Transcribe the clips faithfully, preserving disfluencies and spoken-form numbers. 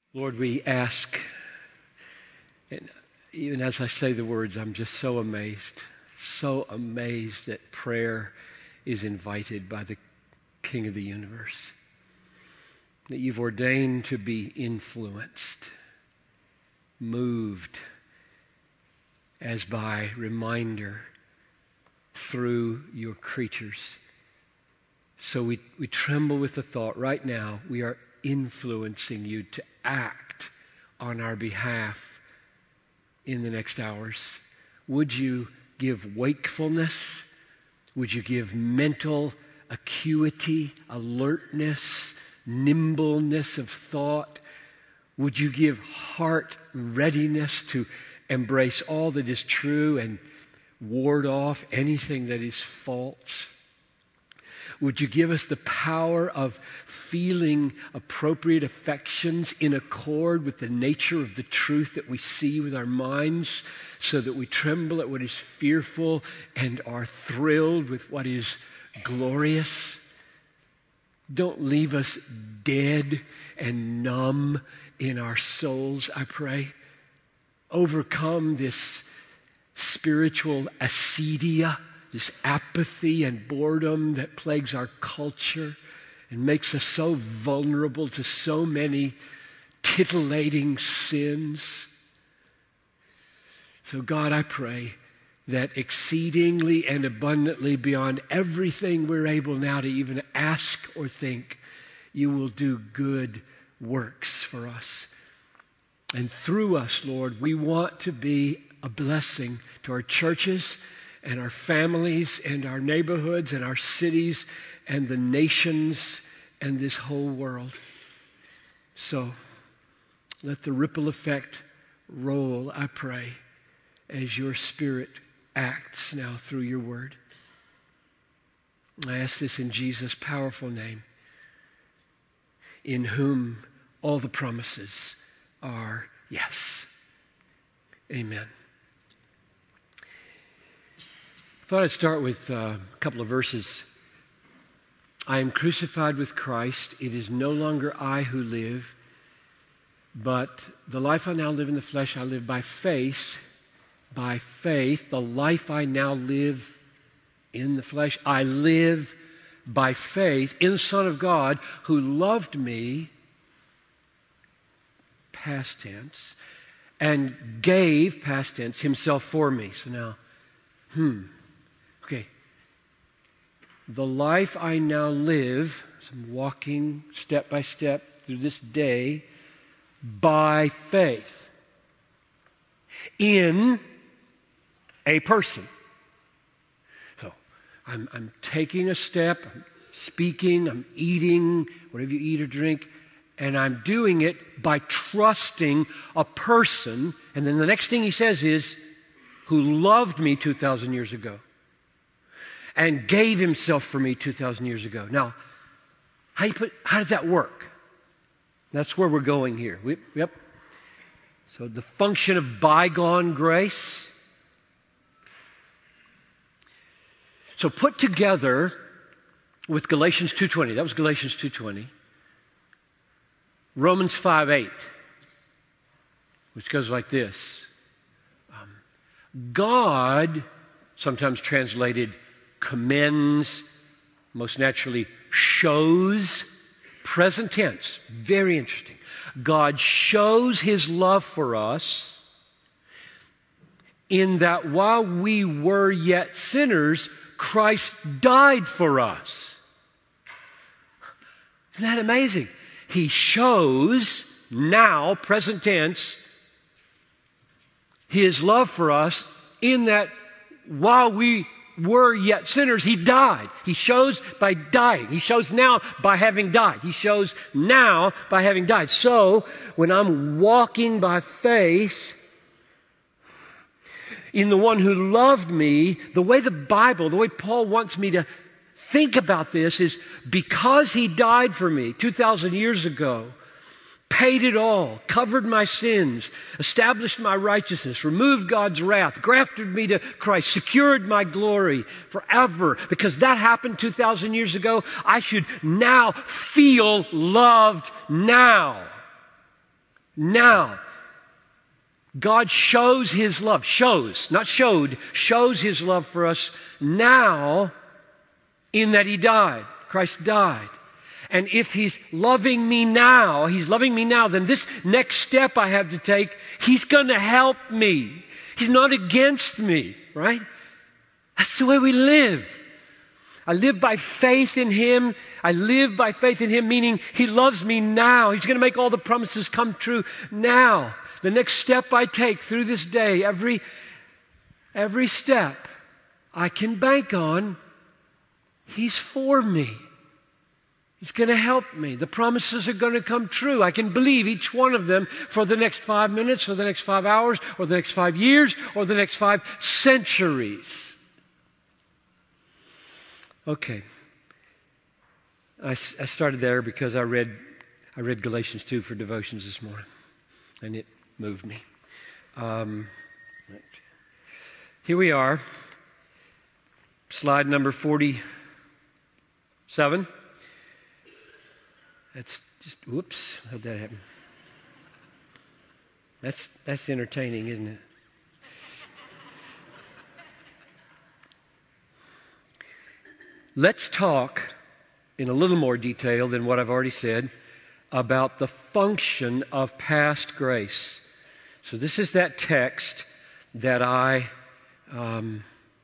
Lord, we ask, and even as I say the words, I'm just so amazed, so amazed that prayer is invited by the King of the universe, that you've ordained to be influenced, moved as by reminder through your creatures. So we, we tremble with the thought right now we are influencing you to act on our behalf in the next hours. Would you give wakefulness? Would you give mental acuity, alertness, nimbleness of thought? Would you give heart readiness to embrace all that is true and ward off anything that is false? Would you give us the power of feeling appropriate affections in accord with the nature of the truth that we see with our minds, so that we tremble at what is fearful and are thrilled with what is glorious? Don't leave us dead and numb in our souls, I pray. Overcome this spiritual acedia, this apathy and boredom that plagues our culture and makes us so vulnerable to so many titillating sins. So God, I pray that exceedingly and abundantly beyond everything we're able now to even ask or think, you will do good works for us. And through us, Lord, we want to be a blessing to our churches and our families and our neighborhoods and our cities and the nations and this whole world. So let the ripple effect roll, I pray, as your Spirit acts now through your word. I ask this in Jesus' powerful name, in whom all the promises are yes. Amen. I thought I'd start with uh, a couple of verses. I am crucified with Christ. It is no longer I who live, but the life I now live in the flesh, I live by faith. By faith, the life I now live in the flesh, I live by faith in the Son of God who loved me, past tense, and gave, past tense, himself for me. So now, hmm, okay. The life I now live, so I'm walking step by step through this day, by faith in a person. So I'm, I'm taking a step, I'm speaking, I'm eating, whatever you eat or drink, and I'm doing it by trusting a person. And then the next thing he says is, who loved me two thousand years ago and gave himself for me two thousand years ago. Now, how, you put, how does that work? That's where we're going here. We, yep. So the function of bygone grace. So put together with Galatians two twenty. That was Galatians two twenty. Romans five eight, which goes like this. Um, God, sometimes translated commends, most naturally shows, present tense, very interesting. God shows his love for us in that while we were yet sinners, Christ died for us. Isn't that amazing? He shows now, present tense, his love for us in that while we were yet sinners, he died. He shows by dying. He shows now by having died. He shows now by having died. So, when I'm walking by faith in the one who loved me, the way the Bible, the way Paul wants me to think about this is because he died for me two thousand years ago, paid it all, covered my sins, established my righteousness, removed God's wrath, grafted me to Christ, secured my glory forever. Because that happened two thousand years ago, I should now feel loved now. Now, God shows His love, shows, not showed, shows His love for us now in that He died. Christ died. And if He's loving me now, He's loving me now, then this next step I have to take, He's going to help me. He's not against me, right? That's the way we live. I live by faith in Him. I live by faith in Him, meaning He loves me now. He's going to make all the promises come true now. The next step I take through this day, every, every step I can bank on, He's for me. He's going to help me. The promises are going to come true. I can believe each one of them for the next five minutes, or the next five hours, or the next five years, or the next five centuries. Okay. I, I started there because I read, I read Galatians two for devotions this morning, and it moved me. Um, right. Here we are. Slide number forty-seven. That's just, whoops, how'd that happen? That's, that's entertaining, isn't it? Let's talk in a little more detail than what I've already said about the function of past grace. So this is that text that I um,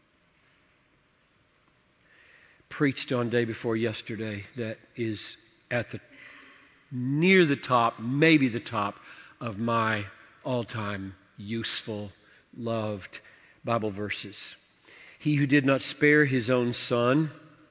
preached on day before yesterday that is at the near the top, maybe the top of my all-time useful, loved Bible verses. He who did not spare His own Son,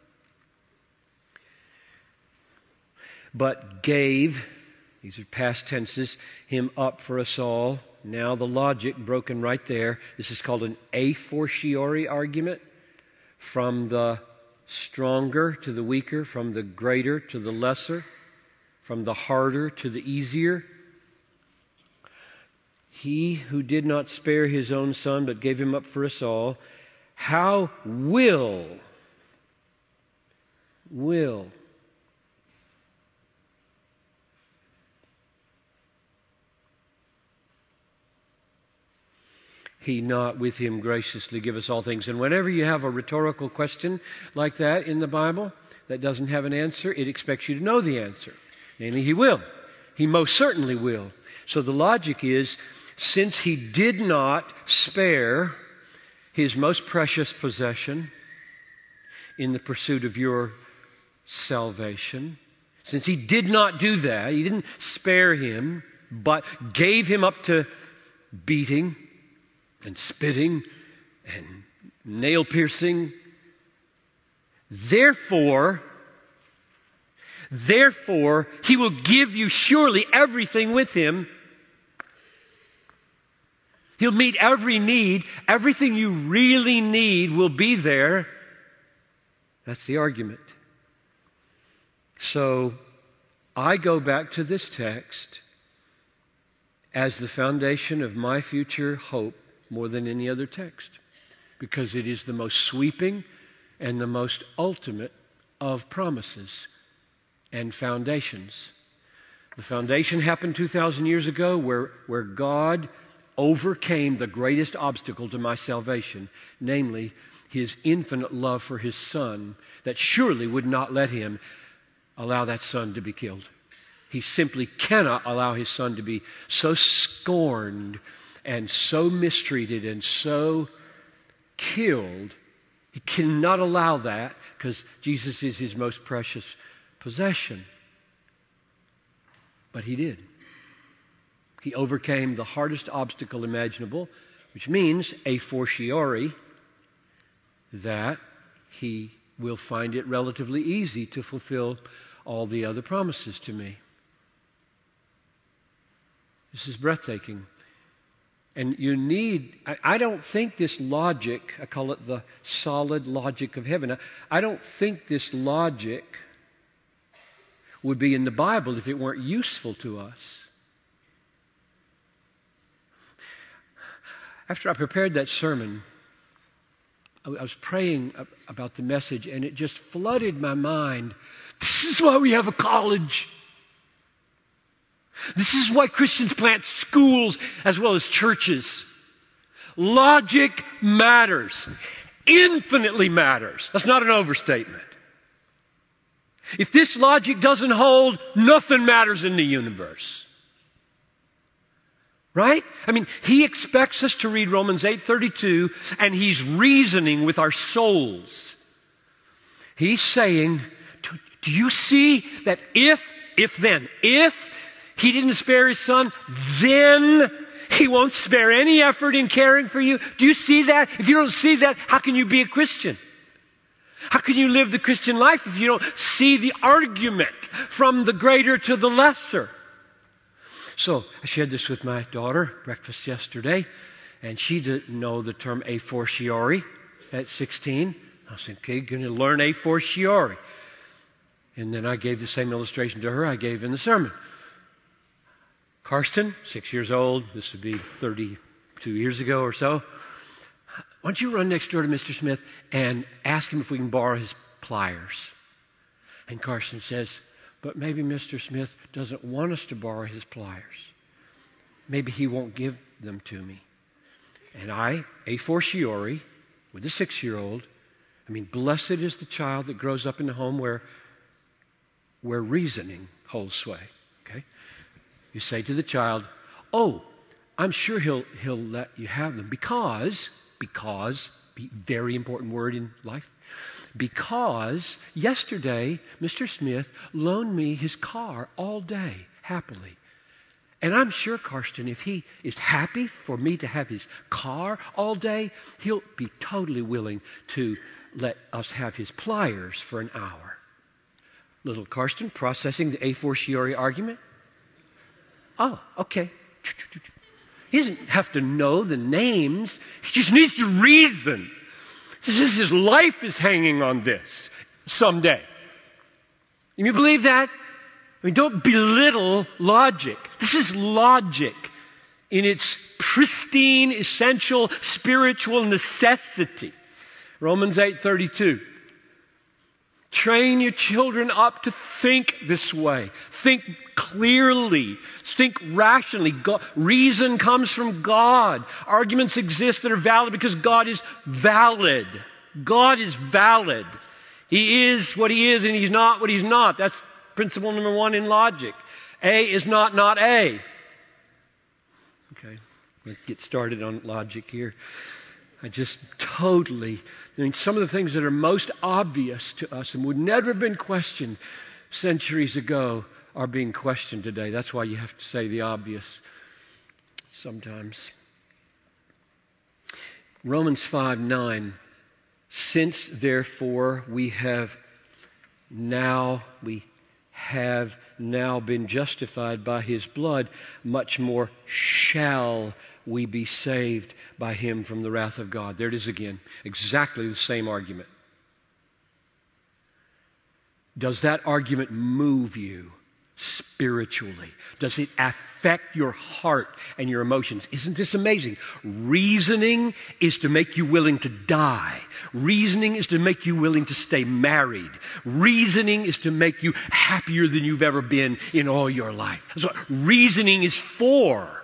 but gave, these are past tenses, Him up for us all. Now the logic broken right there. This is called an a fortiori argument. From the stronger to the weaker, from the greater to the lesser, from the harder to the easier. He who did not spare His own Son, but gave Him up for us all, how will, will, He not with Him graciously give us all things? And whenever you have a rhetorical question like that in the Bible that doesn't have an answer, it expects you to know the answer. Namely, He will. He most certainly will. So the logic is, since He did not spare His most precious possession in the pursuit of your salvation, since He did not do that, He didn't spare Him, but gave Him up to beating and spitting and nail piercing, therefore, Therefore, He will give you surely everything with Him. He'll meet every need. Everything you really need will be there. That's the argument. So, I go back to this text as the foundation of my future hope more than any other text, because it is the most sweeping and the most ultimate of promises and foundations. The foundation happened two thousand years ago where, where God overcame the greatest obstacle to my salvation, namely His infinite love for His Son, that surely would not let Him allow that Son to be killed. He simply cannot allow His Son to be so scorned and so mistreated and so killed. He cannot allow that because Jesus is His most precious possession. But He did. He overcame the hardest obstacle imaginable, which means a fortiori that He will find it relatively easy to fulfill all the other promises to me. This is breathtaking. And you need, I, I don't think this logic, I call it the solid logic of heaven. I, I don't think this logic would be in the Bible if it weren't useful to us. After I prepared that sermon, I, I was praying about the message, and it just flooded my mind. This is why we have a college. This is why Christians plant schools as well as churches. Logic matters. Infinitely matters. That's not an overstatement. If this logic doesn't hold, nothing matters in the universe. Right? I mean, he expects us to read Romans eight thirty-two, and he's reasoning with our souls. He's saying, do you see that if, if then, if he didn't spare his son, then he won't spare any effort in caring for you? Do you see that? If you don't see that, how can you be a Christian? How can you live the Christian life if you don't see the argument from the greater to the lesser? So I shared this with my daughter, breakfast yesterday, and she didn't know the term a fortiori at sixteen. I said, okay, you're going to learn a fortiori. And then I gave the same illustration to her I gave in the sermon. Karsten, six years old, this would be thirty-two years ago or so. Why don't you run next door to Mister Smith and ask him if we can borrow his pliers? And Karsten says, but maybe Mister Smith doesn't want us to borrow his pliers. Maybe he won't give them to me. And I, a fortiori, with a six-year-old, I mean, blessed is the child that grows up in a home where, where reasoning holds sway. Okay? You say to the child, oh, I'm sure he'll, he'll let you have them because, because, be very important word in life, because yesterday Mister Smith loaned me his car all day, happily. And I'm sure, Karsten, if he is happy for me to have his car all day, he'll be totally willing to let us have his pliers for an hour. Little Karsten processing the a fortiori argument. Oh, okay. He doesn't have to know the names. He just needs to reason. This is his life is hanging on this someday. Can you believe that? I mean, don't belittle logic. This is logic in its pristine, essential, spiritual necessity. Romans eight thirty-two. Train your children up to think this way. Think clearly. Think rationally. God, reason comes from God. Arguments exist that are valid because God is valid. God is valid. He is what He is and He's not what He's not. That's principle number one in logic. A is not not A. Okay, let's get started on logic here. I just totally, I mean, some of the things that are most obvious to us and would never have been questioned centuries ago are being questioned today. That's why you have to say the obvious sometimes. Romans five nine. Since therefore we have now, we have now been justified by His blood, much more shall we be saved by Him from the wrath of God. There it is again. Exactly the same argument. Does that argument move you spiritually? Does it affect your heart and your emotions? Isn't this amazing? Reasoning is to make you willing to die. Reasoning is to make you willing to stay married. Reasoning is to make you happier than you've ever been in all your life. That's what reasoning is for.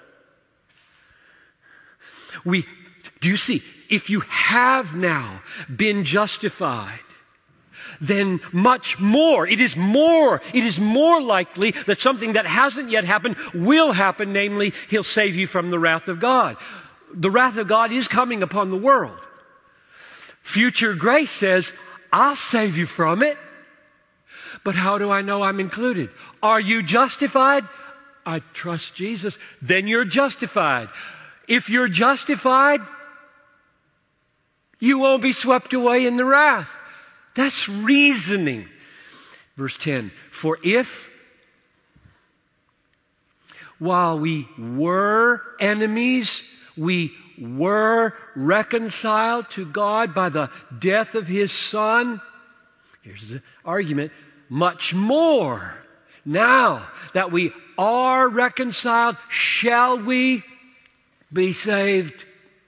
We, do you see? If you have now been justified, then much more, it is more, it is more likely that something that hasn't yet happened will happen, namely, He'll save you from the wrath of God. The wrath of God is coming upon the world. Future grace says, I'll save you from it. But how do I know I'm included? Are you justified? I trust Jesus. Then you're justified. If you're justified, you won't be swept away in the wrath. That's reasoning. Verse ten, for if, while we were enemies, we were reconciled to God by the death of His Son, here's the argument, much more, now that we are reconciled, shall we be saved?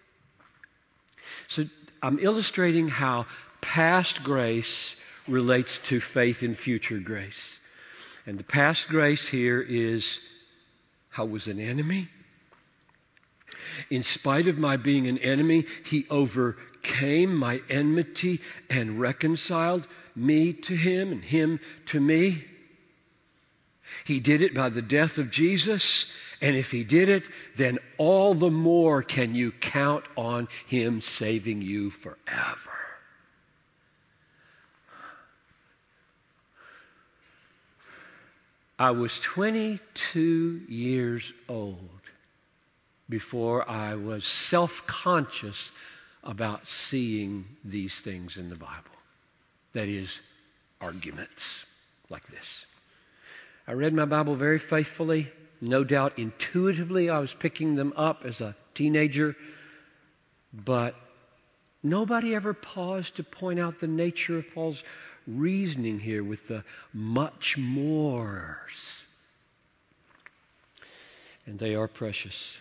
So I'm illustrating how past grace relates to faith in future grace. And the past grace here is I was an enemy. In spite of my being an enemy, he overcame my enmity and reconciled me to him and him to me. He did it by the death of Jesus, and if he did it, then all the more can you count on him saving you forever. I was twenty-two years old before I was self-conscious about seeing these things in the Bible. That is, arguments like this. I read my Bible very faithfully. No doubt intuitively I was picking them up as a teenager. But nobody ever paused to point out the nature of Paul's reasoning here with the much mores. And they are precious.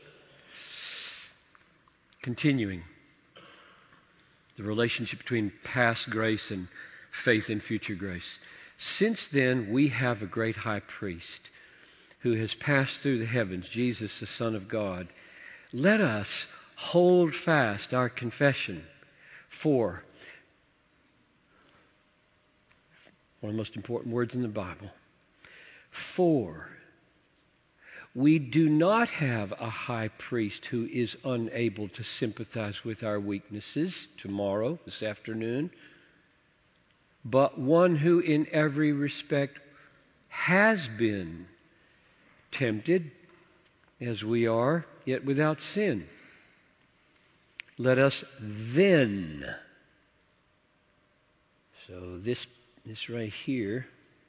Continuing, the relationship between past grace and faith in future grace. Since then, we have a great high priest who has passed through the heavens, Jesus, the Son of God. Let us hold fast our confession, for one of the most important words in the Bible, for we do not have a high priest who is unable to sympathize with our weaknesses tomorrow, this afternoon, but one who in every respect has been tempted as we are, yet without sin. Let us then, so this, this right here,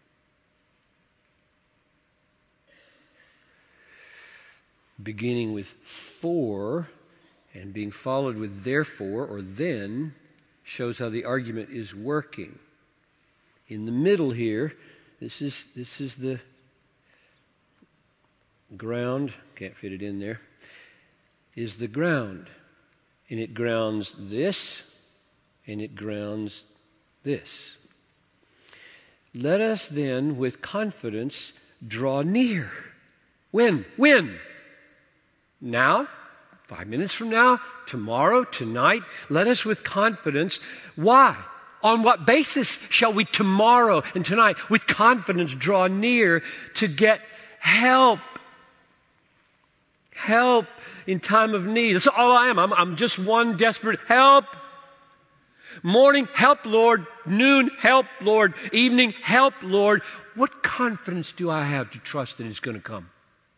beginning with for and being followed with therefore or then, shows how the argument is working. In the middle here, this is this is the ground, can't fit it in there, is the ground. And it grounds this, and it grounds this. Let us then with confidence draw near. When? When? Now, five minutes from now, tomorrow, tonight. Let us with confidence. Why? On what basis shall we tomorrow and tonight with confidence draw near to get help? Help in time of need. That's all I am. I'm, I'm just one desperate help. Morning, help, Lord. Noon, help, Lord. Evening, help, Lord. What confidence do I have to trust that it's going to come?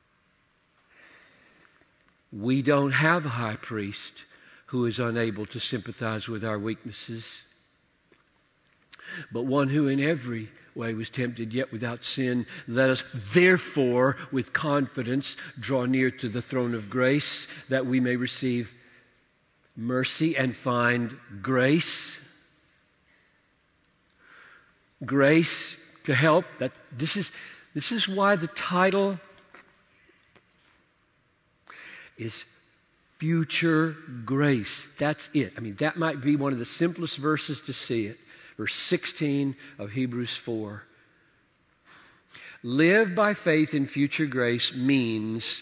We don't have a high priest who is unable to sympathize with our weaknesses, but one who in every way was tempted, yet without sin. Let us therefore with confidence draw near to the throne of grace, that we may receive mercy and find grace. Grace to help. That this is this is why the title is future grace. That's it. I mean, that might be one of the simplest verses to see it. Verse sixteen of Hebrews four. Live by faith in future grace means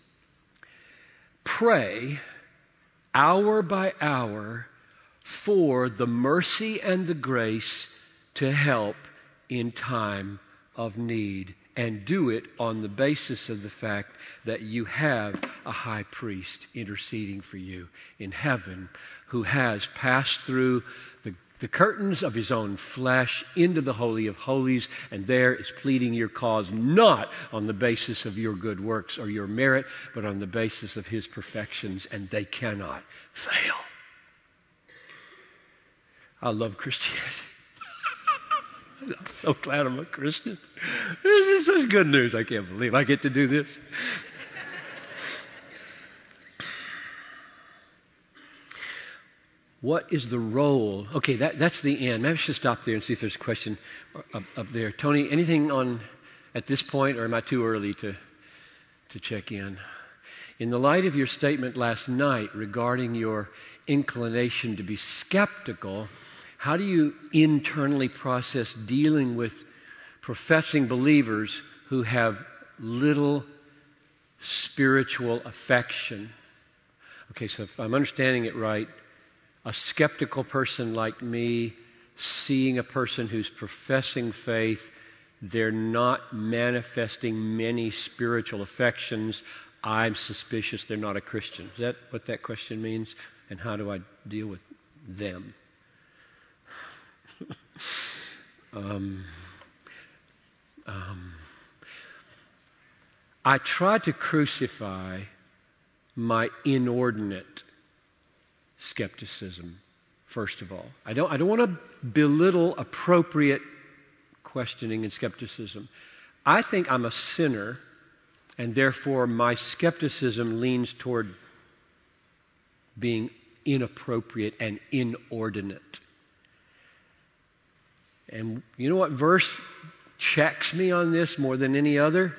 pray hour by hour for the mercy and the grace to help in time of need. And do it on the basis of the fact that you have a high priest interceding for you in heaven who has passed through the, the curtains of his own flesh into the Holy of Holies, and there is pleading your cause not on the basis of your good works or your merit, but on the basis of his perfections, and they cannot fail. I love Christianity. I'm so glad I'm a Christian. This is such good news. I can't believe I get to do this. What is the role? Okay, that, that's the end. Maybe I should stop there and see if there's a question up, up there. Tony, anything on at this point, or am I too early to, to check in? In the light of your statement last night regarding your inclination to be skeptical, how do you internally process dealing with professing believers who have little spiritual affection. Okay, so if I'm understanding it right, a skeptical person like me, seeing a person who's professing faith, they're not manifesting many spiritual affections, I'm suspicious they're not a Christian. Is that what that question means? And how do I deal with them? um, um, I try to crucify my inordinate skepticism, first of all. I don't, I don't want to belittle appropriate questioning and skepticism. I think I'm a sinner, and therefore my skepticism leans toward being inappropriate and inordinate. And you know what verse checks me on this more than any other?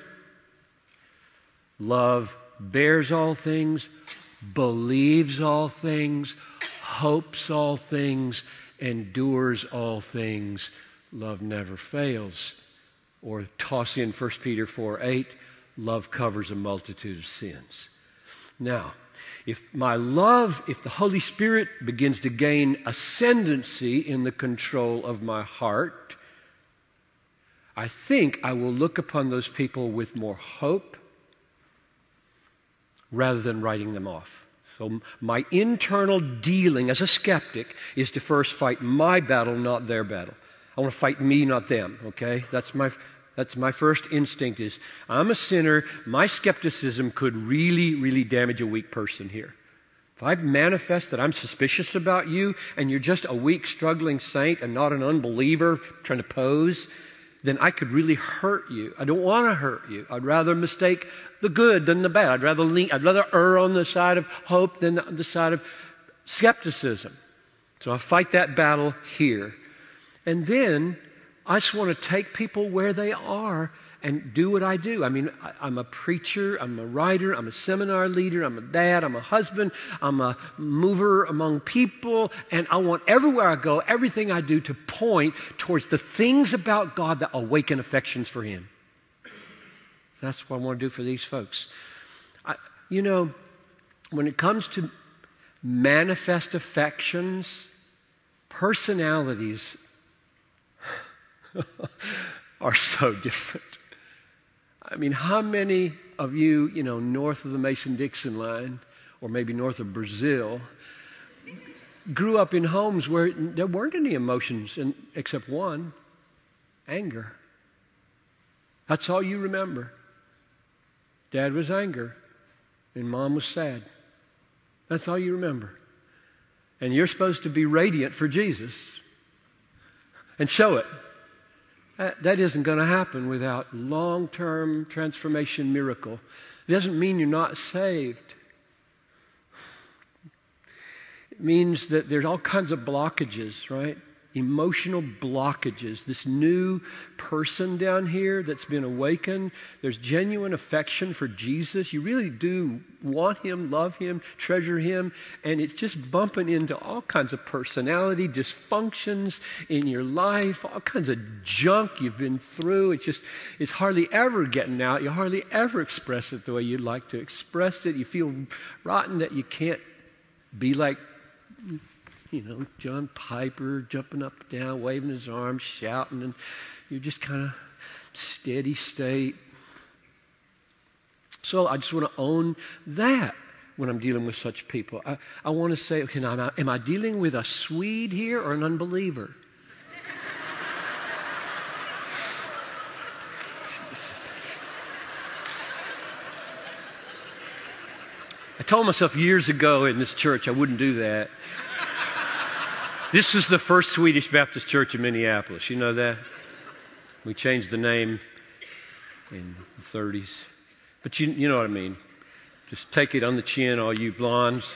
Love bears all things, believes all things, hopes all things, endures all things. Love never fails. Or toss in First Peter four eight, love covers a multitude of sins. Now, if my love, if the Holy Spirit begins to gain ascendancy in the control of my heart, I think I will look upon those people with more hope rather than writing them off. So my internal dealing as a skeptic is to first fight my battle, not their battle. I want to fight me, not them, okay? That's my that's my first instinct is, I'm a sinner. My skepticism could really, really damage a weak person here. If I manifest that I'm suspicious about you and you're just a weak, struggling saint and not an unbeliever trying to pose, then I could really hurt you. I don't want to hurt you. I'd rather mistake the good than the bad. I'd rather lean, I'd rather err on the side of hope than the side of skepticism. So I fight that battle here. And then I just want to take people where they are and do what I do. I mean, I, I'm a preacher, I'm a writer, I'm a seminar leader, I'm a dad, I'm a husband, I'm a mover among people, and I want everywhere I go, everything I do to point towards the things about God that awaken affections for Him. That's what I want to do for these folks. I, you know, when it comes to manifest affections, personalities are so different. I mean, how many of you, you know, north of the Mason-Dixon line, or maybe north of Brazil, grew up in homes where there weren't any emotions in, except one, anger. That's all you remember. Dad was anger, and Mom was sad. That's all you remember. And you're supposed to be radiant for Jesus and show it. That, that isn't going to happen without long-term transformation miracle. It doesn't mean you're not saved. It means that there's all kinds of blockages, right? Emotional blockages. This new person down here that's been awakened, there's genuine affection for Jesus. You really do want Him, love Him, treasure Him, and it's just bumping into all kinds of personality dysfunctions in your life, all kinds of junk you've been through. It's just, it's hardly ever getting out. You hardly ever express it the way you'd like to express it. You feel rotten that you can't be like, you know, John Piper, jumping up and down, waving his arms, shouting, and you're just kind of steady state. So I just want to own that when I'm dealing with such people. I, I want to say, okay, now, am I, am I dealing with a Swede here or an unbeliever? I told myself years ago in this church I wouldn't do that. This is the first Swedish Baptist church in Minneapolis. You know that? We changed the name in the thirties. But you, you know what I mean. Just take it on the chin, all you blondes.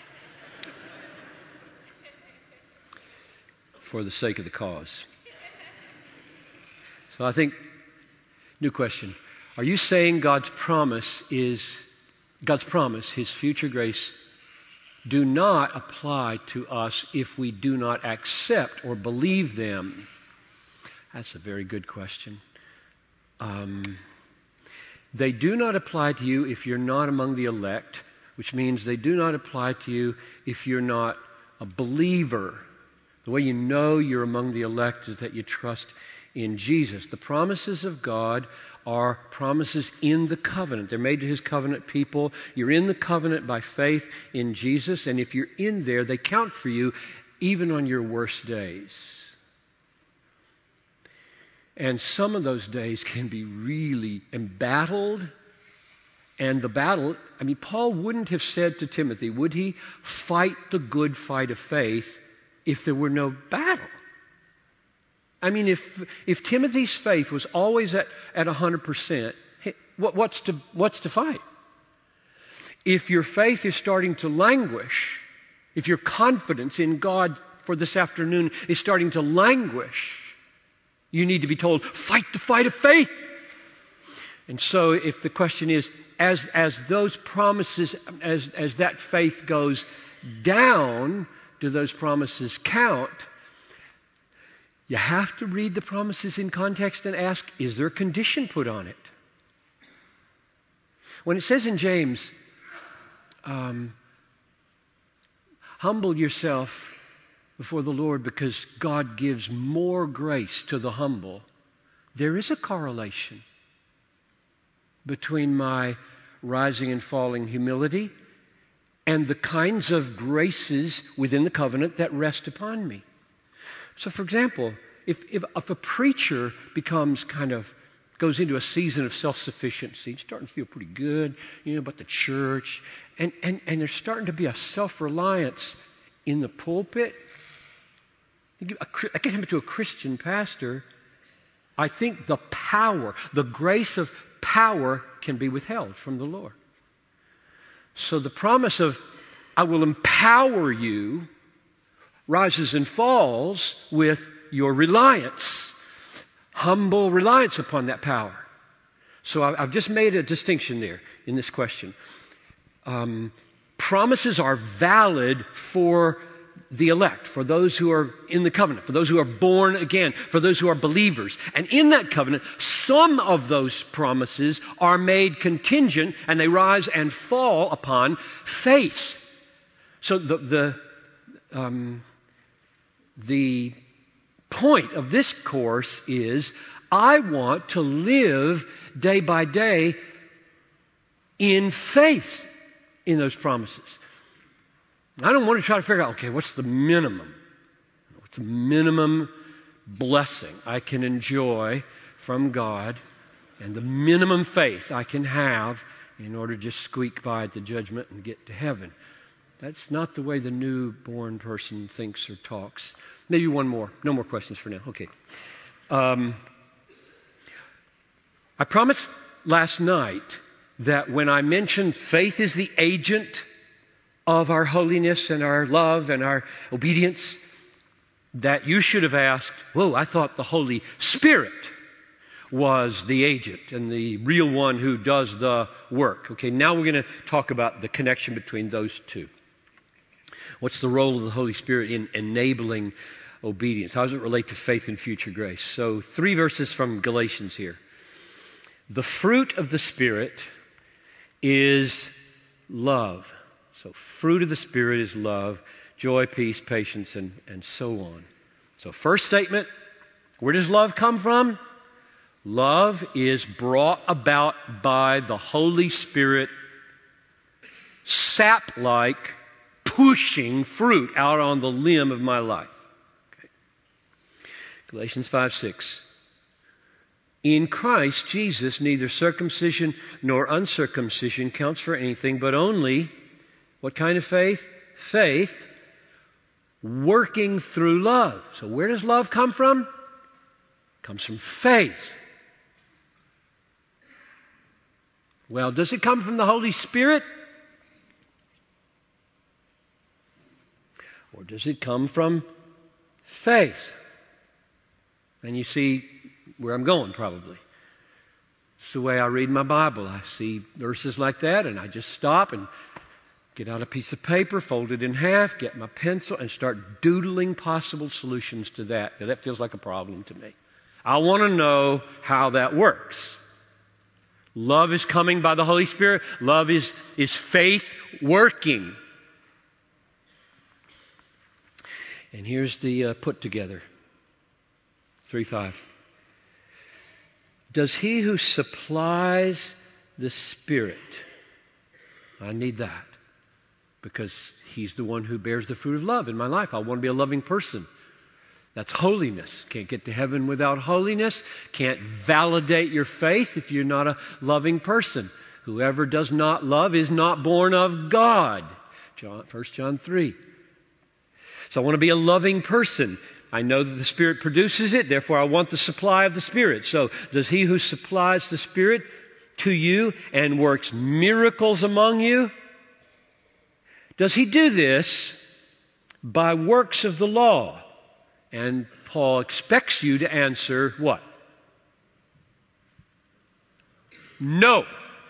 For the sake of the cause. So I think, new question. Are you saying God's promise is, God's promise, His future grace, do not apply to us if we do not accept or believe them? That's a very good question. Um, They do not apply to you if you're not among the elect, which means they do not apply to you if you're not a believer. The way you know you're among the elect is that you trust in Jesus. The promises of God are promises in the covenant. They're made to His covenant people. You're in the covenant by faith in Jesus, and if you're in there, they count for you even on your worst days. And some of those days can be really embattled. And the battle, I mean, Paul wouldn't have said to Timothy, would he, fight the good fight of faith if there were no battle? I mean, if if Timothy's faith was always at, at one hundred percent, what, what's to what's to fight? If your faith is starting to languish, if your confidence in God for this afternoon is starting to languish, you need to be told, fight the fight of faith. And so if the question is, as as those promises, as as that faith goes down, do those promises count? You have to read the promises in context and ask, is there a condition put on it? When it says in James, um, humble yourself before the Lord because God gives more grace to the humble, there is a correlation between my rising and falling humility and the kinds of graces within the covenant that rest upon me. So, for example, if, if, if a preacher becomes kind of, goes into a season of self-sufficiency, he's starting to feel pretty good, you know, about the church, and, and, and there's starting to be a self-reliance in the pulpit, I get him to a Christian pastor, I think the power, the grace of power can be withheld from the Lord. So the promise of, I will empower you, rises and falls with your reliance, humble reliance upon that power. So I've just made a distinction there in this question. Um, promises are valid for the elect, for those who are in the covenant, for those who are born again, for those who are believers. And in that covenant, some of those promises are made contingent and they rise and fall upon faith. So the, the, um, the point of this course is I want to live day by day in faith in those promises. I don't want to try to figure out, okay, what's the minimum? What's the minimum blessing I can enjoy from God and the minimum faith I can have in order to just squeak by at the judgment and get to heaven? That's not the way the newborn person thinks or talks. Maybe one more. No more questions for now. Okay. Um, I promised last night that when I mentioned faith is the agent of our holiness and our love and our obedience, that you should have asked, whoa, I thought the Holy Spirit was the agent and the real one who does the work. Okay, now we're going to talk about the connection between those two. What's the role of the Holy Spirit in enabling obedience? How does it relate to faith and future grace? So three verses from Galatians here. The fruit of the Spirit is love. So fruit of the Spirit is love, joy, peace, patience, and, and so on. So first statement, where does love come from? Love is brought about by the Holy Spirit, sap-like, pushing fruit out on the limb of my life. Okay. Galatians five six. In Christ Jesus, neither circumcision nor uncircumcision counts for anything, but only, what kind of faith? Faith working through love. So where does love come from? It comes from faith. Well, does it come from the Holy Spirit? Or does it come from faith? And you see where I'm going, probably. It's the way I read my Bible. I see verses like that, and I just stop and get out a piece of paper, fold it in half, get my pencil, and start doodling possible solutions to that. Now, that feels like a problem to me. I want to know how that works. Love is coming by the Holy Spirit. Love is, is faith working. And here's the uh, put together. three five. Does he who supplies the Spirit, I need that, because he's the one who bears the fruit of love in my life. I want to be a loving person. That's holiness. Can't get to heaven without holiness. Can't validate your faith if you're not a loving person. Whoever does not love is not born of God. John, First John three. So I want to be a loving person. I know that the Spirit produces it, therefore I want the supply of the Spirit. So does he who supplies the Spirit to you and works miracles among you, does he do this by works of the law? And Paul expects you to answer what? No.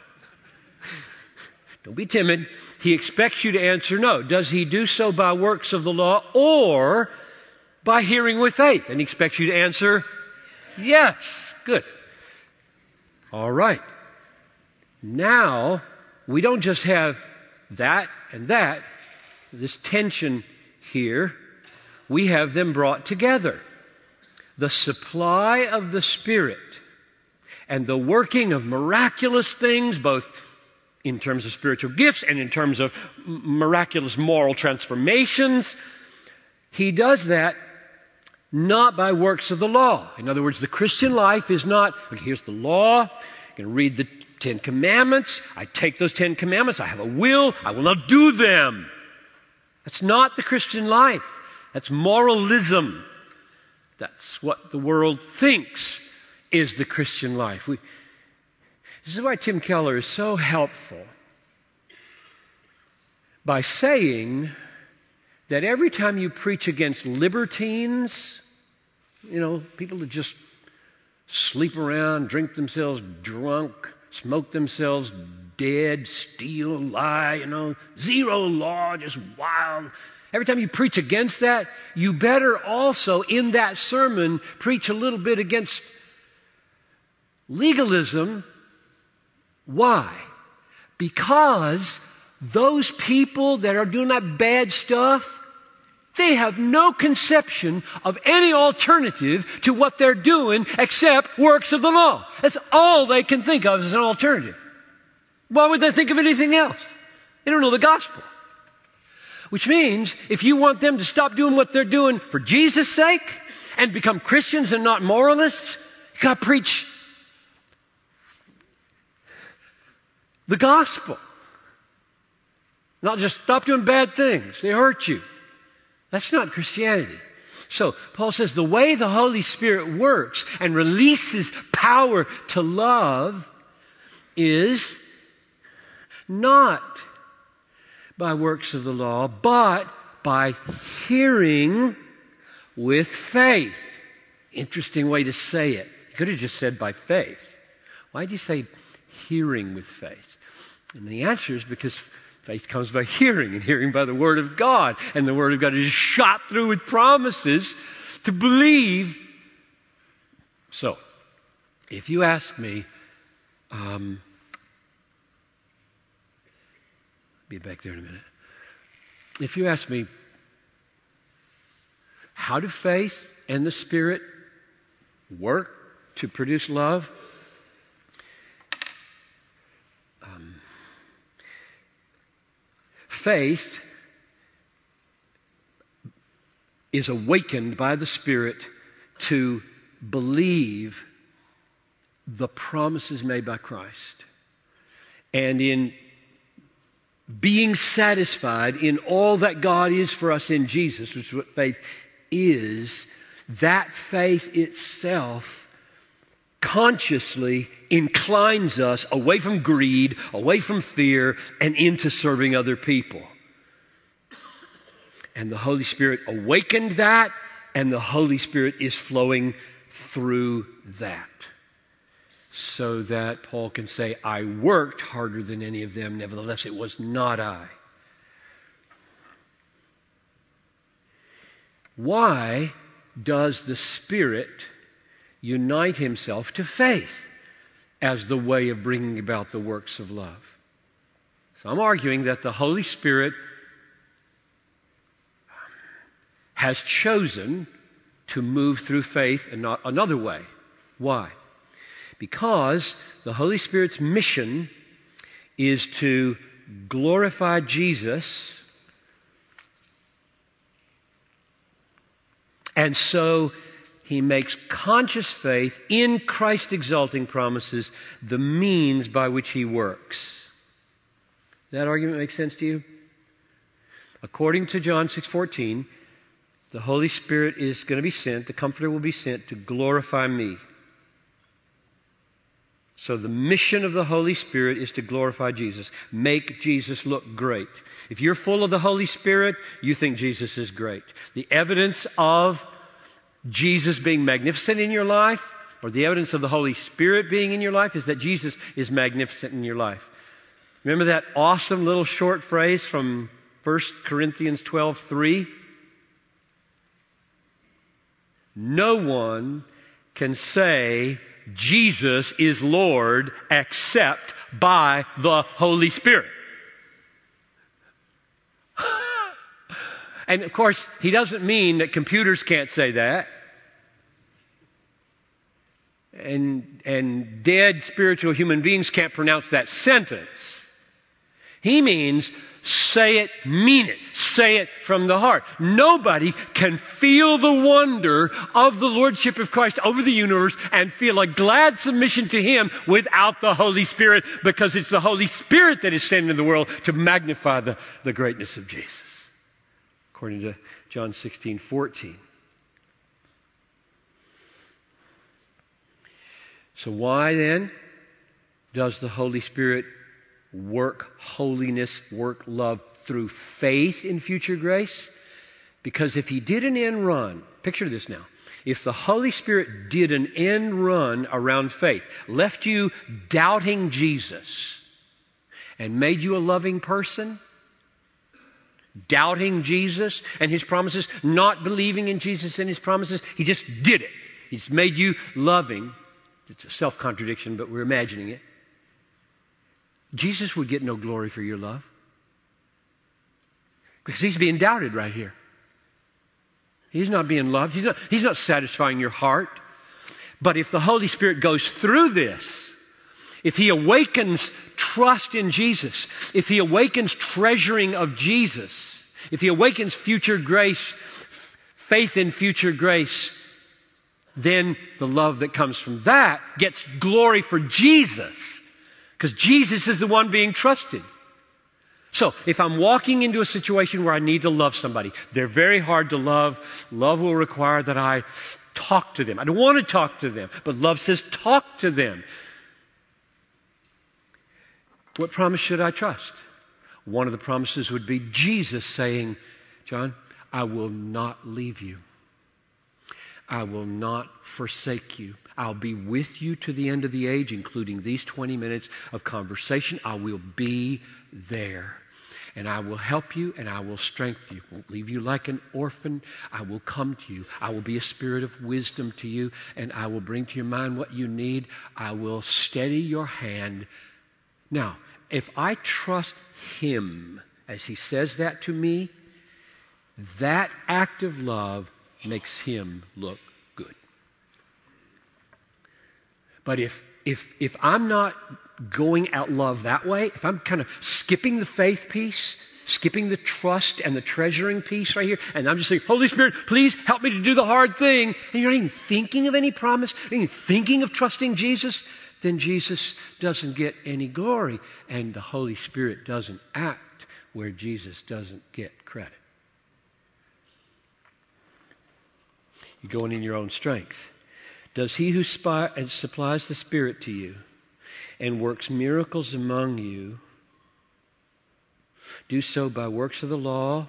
Don't be timid. He expects you to answer no. Does he do so by works of the law or by hearing with faith? And he expects you to answer yes. Good. All right. Now, we don't just have that and that, this tension here. We have them brought together. The supply of the Spirit and the working of miraculous things, both in terms of spiritual gifts and in terms of miraculous moral transformations. He does that not by works of the law. In other words, the Christian life is not, okay, here's the law, you can read the Ten Commandments, I take those Ten Commandments, I have a will, I will not do them. That's not the Christian life. That's moralism. That's what the world thinks is the Christian life. We, this is why Tim Keller is so helpful by saying that every time you preach against libertines, you know, people that just sleep around, drink themselves drunk, smoke themselves dead, steal, lie, you know, zero law, just wild. Every time you preach against that, you better also in that sermon preach a little bit against legalism. Why? Because those people that are doing that bad stuff, they have no conception of any alternative to what they're doing except works of the law. That's all they can think of as an alternative. Why would they think of anything else? They don't know the gospel. Which means if you want them to stop doing what they're doing for Jesus' sake and become Christians and not moralists, you got to preach the gospel. Not just stop doing bad things. They hurt you. That's not Christianity. So Paul says the way the Holy Spirit works and releases power to love is not by works of the law, but by hearing with faith. Interesting way to say it. You could have just said by faith. Why did you say hearing with faith? And the answer is because faith comes by hearing, and hearing by the Word of God. And the Word of God is shot through with promises to believe. So, if you ask me, um, be back there in a minute. If you ask me, how do faith and the Spirit work to produce love? Um, faith is awakened by the Spirit to believe the promises made by Christ. And in being satisfied in all that God is for us in Jesus, which is what faith is, that faith itself consciously inclines us away from greed, away from fear, and into serving other people. And the Holy Spirit awakened that, and the Holy Spirit is flowing through that. So that Paul can say, I worked harder than any of them, nevertheless it was not I. Why does the Spirit unite himself to faith? as the way of bringing about the works of love. So I'm arguing that the Holy Spirit has chosen to move through faith and not another way. Why? Because the Holy Spirit's mission is to glorify Jesus, and so He makes conscious faith in Christ-exalting promises the means by which He works. Does that argument make sense to you? According to John six fourteen, the Holy Spirit is going to be sent, the Comforter will be sent to glorify me. So the mission of the Holy Spirit is to glorify Jesus, make Jesus look great. If you're full of the Holy Spirit, you think Jesus is great. The evidence of Jesus being magnificent in your life, or the evidence of the Holy Spirit being in your life, is that Jesus is magnificent in your life. Remember that awesome little short phrase from First Corinthians twelve three? No one can say Jesus is Lord except by the Holy Spirit. And of course, he doesn't mean that computers can't say that. And, and dead spiritual human beings can't pronounce that sentence. He means say it, mean it. Say it from the heart. Nobody can feel the wonder of the Lordship of Christ over the universe and feel a glad submission to Him without the Holy Spirit, because it's the Holy Spirit that is sent into the world to magnify the, the greatness of Jesus, according to John sixteen fourteen. So why then does the Holy Spirit work holiness, work love through faith in future grace? Because if He did an end run, picture this now. If the Holy Spirit did an end run around faith, left you doubting Jesus, and made you a loving person, doubting Jesus and His promises, not believing in Jesus and His promises, He just did it. He's made you loving. It's a self-contradiction, but we're imagining it. Jesus would get no glory for your love, because He's being doubted right here. He's not being loved. He's not, he's not satisfying your heart. But if the Holy Spirit goes through this, if He awakens trust in Jesus, if He awakens treasuring of Jesus, if He awakens future grace, faith in future grace, then the love that comes from that gets glory for Jesus, because Jesus is the one being trusted. So, if I'm walking into a situation where I need to love somebody, they're very hard to love. Love will require that I talk to them. I don't want to talk to them, but love says talk to them. What promise should I trust? One of the promises would be Jesus saying, John, I will not leave you. I will not forsake you. I'll be with you to the end of the age, including these twenty minutes of conversation. I will be there. And I will help you and I will strengthen you. I won't leave you like an orphan. I will come to you. I will be a spirit of wisdom to you, and I will bring to your mind what you need. I will steady your hand. Now, if I trust Him as He says that to me, that act of love makes Him look good. But if if if I'm not going out love that way, if I'm kind of skipping the faith piece, skipping the trust and the treasuring piece right here, and I'm just saying, Holy Spirit, please help me to do the hard thing, and you're not even thinking of any promise, not even thinking of trusting Jesus, then Jesus doesn't get any glory, and the Holy Spirit doesn't act where Jesus doesn't get credit. You're going in your own strength. Does He who spy, and supplies the Spirit to you and works miracles among you do so by works of the law?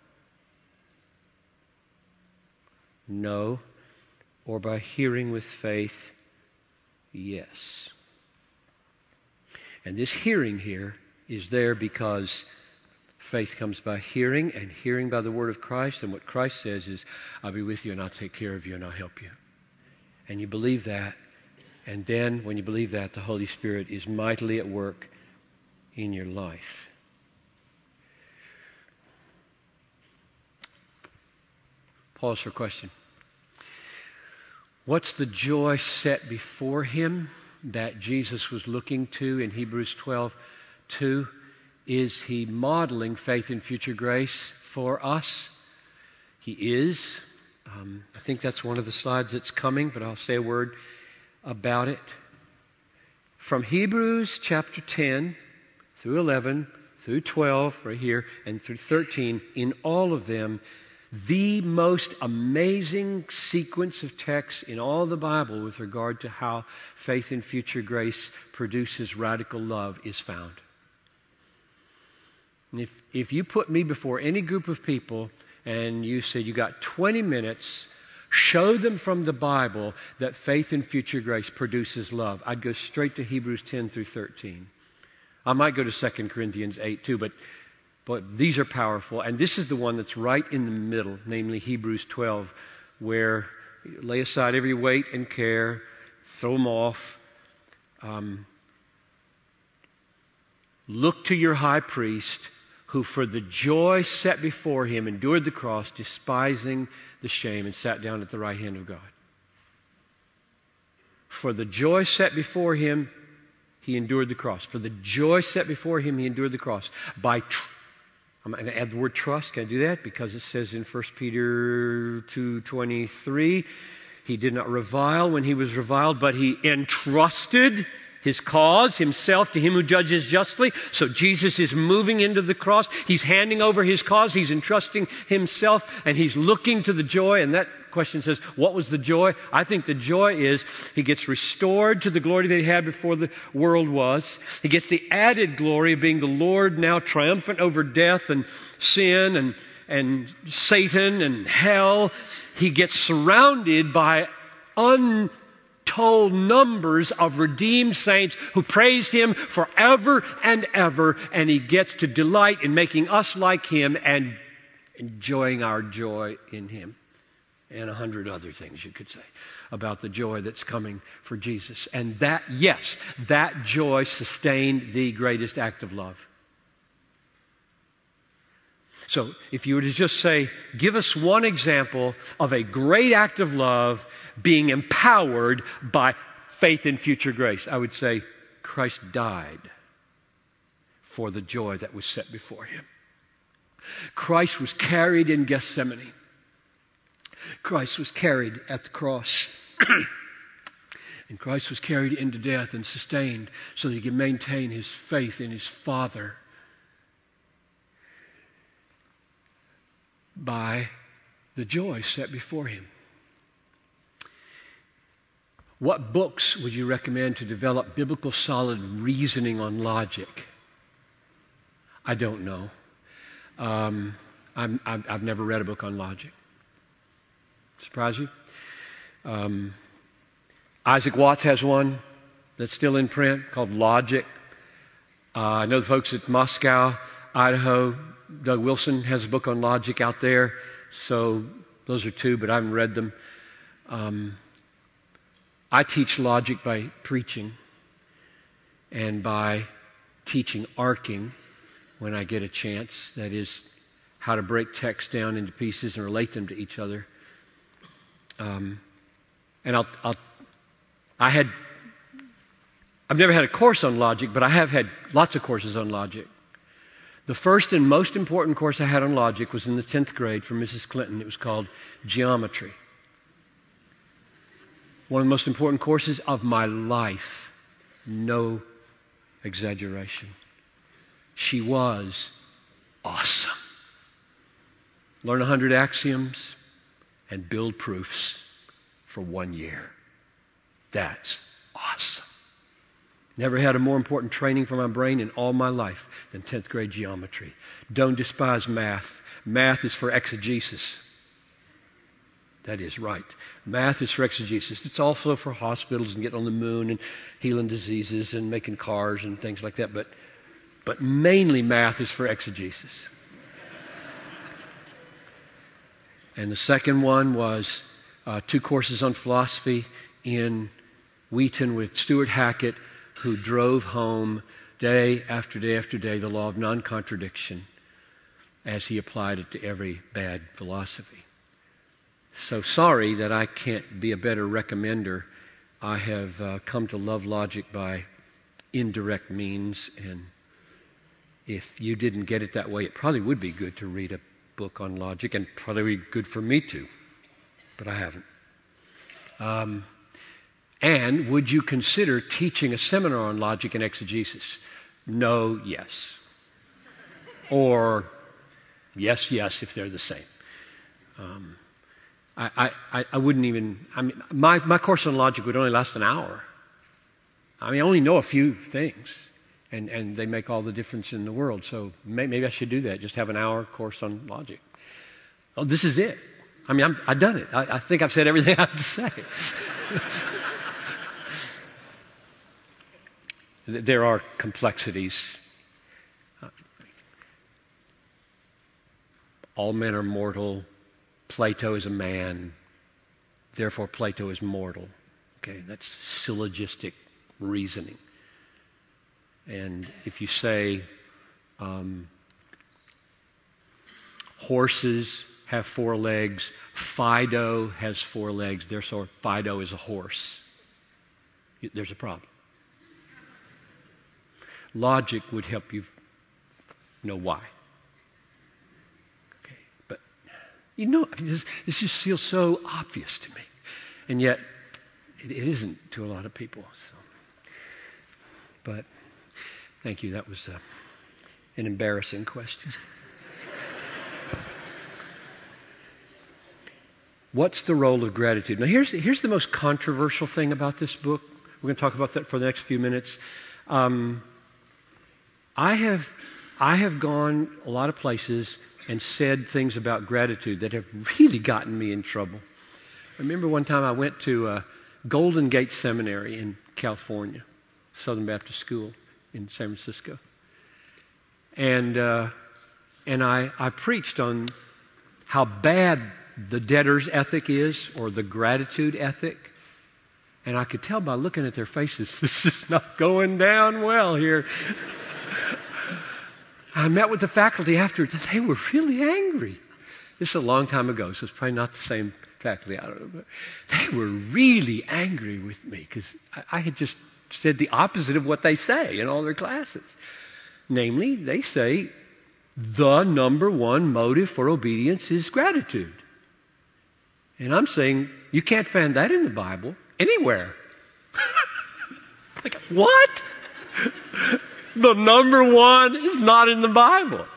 No. Or by hearing with faith? Yes. And this hearing here is there because faith comes by hearing, and hearing by the word of Christ. And what Christ says is, I'll be with you and I'll take care of you and I'll help you. And you believe that, And then, when you believe that, the Holy Spirit is mightily at work in your life. Pause for question. What's the joy set before him that Jesus was looking to in Hebrews twelve two? Is he modeling faith in future grace for us? He is. Um, I think that's one of the slides that's coming, but I'll say a word about it. From Hebrews chapter ten through eleven, through twelve, right here, and through thirteen, in all of them, the most amazing sequence of texts in all the Bible with regard to how faith in future grace produces radical love is found. And if, if you put me before any group of people and you said you got twenty minutes, show them from the Bible that faith in future grace produces love, I'd go straight to Hebrews ten through thirteen. I might go to Second Corinthians eight too, but But these are powerful. And this is the one that's right in the middle, namely Hebrews twelve, where lay aside every weight and care, throw them off. Um, look to your high priest, who for the joy set before him endured the cross, despising the shame, and sat down at the right hand of God. For the joy set before him, he endured the cross. For the joy set before him, he endured the cross. By tr- I'm going to add the word trust. Can I do that? Because it says in First Peter two twenty-three, he did not revile when he was reviled, but he entrusted his cause, himself, to him who judges justly. So Jesus is moving into the cross. He's handing over his cause. He's entrusting himself, and he's looking to the joy. And that question says, what was the joy? I think the joy is he gets restored to the glory that he had before the world was. He gets the added glory of being the Lord now triumphant over death and sin and, and Satan and hell. He gets surrounded by untold numbers of redeemed saints who praise him forever and ever, and he gets to delight in making us like him and enjoying our joy in him. And a hundred other things you could say about the joy that's coming for Jesus. And that, yes, that joy sustained the greatest act of love. So if you were to just say, give us one example of a great act of love being empowered by faith in future grace, I would say Christ died for the joy that was set before him. Christ was carried in Gethsemane. Christ was carried at the cross. And Christ was carried into death and sustained so that he could maintain his faith in his Father by the joy set before him. What books would you recommend to develop biblical solid reasoning on logic? I don't know. Um, I'm, I've, I've never read a book on logic. Surprise you? Um, Isaac Watts has one that's still in print called Logic. Uh, I know the folks at Moscow, Idaho, Doug Wilson has a book on logic out there. So those are two, but I haven't read them. Um, I teach logic by preaching and by teaching arcing when I get a chance. That is, how to break text down into pieces and relate them to each other. Um, and I'll, I'll, I had, I've never had a course on logic, but I have had lots of courses on logic. The first and most important course I had on logic was in the tenth grade from Missus Clinton. It was called Geometry. One of the most important courses of my life. No exaggeration. She was awesome. Learn a hundred axioms and build proofs for one year. That's awesome. Never had a more important training for my brain in all my life than tenth grade geometry. Don't despise math. Math is for exegesis. That is right. Math is for exegesis. It's also for hospitals and getting on the moon and healing diseases and making cars and things like that. But, but mainly math is for exegesis. And the second one was uh, two courses on philosophy in Wheaton with Stuart Hackett, who drove home day after day after day the law of non-contradiction as he applied it to every bad philosophy. So sorry that I can't be a better recommender. I have uh, come to love logic by indirect means, and if you didn't get it that way, it probably would be good to read a book on logic, and probably good for me too, but I haven't. Um, and would you consider teaching a seminar on logic and exegesis? No, yes. Or yes, yes, if they're the same. Um, I, I, I wouldn't even, I mean, my, my course on logic would only last an hour. I mean, I only know a few things, and, and they make all the difference in the world. So may, maybe I should do that, just have an hour course on logic. Oh, this is it. I mean, I'm, I've done it. I, I think I've said everything I have to say. There are complexities. All men are mortal. Plato is a man. Therefore, Plato is mortal. Okay, that's syllogistic reasoning. And if you say um, horses have four legs, Fido has four legs, therefore Fido is a horse, there's a problem. Logic would help you know why. Okay, but you know, I mean, this, this just feels so obvious to me, and yet it, it isn't to a lot of people. So. But thank you. That was uh, an embarrassing question. What's the role of gratitude? Now, here's here's the most controversial thing about this book. We're going to talk about that for the next few minutes. Um, I have I have gone a lot of places and said things about gratitude that have really gotten me in trouble. I remember one time I went to uh, Golden Gate Seminary in California, Southern Baptist School in San Francisco, and uh, and I I preached on how bad the debtor's ethic is, or the gratitude ethic. And I could tell by looking at their faces, this is not going down well here. I met with the faculty afterwards, and they were really angry. This is a long time ago, so it's probably not the same faculty, I don't know. But they were really angry with me because I, I had just said the opposite of what they say in all their classes. Namely, they say the number one motive for obedience is gratitude. And I'm saying, you can't find that in the Bible anywhere. Like, what? The number one is not in the Bible.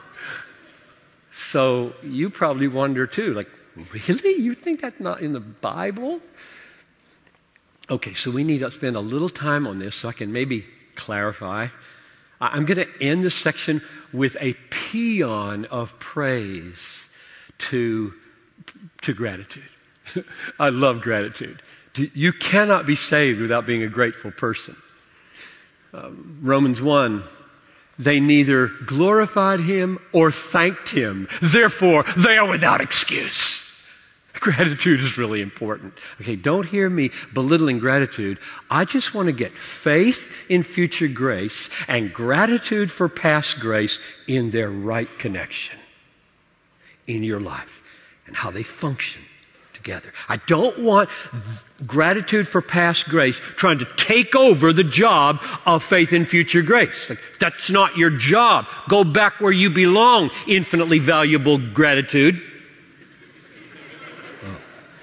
So you probably wonder too, like, really? You think that's not in the Bible? Okay, so we need to spend a little time on this so I can maybe clarify. I'm going to end this section with a paean of praise to, to gratitude. I love gratitude. You cannot be saved without being a grateful person. Um, Romans one, they neither glorified him or thanked him. Therefore, they are without excuse. Gratitude is really important. Okay, don't hear me belittling gratitude. I just want to get faith in future grace and gratitude for past grace in their right connection in your life and how they function together. I don't want gratitude for past grace trying to take over the job of faith in future grace. Like, that's not your job. Go back where you belong, infinitely valuable gratitude. Oh.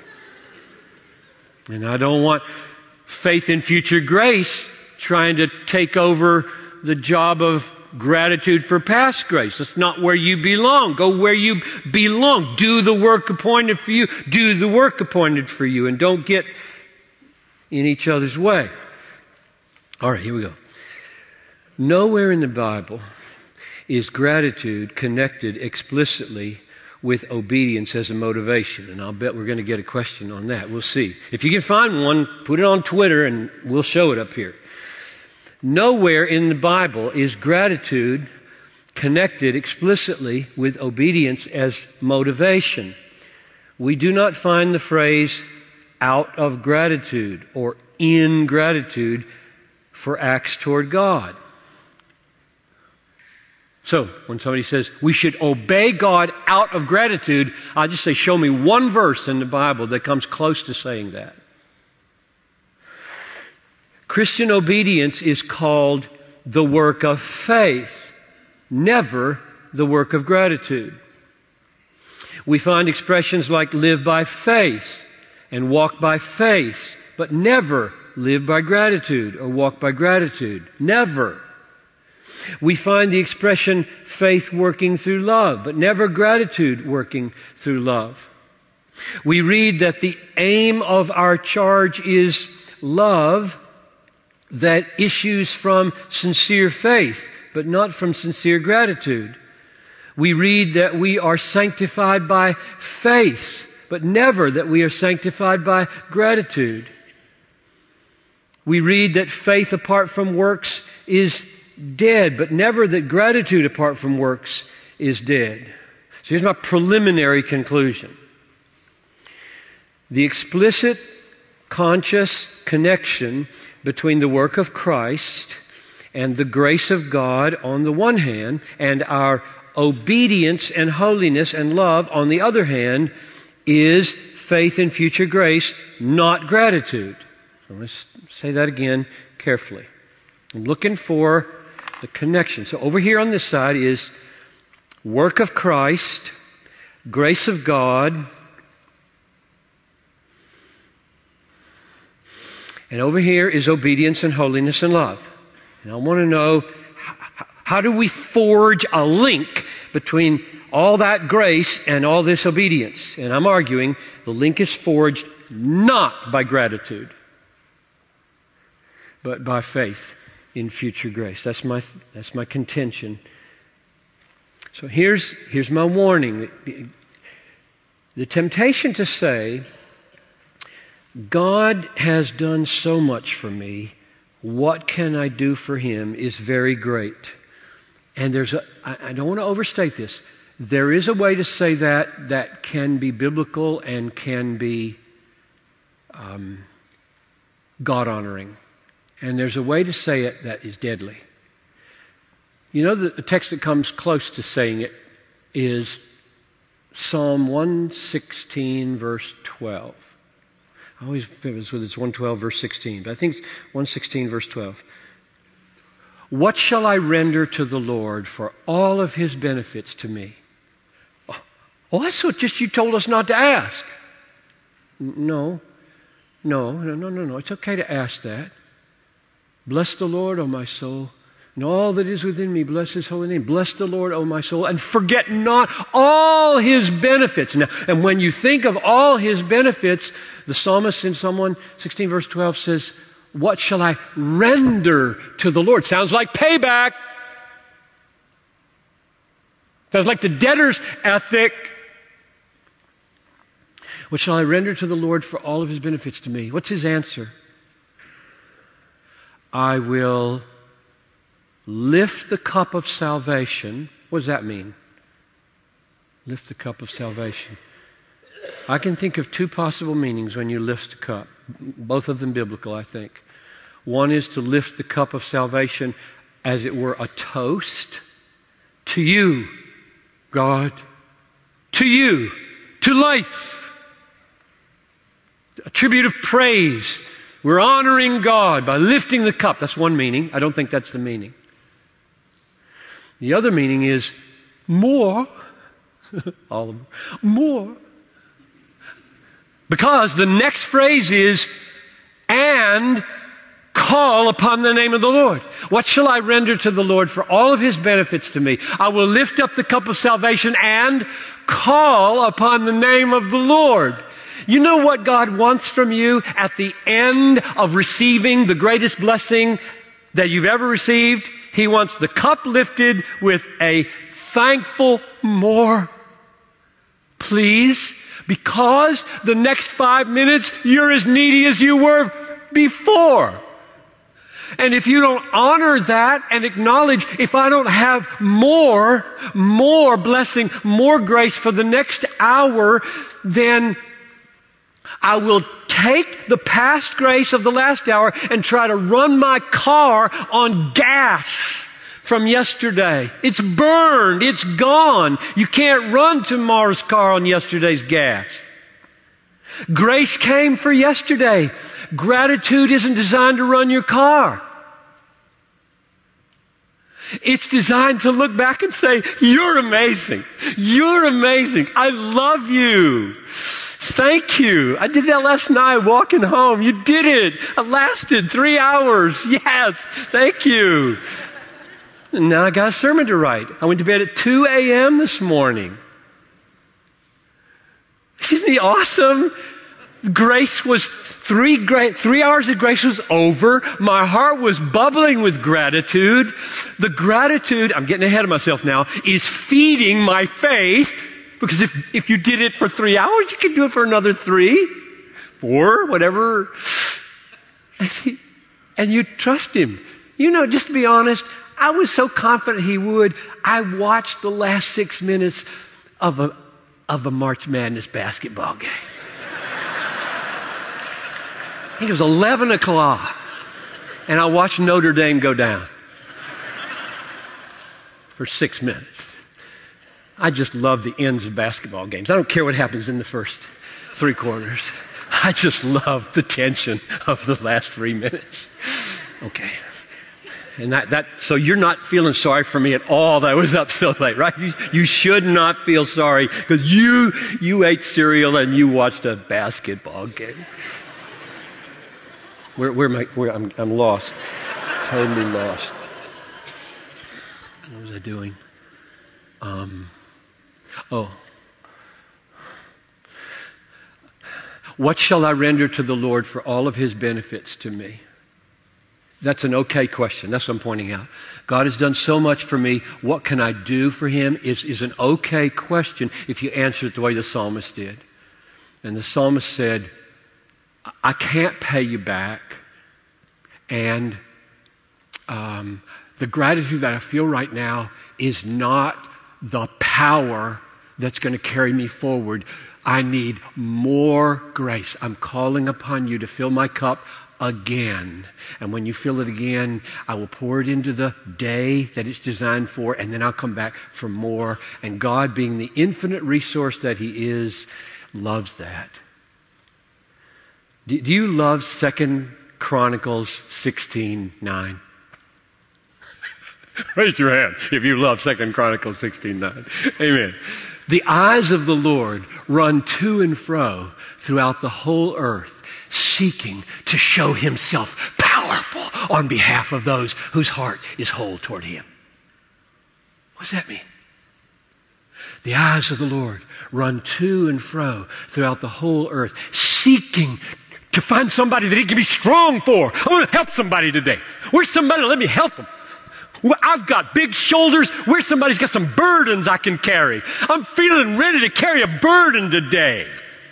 And I don't want faith in future grace trying to take over the job of gratitude for past grace. That's not where you belong. Go where you belong. Do the work appointed for you. Do the work appointed for you. And don't get in each other's way. All right, here we go. Nowhere in the Bible is gratitude connected explicitly with obedience as a motivation. And I'll bet we're going to get a question on that. We'll see. If you can find one, put it on Twitter and we'll show it up here. Nowhere in the Bible is gratitude connected explicitly with obedience as motivation. We do not find the phrase out of gratitude or in gratitude for acts toward God. So, when somebody says we should obey God out of gratitude, I just say, show me one verse in the Bible that comes close to saying that. Christian obedience is called the work of faith, never the work of gratitude. We find expressions like live by faith and walk by faith, but never live by gratitude or walk by gratitude. Never. We find the expression faith working through love, but never gratitude working through love. We read that the aim of our charge is love that issues from sincere faith, but not from sincere gratitude. We read that we are sanctified by faith, but never that we are sanctified by gratitude. We read that faith apart from works is dead, but never that gratitude apart from works is dead. So here's my preliminary conclusion. The explicit, conscious connection between the work of Christ and the grace of God on the one hand, and our obedience and holiness and love on the other hand, is faith in future grace, not gratitude. So let's say that again carefully. I'm looking for the connection. So over here on this side is work of Christ, grace of God, and over here is obedience and holiness and love. And I want to know, how do we forge a link between all that grace and all this obedience? And I'm arguing the link is forged not by gratitude, but by faith in future grace. That's my, that's my contention. So here's, here's my warning. The temptation to say, God has done so much for me, what can I do for Him, is very great. And there's a, I, I don't want to overstate this. There is a way to say that that can be biblical and can be um, God-honoring. And there's a way to say it that is deadly. You know, the, the text that comes close to saying it is Psalm one sixteen, verse twelve. I always feel with it's one twelve, verse sixteen, but I think it's one sixteen, verse twelve. What shall I render to the Lord for all of His benefits to me? Oh, well, that's what just you told us not to ask. No, no, no, no, no, no. It's okay to ask that. Bless the Lord, O my soul, and all that is within me, bless His holy name. Bless the Lord, O my soul, and forget not all His benefits. Now, and when you think of all His benefits, the psalmist in Psalm one sixteen, verse twelve says, what shall I render to the Lord? Sounds like payback. Sounds like the debtor's ethic. What shall I render to the Lord for all of His benefits to me? What's His answer? I will lift the cup of salvation. What does that mean? Lift the cup of salvation. I can think of two possible meanings when you lift the cup. Both of them biblical, I think. One is to lift the cup of salvation as it were a toast to you, God, to you, to life. A tribute of praise. We're honoring God by lifting the cup. That's one meaning. I don't think that's the meaning. The other meaning is more. All of them. More. Because the next phrase is, and call upon the name of the Lord. What shall I render to the Lord for all of His benefits to me? I will lift up the cup of salvation and call upon the name of the Lord. You know what God wants from you at the end of receiving the greatest blessing that you've ever received? He wants the cup lifted with a thankful more. Please, because the next five minutes you're as needy as you were before. And if you don't honor that and acknowledge, if I don't have more, more blessing, more grace for the next hour, then I will take the past grace of the last hour and try to run my car on gas from yesterday. It's burned. It's gone. You can't run tomorrow's car on yesterday's gas. Grace came for yesterday. Gratitude isn't designed to run your car. It's designed to look back and say, you're amazing. You're amazing. I love you. Thank you. I did that last night walking home. You did it. It lasted three hours. Yes. Thank you. And now I got a sermon to write. I went to bed at two a.m. this morning. Isn't he awesome? Grace was three great, three hours of grace was over. My heart was bubbling with gratitude. The gratitude, I'm getting ahead of myself now, is feeding my faith. Because if, if you did it for three hours, you can do it for another three, four, whatever. And, he, and you trust him. You know, just to be honest, I was so confident he would. I watched the last six minutes of a, of a March Madness basketball game. I think it was eleven o'clock. And I watched Notre Dame go down for six minutes. I just love the ends of basketball games. I don't care what happens in the first three quarters. I just love the tension of the last three minutes. Okay. And that, that, so you're not feeling sorry for me at all that I was up so late, right? You, you should not feel sorry because you, you ate cereal and you watched a basketball game. Where, where am I? Where, I'm, I'm lost. Totally lost. What was I doing? Um, oh. What shall I render to the Lord for all of his benefits to me? That's an okay question. That's what I'm pointing out. God has done so much for me. What can I do for him is, is an okay question if you answer it the way the psalmist did. And the psalmist said, I can't pay you back. And um, the gratitude that I feel right now is not the power that's going to carry me forward. I need more grace. I'm calling upon you to fill my cup again. And when you fill it again, I will pour it into the day that it's designed for, and then I'll come back for more. And God, being the infinite resource that he is, loves that. Do, do you love Second Chronicles sixteen nine? Raise your hand if you love Second Chronicles sixteen nine. Amen. The eyes of the Lord run to and fro throughout the whole earth, seeking to show himself powerful on behalf of those whose heart is whole toward him. What does that mean? The eyes of the Lord run to and fro throughout the whole earth, seeking to find somebody that he can be strong for. I want to help somebody today. Where's somebody? Let me help them. Well, I've got big shoulders. Where's somebody's got some burdens I can carry? I'm feeling ready to carry a burden today.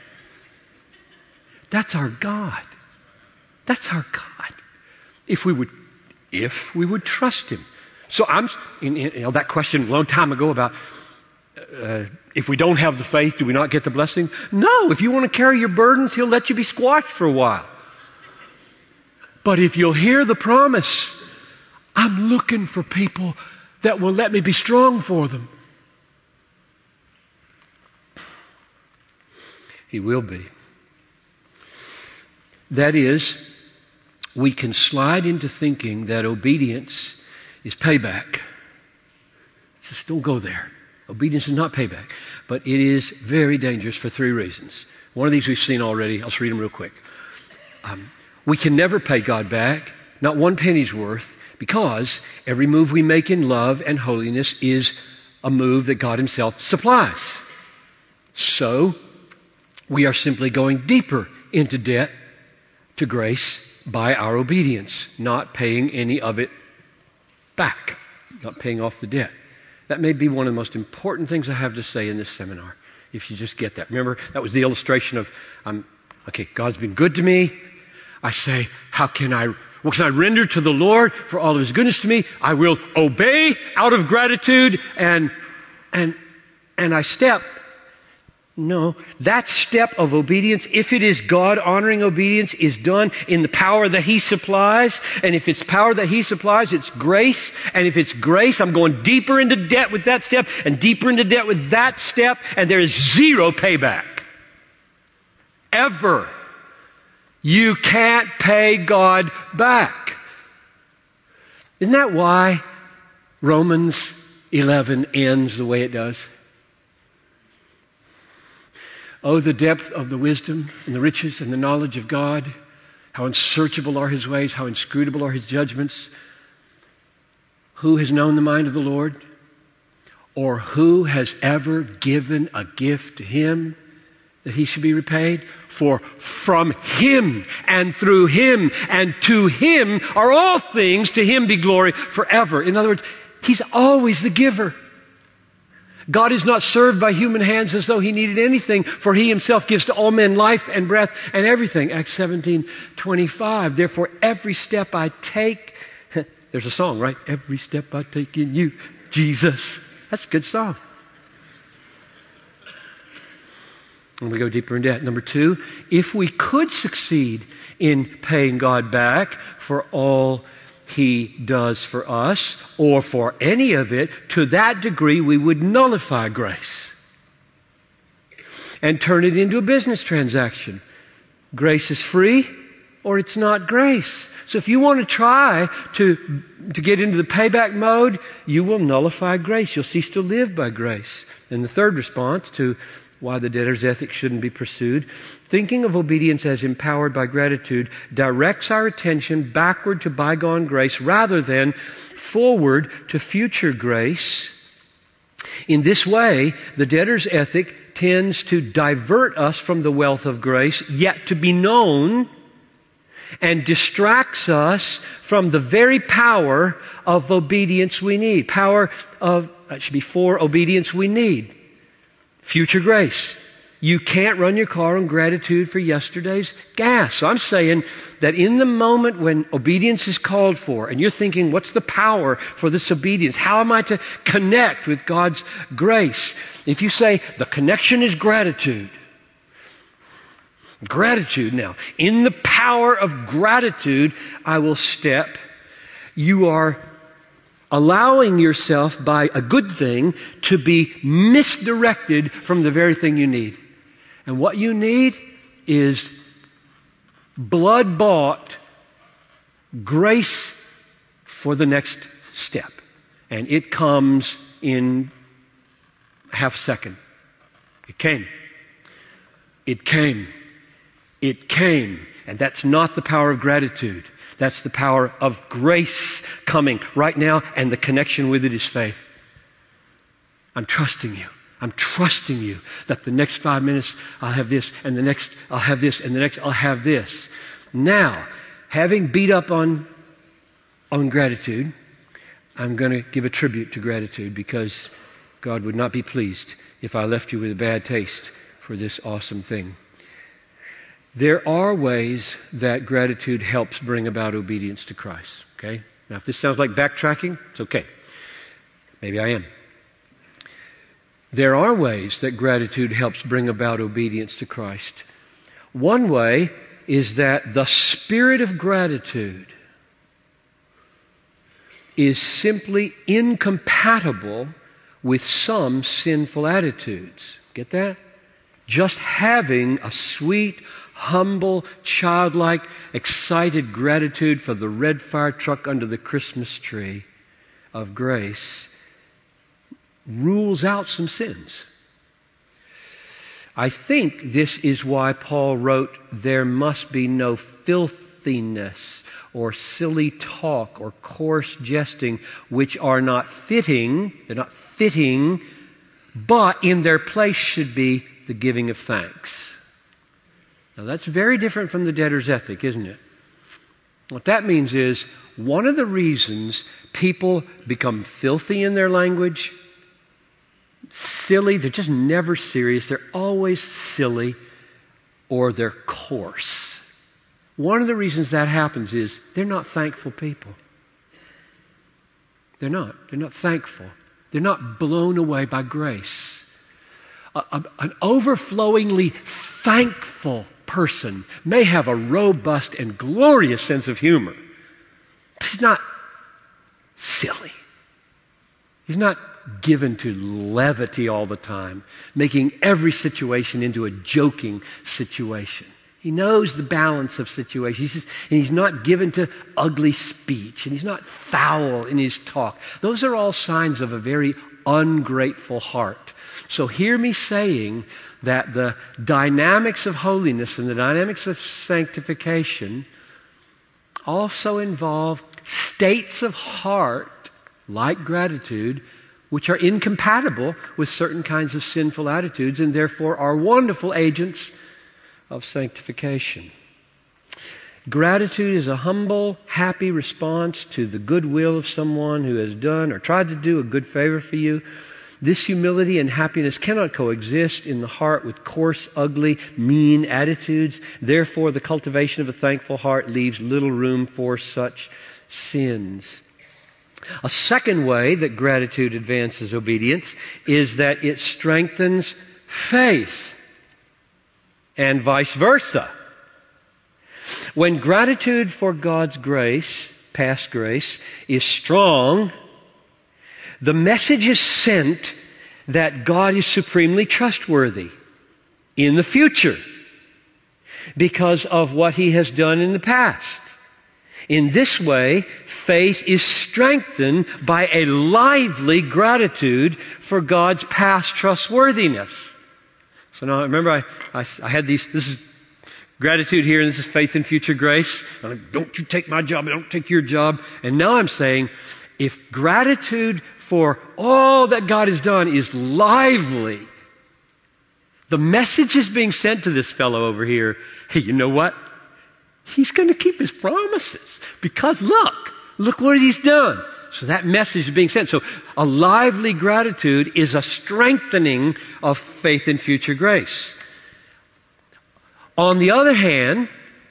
That's our God. That's our God. If we would, if we would trust him. So I'm, in, in, you know, that question a long time ago about uh, if we don't have the faith, do we not get the blessing? No. If you want to carry your burdens, he'll let you be squashed for a while. But if you'll hear the promise, I'm looking for people that will let me be strong for them. He will be. That is, we can slide into thinking that obedience is payback. Just don't go there. Obedience is not payback. But it is very dangerous for three reasons. One of these we've seen already. I'll just read them real quick. Um, we can never pay God back, not one penny's worth, because every move we make in love and holiness is a move that God himself supplies. So, we are simply going deeper into debt to grace by our obedience, not paying any of it back, not paying off the debt. That may be one of the most important things I have to say in this seminar, if you just get that. Remember, that was the illustration of, um, okay, God's been good to me. I say, how can I, what can I render to the Lord for all of his goodness to me? I will obey out of gratitude, and, and, and I step No, that step of obedience, if it is God-honoring obedience, is done in the power that He supplies. And if it's power that He supplies, it's grace. And if it's grace, I'm going deeper into debt with that step and deeper into debt with that step. And there is zero payback. Ever. You can't pay God back. Isn't that why Romans eleven ends the way it does? Oh, the depth of the wisdom and the riches and the knowledge of God. How unsearchable are His ways, how inscrutable are His judgments. Who has known the mind of the Lord? Or who has ever given a gift to Him that He should be repaid? For from Him and through Him and to Him are all things. To Him be glory forever. In other words, He's always the giver. God is not served by human hands as though He needed anything, for He Himself gives to all men life and breath and everything. Acts seventeen twenty-five. Therefore, every step I take, there's a song, right? Every step I take in You, Jesus. That's a good song. And we go deeper in debt. Number two, if we could succeed in paying God back for all He does for us, or for any of it, to that degree we would nullify grace and turn it into a business transaction. Grace is free, or it's not grace. So if you want to try to, to get into the payback mode, you will nullify grace. You'll cease to live by grace. And the third response to why the debtor's ethic shouldn't be pursued, thinking of obedience as empowered by gratitude directs our attention backward to bygone grace rather than forward to future grace. In this way, the debtor's ethic tends to divert us from the wealth of grace yet to be known, and distracts us from the very power of obedience we need. Power of, that should be for obedience we need. Future grace. You can't run your car on gratitude for yesterday's gas. So I'm saying that in the moment when obedience is called for, and you're thinking, what's the power for this obedience? How am I to connect with God's grace? If you say, the connection is gratitude. Gratitude now. In the power of gratitude, I will step. You are allowing yourself by a good thing to be misdirected from the very thing you need. And what you need is blood-bought grace for the next step. And it comes in half a second. It came. It came. It came. And that's not the power of gratitude. That's the power of grace coming right now, and the connection with it is faith. I'm trusting you. I'm trusting you that the next five minutes I'll have this, and the next I'll have this, and the next I'll have this. Now, having beat up on, on gratitude, I'm going to give a tribute to gratitude, because God would not be pleased if I left you with a bad taste for this awesome thing. There are ways that gratitude helps bring about obedience to Christ. Okay? Now, if this sounds like backtracking, it's okay. Maybe I am. There are ways that gratitude helps bring about obedience to Christ. One way is that the spirit of gratitude is simply incompatible with some sinful attitudes. Get that? Just having a sweet, humble, childlike, excited gratitude for the red fire truck under the Christmas tree of grace rules out some sins. I think this is why Paul wrote, there must be no filthiness or silly talk or coarse jesting, which are not fitting, they're not fitting, but in their place should be the giving of thanks. Now that's very different from the debtor's ethic, isn't it? What that means is, one of the reasons people become filthy in their language, silly, they're just never serious, they're always silly, or they're coarse. One of the reasons that happens is they're not thankful people. They're not. They're not thankful. They're not blown away by grace. A, a, an overflowingly thankful person may have a robust and glorious sense of humor. But he's not silly. He's not given to levity all the time, making every situation into a joking situation. He knows the balance of situations. He's just, and he's not given to ugly speech, and he's not foul in his talk. Those are all signs of a very ungrateful heart. So hear me saying that the dynamics of holiness and the dynamics of sanctification also involve states of heart, like gratitude, which are incompatible with certain kinds of sinful attitudes and therefore are wonderful agents of sanctification. Gratitude is a humble, happy response to the goodwill of someone who has done or tried to do a good favor for you. This humility and happiness cannot coexist in the heart with coarse, ugly, mean attitudes. Therefore, the cultivation of a thankful heart leaves little room for such sins. A second way that gratitude advances obedience is that it strengthens faith, and vice versa. When gratitude for God's grace, past grace, is strong, the message is sent that God is supremely trustworthy in the future because of what He has done in the past. In this way, faith is strengthened by a lively gratitude for God's past trustworthiness. So now, remember, I, I, I had these, this is gratitude here, and this is faith in future grace. And don't you take my job, don't take your job. And now I'm saying, if gratitude for all that God has done is lively, the message is being sent to this fellow over here. Hey, you know what? He's going to keep His promises because look, look what He's done. So that message is being sent. So a lively gratitude is a strengthening of faith in future grace. On the other hand,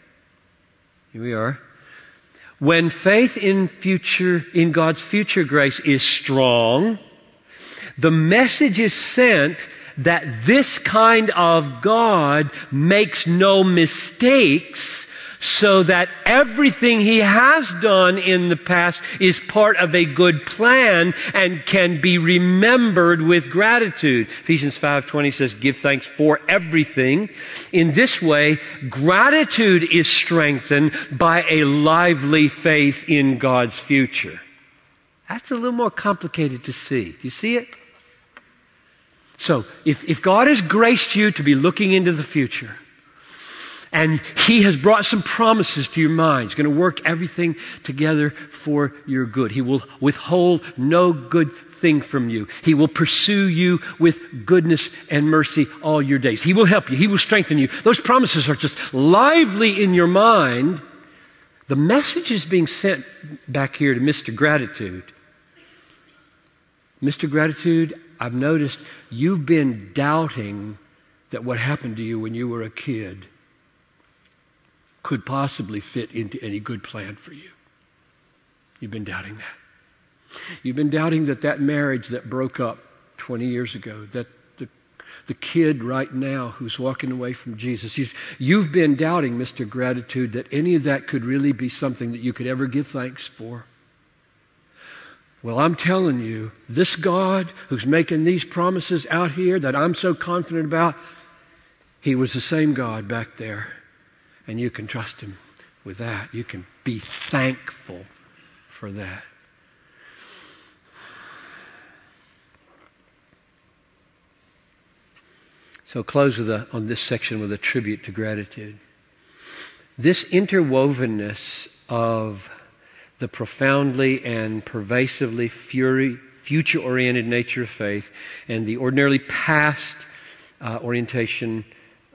here we are, when faith in future, in God's future grace is strong, the message is sent that this kind of God makes no mistakes, so that everything He has done in the past is part of a good plan and can be remembered with gratitude. Ephesians five twenty says, give thanks for everything. In this way, gratitude is strengthened by a lively faith in God's future. That's a little more complicated to see. Do you see it? So, if, if God has graced you to be looking into the future, and He has brought some promises to your mind, He's going to work everything together for your good. He will withhold no good thing from you. He will pursue you with goodness and mercy all your days. He will help you. He will strengthen you. Those promises are just lively in your mind. The message is being sent back here to Mister Gratitude. Mister Gratitude, I've noticed you've been doubting that what happened to you when you were a kid could possibly fit into any good plan for you. You've been doubting that. You've been doubting that that marriage that broke up twenty years ago, that the, the kid right now who's walking away from Jesus, you've, you've been doubting, Mister Gratitude, that any of that could really be something that you could ever give thanks for. Well, I'm telling you, this God who's making these promises out here that I'm so confident about, He was the same God back there. And you can trust Him with that. You can be thankful for that. So close with a, on this section with a tribute to gratitude. This interwovenness of the profoundly and pervasively fury, future-oriented nature of faith and the ordinarily past uh, orientation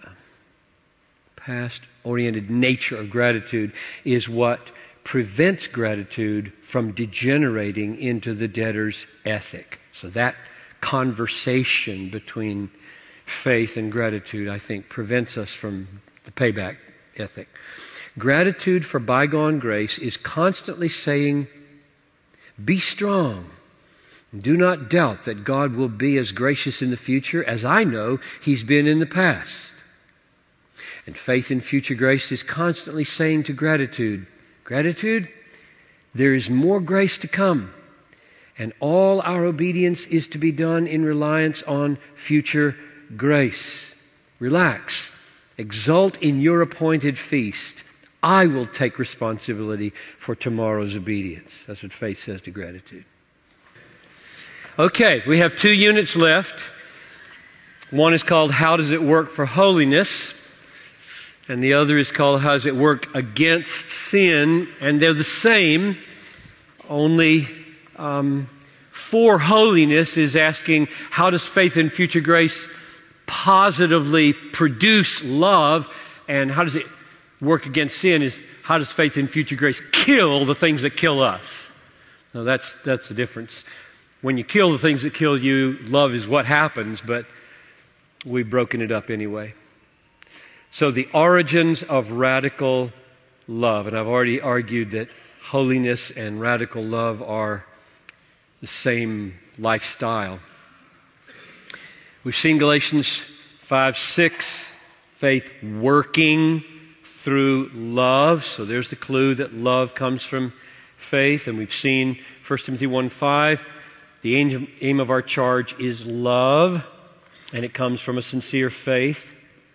past-oriented nature of gratitude is what prevents gratitude from degenerating into the debtor's ethic. So that conversation between faith and gratitude, I think, prevents us from the payback ethic. Gratitude for bygone grace is constantly saying, be strong, Do not doubt that God will be as gracious in the future as I know He's been in the past. And faith in future grace is constantly saying to gratitude, gratitude, there is more grace to come, and all our obedience is to be done in reliance on future grace. Relax. Exult in your appointed feast. I will take responsibility for tomorrow's obedience. That's what faith says to gratitude. Okay, we have two units left. One is called How Does It Work for Holiness? And the other is called How Does It Work Against Sin? And they're the same, only um, for holiness is asking, how does faith in future grace positively produce love? And how does it work against sin is, how does faith in future grace kill the things that kill us? Now that's, that's the difference. When you kill the things that kill you, love is what happens, but we've broken it up anyway. So the origins of radical love, and I've already argued that holiness and radical love are the same lifestyle. We've seen Galatians five six, faith working through love. So there's the clue that love comes from faith. And we've seen First Timothy one five, the aim of our charge is love, and it comes from a sincere faith.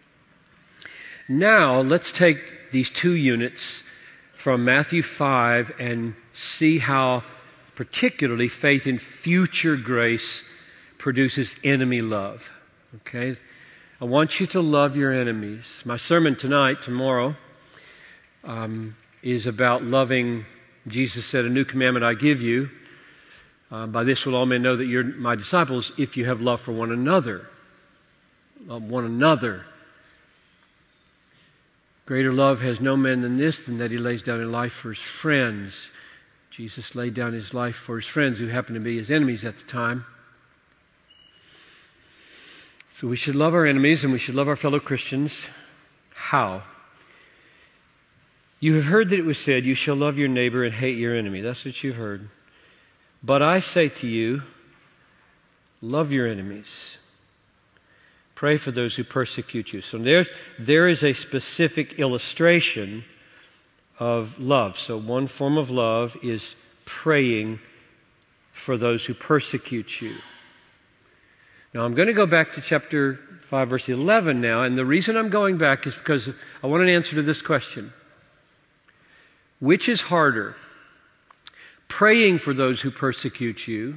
Now, let's take these two units from Matthew five and see how particularly faith in future grace produces enemy love. Okay? I want you to love your enemies. My sermon tonight, tomorrow, um, is about loving. Jesus said, a new commandment I give you. Uh, by this will all men know that you're my disciples if you have love for one another. Love one another. Greater love has no man than this, than that he lays down his life for his friends. Jesus laid down his life for his friends who happened to be his enemies at the time. So we should love our enemies and we should love our fellow Christians. How? You have heard that it was said, you shall love your neighbor and hate your enemy. That's what you've heard. But I say to you, love your enemies. Pray for those who persecute you. So there, there is a specific illustration of love. So one form of love is praying for those who persecute you. Now I'm going to go back to chapter five, verse eleven now, and the reason I'm going back is because I want an answer to this question. Which is harder? Praying for those who persecute you,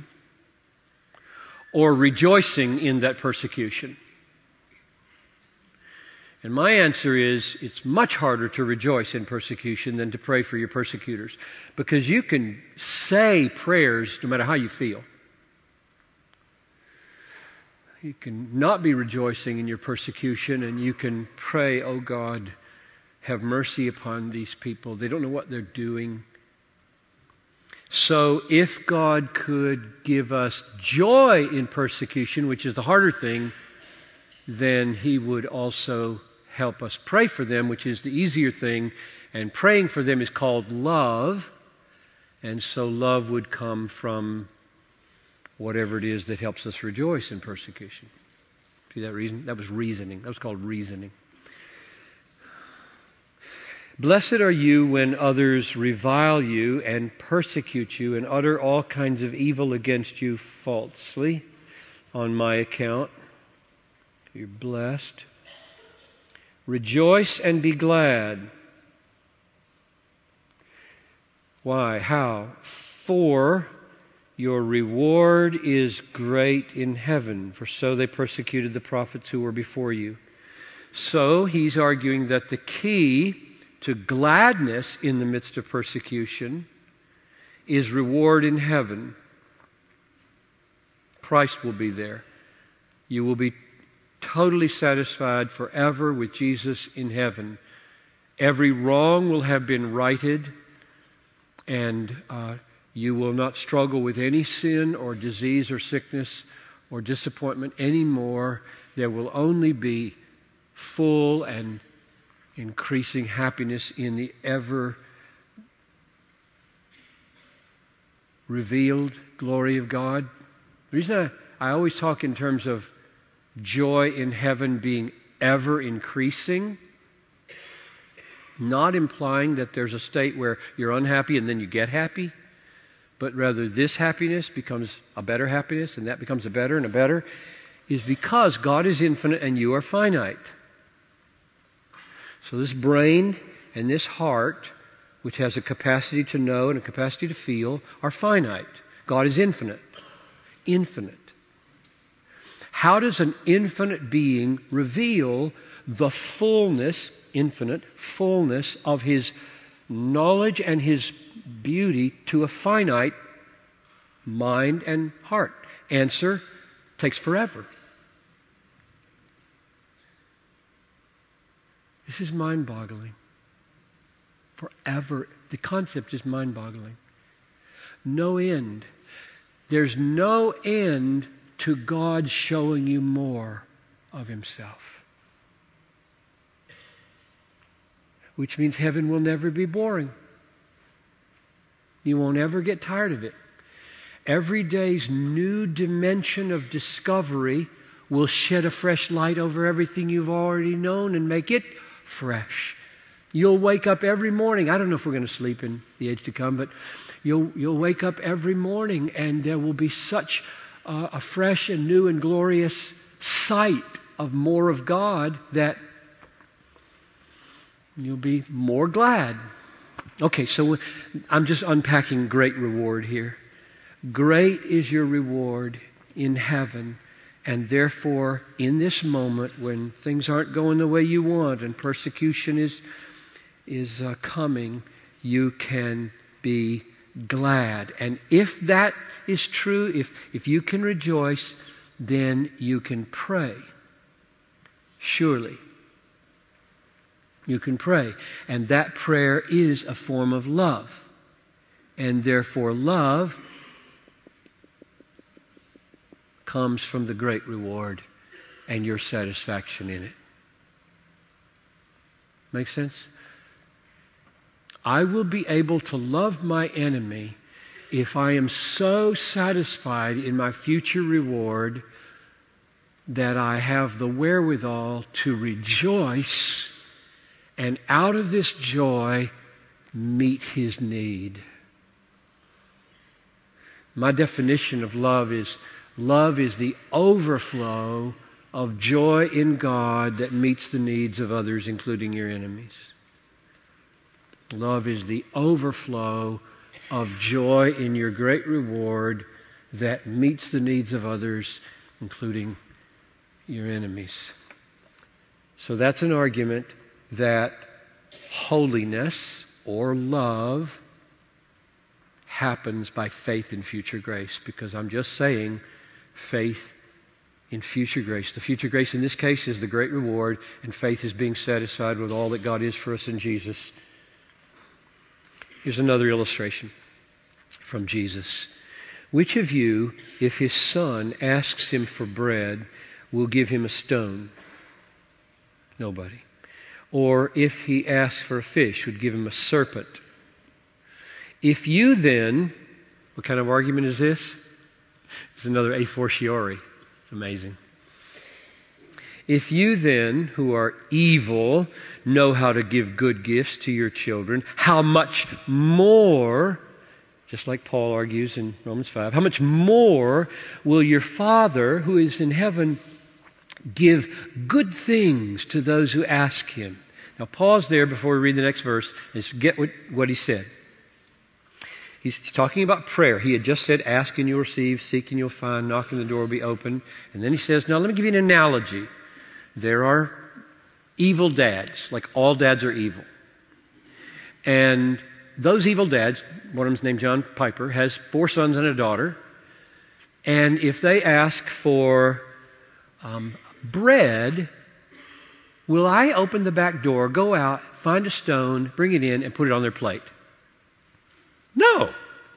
or rejoicing in that persecution? And my answer is, it's much harder to rejoice in persecution than to pray for your persecutors. Because you can say prayers no matter how you feel. You can not be rejoicing in your persecution, and you can pray, oh God, have mercy upon these people. They don't know what they're doing. So if God could give us joy in persecution, which is the harder thing, then He would also help us pray for them, which is the easier thing. And praying for them is called love. And so love would come from whatever it is that helps us rejoice in persecution. See that reason? That was reasoning. That was called reasoning. Blessed are you when others revile you and persecute you and utter all kinds of evil against you falsely on my account. You're blessed. Rejoice and be glad. Why? How? For your reward is great in heaven, for so they persecuted the prophets who were before you. So he's arguing that the key to gladness in the midst of persecution is reward in heaven. Christ will be there. You will be totally satisfied forever with Jesus in heaven. Every wrong will have been righted, and uh, you will not struggle with any sin or disease or sickness or disappointment anymore. There will only be full and increasing happiness in the ever revealed glory of God The reason I, I always talk in terms of joy in heaven being ever increasing, not implying that there's a state where you're unhappy and then you get happy, but rather this happiness becomes a better happiness and that becomes a better and a better, is because God is infinite and you are finite. So this brain and this heart, which has a capacity to know and a capacity to feel, are finite. God is infinite. Infinite. How does an infinite being reveal the fullness, infinite fullness of His knowledge and His beauty to a finite mind and heart? Answer, takes forever. This is mind-boggling. Forever. The concept is mind-boggling. No end. There's no end to God showing you more of Himself. Which means heaven will never be boring. You won't ever get tired of it. Every day's new dimension of discovery will shed a fresh light over everything you've already known and make it fresh. You'll wake up every morning. I don't know if we're going to sleep in the age to come, but you'll you'll wake up every morning and there will be such uh, a fresh and new and glorious sight of more of God that you'll be more glad. Okay, so I'm just unpacking great reward here. Great is your reward in heaven. And therefore, in this moment when things aren't going the way you want and persecution is, is uh, coming, you can be glad. And if that is true, if, if you can rejoice, then you can pray. Surely. You can pray. And that prayer is a form of love. And therefore, love comes from the great reward and your satisfaction in it. Make sense? I will be able to love my enemy if I am so satisfied in my future reward that I have the wherewithal to rejoice and out of this joy meet his need. My definition of love is love is the overflow of joy in God that meets the needs of others, including your enemies. Love is the overflow of joy in your great reward that meets the needs of others, including your enemies. So that's an argument that holiness or love happens by faith in future grace, because I'm just saying faith in future grace. The future grace in this case is the great reward, and faith is being satisfied with all that God is for us in Jesus. Here's another illustration from Jesus. Which of you, if his son asks him for bread, will give him a stone? Nobody. Or if he asks for a fish, would give him a serpent? If you then, what kind of argument is this? It's another a fortiori. It's amazing. If you then, who are evil, know how to give good gifts to your children, how much more, just like Paul argues in Romans five, how much more will your Father who is in heaven give good things to those who ask him? Now pause there before we read the next verse and just get what, what he said. He's talking about prayer. He had just said, ask and you'll receive, seek and you'll find, knock and the door will be open. And then he says, now let me give you an analogy. There are evil dads, like all dads are evil. And those evil dads, one of them's named John Piper, has four sons and a daughter. And if they ask for um, bread, will I open the back door, go out, find a stone, bring it in, and put it on their plate? No.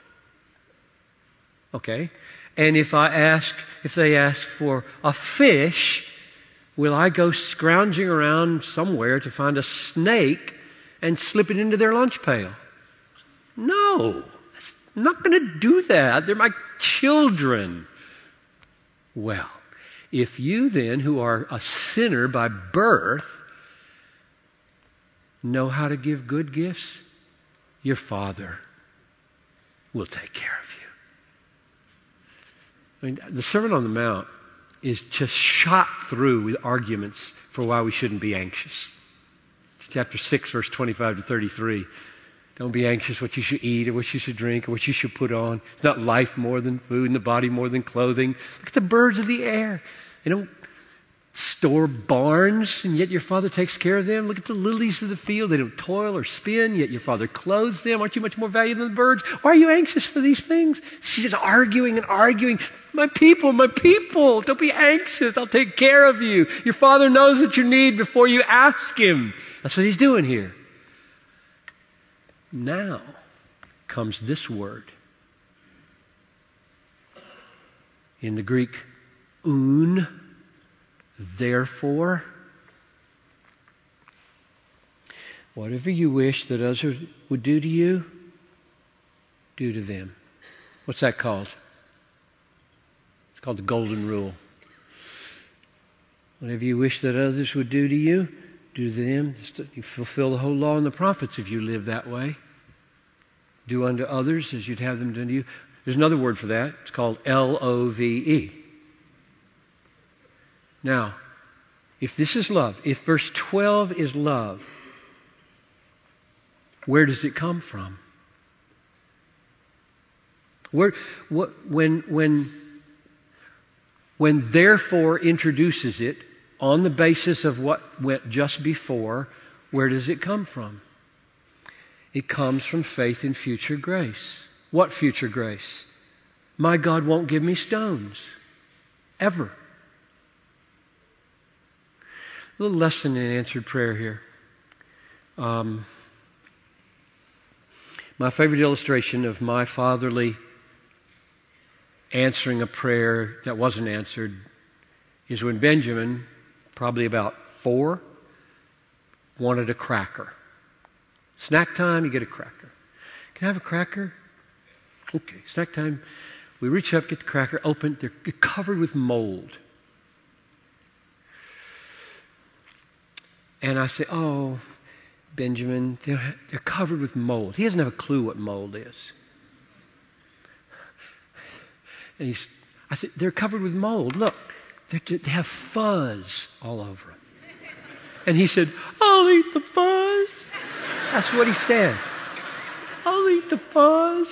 Okay. And if I ask, if they ask for a fish, will I go scrounging around somewhere to find a snake and slip it into their lunch pail? No. I'm not going to do that. They're my children. Well, if you then, who are a sinner by birth, know how to give good gifts, your Father will take care of you. I mean, the Sermon on the Mount is just shot through with arguments for why we shouldn't be anxious. It's chapter six, verse twenty-five to thirty-three. Don't be anxious what you should eat or what you should drink or what you should put on. It's not life more than food and the body more than clothing. Look at the birds of the air. They don't store barns, and yet your Father takes care of them. Look at the lilies of the field. They don't toil or spin, yet your Father clothes them. Aren't you much more valuable than the birds? Why are you anxious for these things? She's just arguing and arguing. My people, my people, don't be anxious. I'll take care of you. Your Father knows what you need before you ask Him. That's what He's doing here. Now comes this word. In the Greek, un, therefore. Whatever you wish that others would do to you, do to them. What's that called? It's called the golden rule. Whatever you wish that others would do to you, do to them. You fulfill the whole law and the prophets if you live that way. Do unto others as you'd have them done to you. There's another word for that. It's called L O V E. Now, if this is love, if verse twelve is love, where does it come from? Where, what, when, when, when therefore introduces it on the basis of what went just before, where does it come from? It comes from faith in future grace. What future grace? My God won't give me stones. Ever. A little lesson in answered prayer here. Um, my favorite illustration of my fatherly answering a prayer that wasn't answered is when Benjamin, probably about four, wanted a cracker. Snack time, you get a cracker. Can I have a cracker? Okay, snack time. We reach up, get the cracker, open. They're covered with mold. And I say, oh, Benjamin, they're, they're covered with mold. He doesn't have a clue what mold is. And he's, I said, they're covered with mold. Look, they have fuzz all over them. And he said, I'll eat the fuzz. That's what he said. I'll eat the fuzz.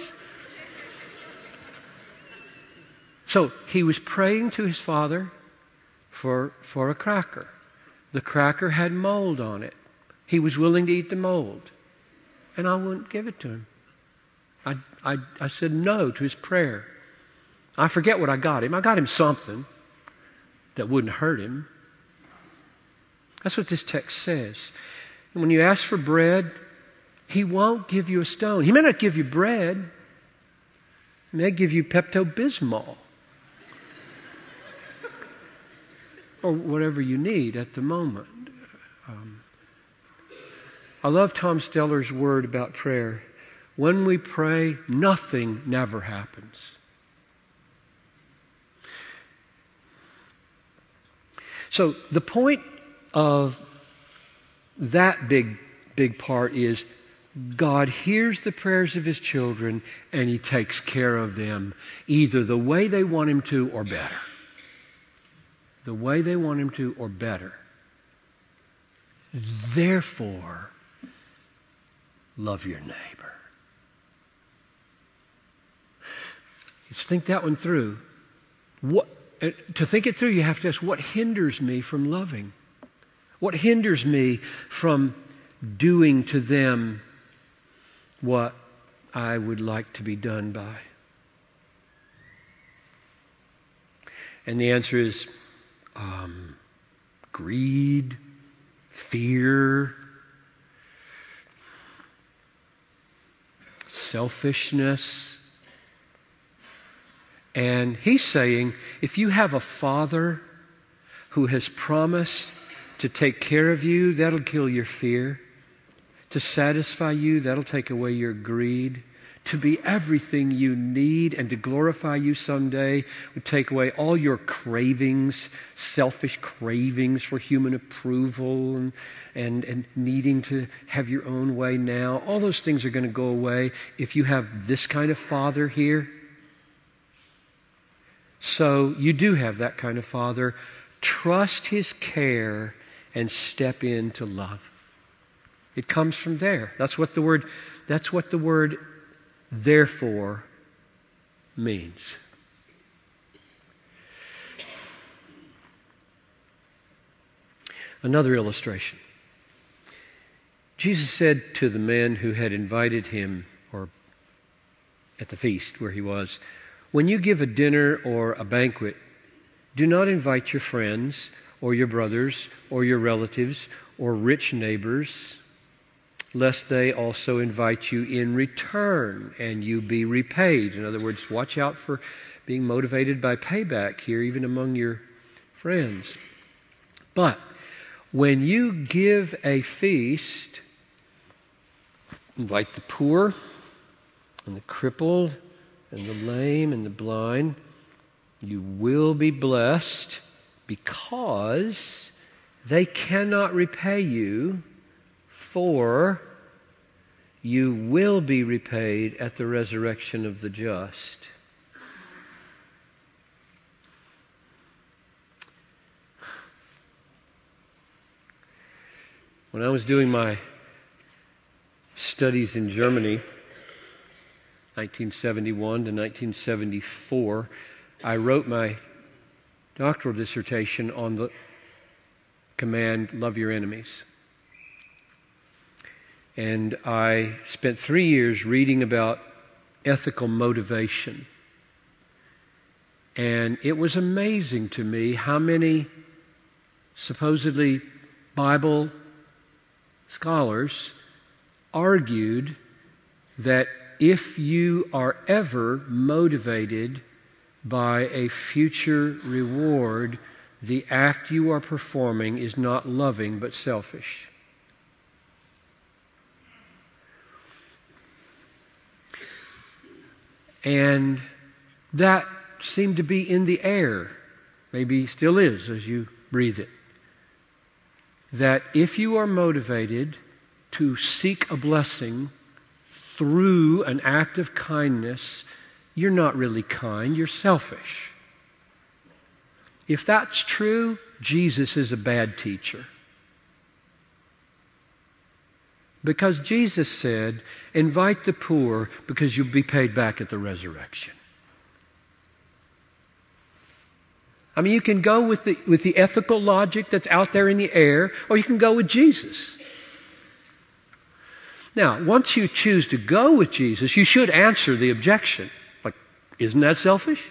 So he was praying to his father for, for a cracker. The cracker had mold on it. He was willing to eat the mold. And I wouldn't give it to him. I, I, I said no to his prayer. I forget what I got him. I got him something that wouldn't hurt him. That's what this text says. And when you ask for bread, He won't give you a stone. He may not give you bread. He may give you Pepto-Bismol. Or whatever you need at the moment. Um, I love Tom Steller's word about prayer. When we pray, nothing never happens. So the point of that big, big part is God hears the prayers of His children and He takes care of them either the way they want Him to or better. The way they want Him to or better. Therefore, love your neighbor. Let's think that one through. What, uh, to think it through, you have to ask, what hinders me from loving? What hinders me from doing to them what I would like to be done by? And the answer is um, greed, fear, selfishness. And He's saying, if you have a Father who has promised to take care of you, that'll kill your fear. To satisfy you, that'll take away your greed. to be everything you need and to glorify you someday, would take away all your cravings, selfish cravings for human approval and, and, and needing to have your own way now. All those things are going to go away if you have this kind of Father here. So you do have that kind of Father. Trust His care and step into love. It comes from there. That's what the word, that's what the word therefore means. Another illustration. Jesus said to the men who had invited him, or at the feast where he was, when you give a dinner or a banquet, do not invite your friends or your brothers or your relatives or rich neighbors, lest they also invite you in return and you be repaid. In other words, watch out for being motivated by payback here, even among your friends. But when you give a feast, invite the poor and the crippled and the lame and the blind, you will be blessed because they cannot repay you, for you will be repaid at the resurrection of the just. When I was doing my studies in Germany, nineteen seventy-one to nineteen seventy-four, I wrote my doctoral dissertation on the command, love your enemies. And I spent three years reading about ethical motivation. And it was amazing to me how many supposedly Bible scholars argued that if you are ever motivated by a future reward, the act you are performing is not loving but selfish. And that seemed to be in the air, maybe still is as you breathe it, that if you are motivated to seek a blessing through an act of kindness, you're not really kind, you're selfish. If that's true, Jesus is a bad teacher. Because Jesus said, invite the poor because you'll be paid back at the resurrection. I mean, you can go with the, with the ethical logic that's out there in the air, or you can go with Jesus. Now, once you choose to go with Jesus, you should answer the objection. Like, isn't that selfish?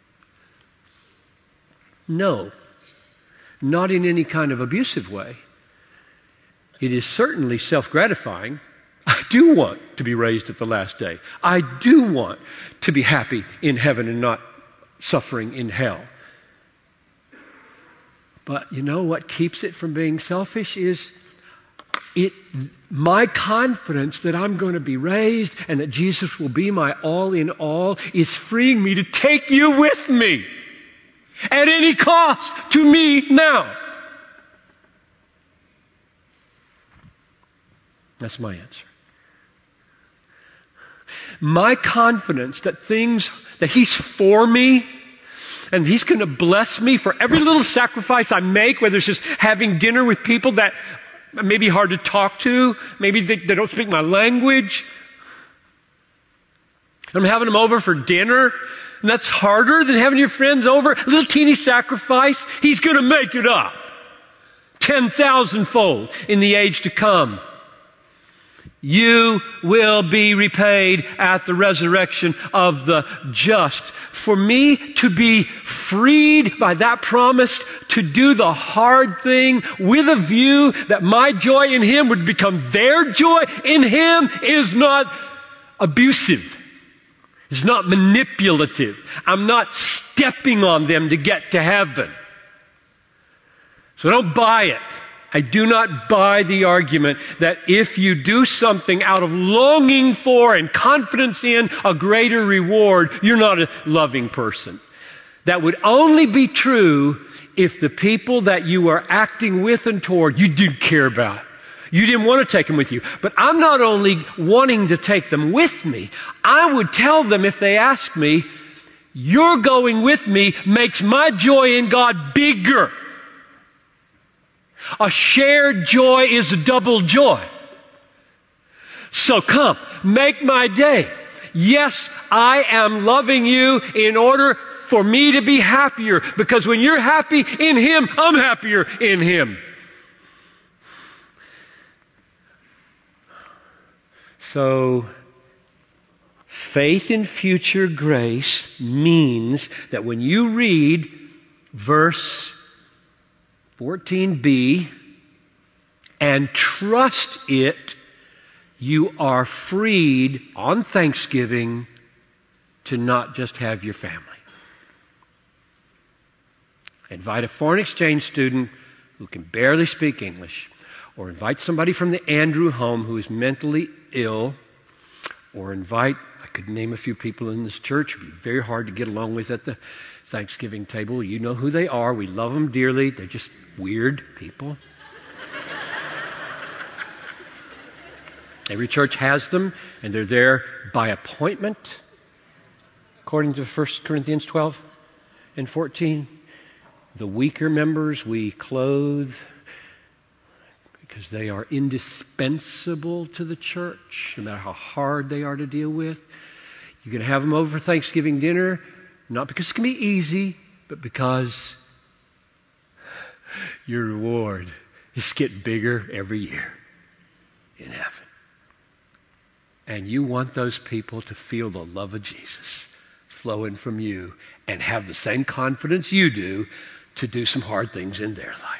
No. Not in any kind of abusive way. It is certainly self-gratifying. I do want to be raised at the last day. I do want to be happy in heaven and not suffering in hell. But you know what keeps it from being selfish is it, my confidence that I'm going to be raised and that Jesus will be my all in all is freeing me to take you with me at any cost to me now. That's my answer. My confidence that things, that He's for me and He's going to bless me for every little sacrifice I make, whether it's just having dinner with people that may be hard to talk to, maybe they, they don't speak my language. I'm having them over for dinner, and that's harder than having your friends over. A little teeny sacrifice, He's going to make it up ten thousand fold in the age to come. You will be repaid at the resurrection of the just. For me to be freed by that promise to do the hard thing with a view that my joy in Him would become their joy in Him is not abusive. It's not manipulative. I'm not stepping on them to get to heaven. So don't buy it. I do not buy the argument that if you do something out of longing for and confidence in a greater reward, you're not a loving person. That would only be true if the people that you were acting with and toward you didn't care about. You didn't want to take them with you. But I'm not only wanting to take them with me, I would tell them if they ask me, your going with me makes my joy in God bigger. A shared joy is a double joy. So come, make my day. Yes, I am loving you in order for me to be happier, because when you're happy in Him, I'm happier in Him. So, faith in future grace means that when you read verse fourteen b and trust it, you are freed on Thanksgiving to not just have your family. Invite a foreign exchange student who can barely speak English, or invite somebody from the Andrew home who is mentally ill, or invite, I could name a few people in this church who would be very hard to get along with at the Thanksgiving table. You know who they are. We love them dearly. They're just weird people. Every church has them, and they're there by appointment, according to First Corinthians twelve and fourteen. The weaker members we clothe because they are indispensable to the church, no matter how hard they are to deal with. You can have them over for Thanksgiving dinner, not because it's going to be easy, but because your reward is getting bigger every year in heaven. And you want those people to feel the love of Jesus flowing from you and have the same confidence you do to do some hard things in their life.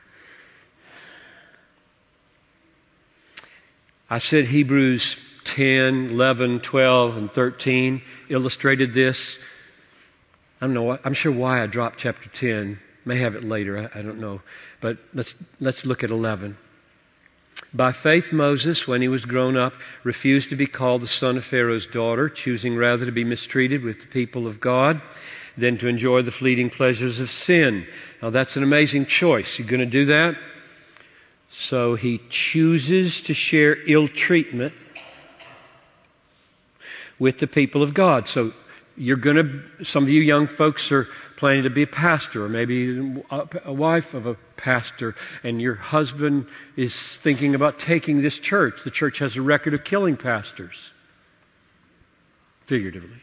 I said Hebrews ten, eleven, twelve, and thirteen illustrated this. I don't know what, I'm sure why I dropped chapter ten. May have it later, I, I don't know. But let's let's look at eleven. By faith Moses, when he was grown up, refused to be called the son of Pharaoh's daughter, choosing rather to be mistreated with the people of God than to enjoy the fleeting pleasures of sin. Now that's an amazing choice. You going to do that? So he chooses to share ill treatment with the people of God. So you're going to, some of you young folks are planning to be a pastor, or maybe a wife of a pastor, and your husband is thinking about taking this church. The church has a record of killing pastors, figuratively.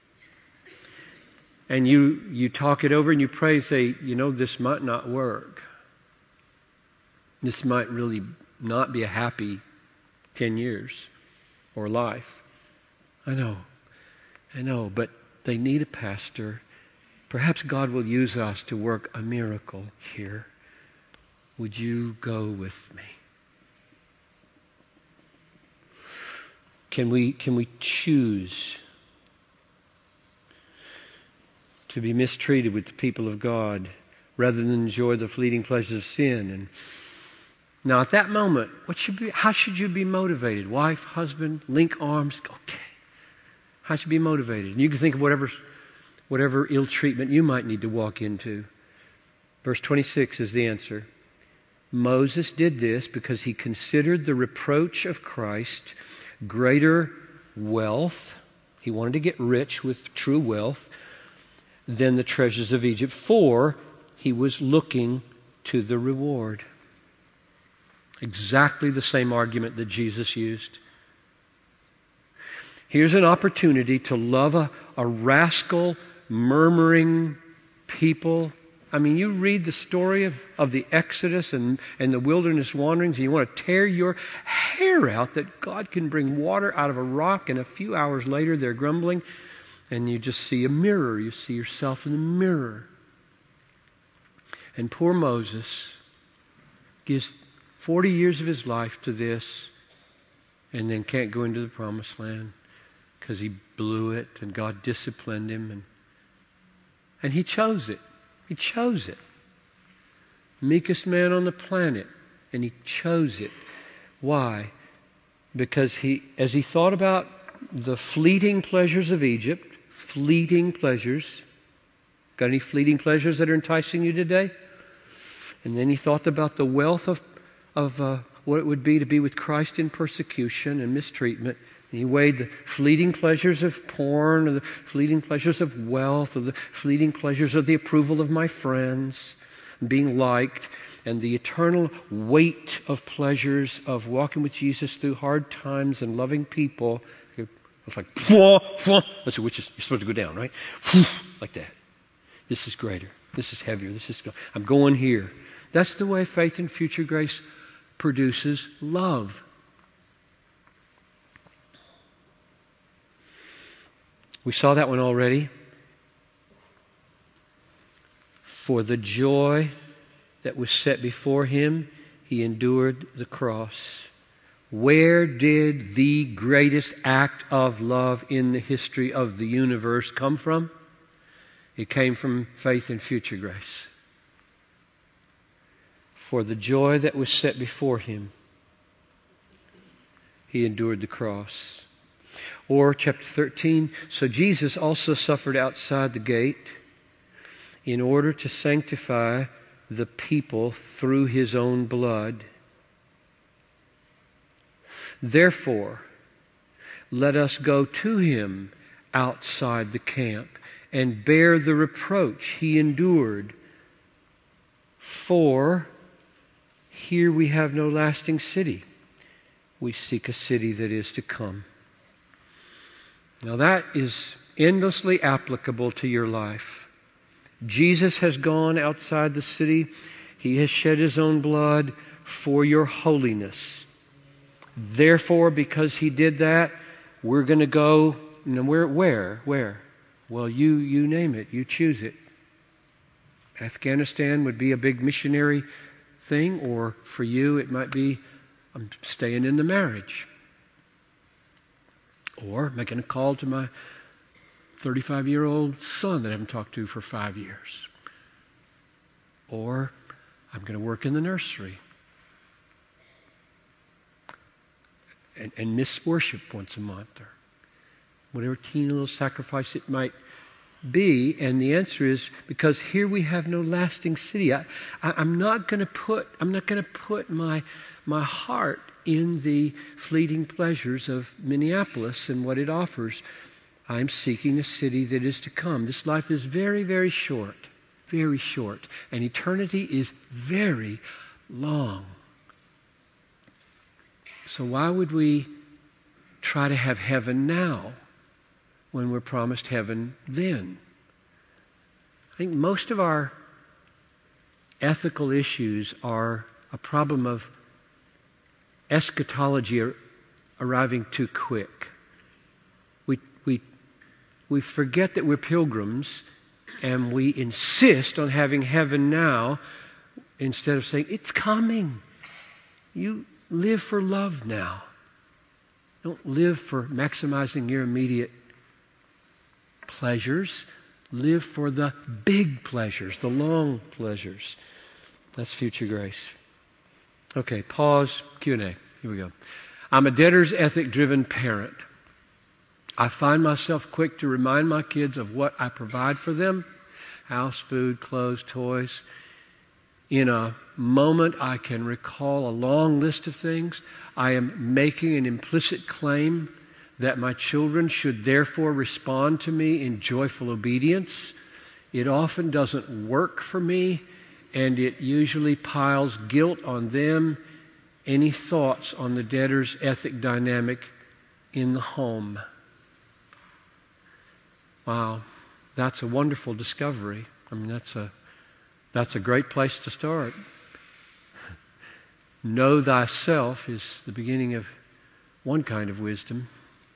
And you, you talk it over and you pray and say, you know, this might not work. This might really not be a happy ten years or life. I know, I know, but they need a pastor. Perhaps God will use us to work a miracle here. Would you go with me? Can we, can we choose to be mistreated with the people of God rather than enjoy the fleeting pleasures of sin? And now at that moment, what should be, how should you be motivated? Wife, husband, link arms, okay. How should you be motivated? And you can think of whatever, whatever ill treatment you might need to walk into. Verse twenty-six is the answer. Moses did this because he considered the reproach of Christ greater wealth. He wanted to get rich with true wealth than the treasures of Egypt, for he was looking to the reward. Exactly the same argument that Jesus used. Here's an opportunity to love a, a rascal, murmuring people. I mean, you read the story of, of the Exodus and, and the wilderness wanderings, and you want to tear your hair out that God can bring water out of a rock, and a few hours later they're grumbling, and you just see a mirror. You see yourself in the mirror. And poor Moses gives forty years of his life to this, and then can't go into the promised land because he blew it, and God disciplined him, and and he chose it. He chose it. Meekest man on the planet and he chose it. Why? Because he, as he thought about the fleeting pleasures of Egypt, fleeting pleasures, got any fleeting pleasures that are enticing you today? And then he thought about the wealth of, of uh, what it would be to be with Christ in persecution and mistreatment. And he weighed the fleeting pleasures of porn, or the fleeting pleasures of wealth, or the fleeting pleasures of the approval of my friends, and being liked, and the eternal weight of pleasures of walking with Jesus through hard times and loving people. It's like, that's which is you're supposed to go down, right? Like that. This is greater. This is heavier. This is. I'm going here. That's the way faith and future grace produces love. We saw that one already. For the joy that was set before him, he endured the cross. Where did the greatest act of love in the history of the universe come from? It came from faith and future grace. For the joy that was set before him, he endured the cross. Or chapter thirteen, so Jesus also suffered outside the gate in order to sanctify the people through his own blood. Therefore, let us go to him outside the camp and bear the reproach he endured. For here we have no lasting city. We seek a city that is to come. Now that is endlessly applicable to your life. Jesus has gone outside the city. He has shed his own blood for your holiness. Therefore, because he did that, we're going to go, and where, where, where? Well, you, you name it. You choose it. Afghanistan would be a big missionary thing, or for you, it might be, I'm staying in the marriage. Or making a call to my thirty-five-year-old son that I haven't talked to for five years. Or I'm going to work in the nursery. And, and miss worship once a month, or whatever teeny little sacrifice it might be. And the answer is because here we have no lasting city. I, I, I'm not going to put. I'm not going to put my my heart in the fleeting pleasures of Minneapolis and what it offers. I'm seeking a city that is to come. This life is very, very short, very short, and eternity is very long. So why would we try to have heaven now when we're promised heaven then? I think most of our ethical issues are a problem of eschatology arriving too quick. We, we, we forget that we're pilgrims, and we insist on having heaven now instead of saying, it's coming. You live for love now. Don't live for maximizing your immediate pleasures. Live for the big pleasures, the long pleasures. That's future grace. Okay, pause, Q and A. Here we go. I'm a debtor's ethic-driven parent. I find myself quick to remind my kids of what I provide for them. House, food, clothes, toys. In a moment, I can recall a long list of things. I am making an implicit claim that my children should therefore respond to me in joyful obedience. It often doesn't work for me, and it usually piles guilt on them. Any thoughts on the debtor's ethic dynamic in the home? Wow, that's a wonderful discovery. I mean, that's a that's a great place to start. Know thyself is the beginning of one kind of wisdom.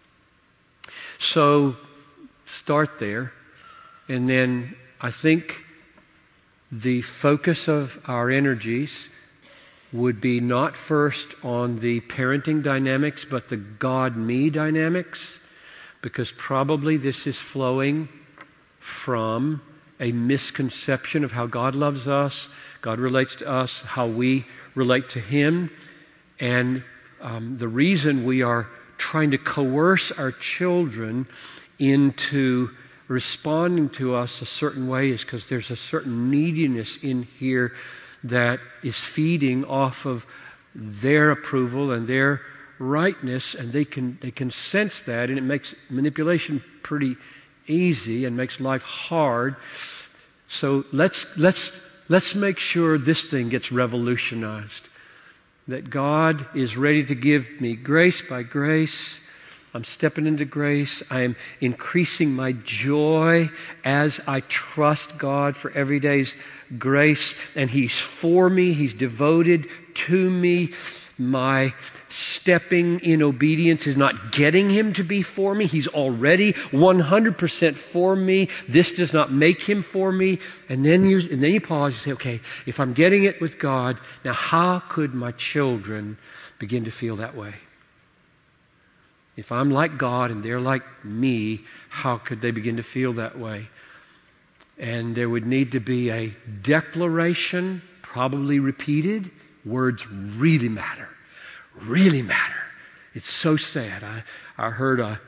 So start there, and then I think the focus of our energies would be not first on the parenting dynamics, but the God-me dynamics, because probably this is flowing from a misconception of how God loves us, God relates to us, how we relate to Him. And um, the reason we are trying to coerce our children into responding to us a certain way is because there's a certain neediness in here that is feeding off of their approval and their rightness, and they can they can sense that, and it makes manipulation pretty easy and makes life hard. So let's let's let's make sure this thing gets revolutionized. That God is ready to give me grace by grace. I'm stepping into grace. I am increasing my joy as I trust God for every day's grace. And He's for me. He's devoted to me. My stepping in obedience is not getting Him to be for me. He's already one hundred percent for me. This does not make Him for me. And then you, and then you pause and say, okay, if I'm getting it with God, now how could my children begin to feel that way? If I'm like God and they're like me, how could they begin to feel that way? And there would need to be a declaration, probably repeated. Words really matter. Really matter. It's so sad. I, I heard a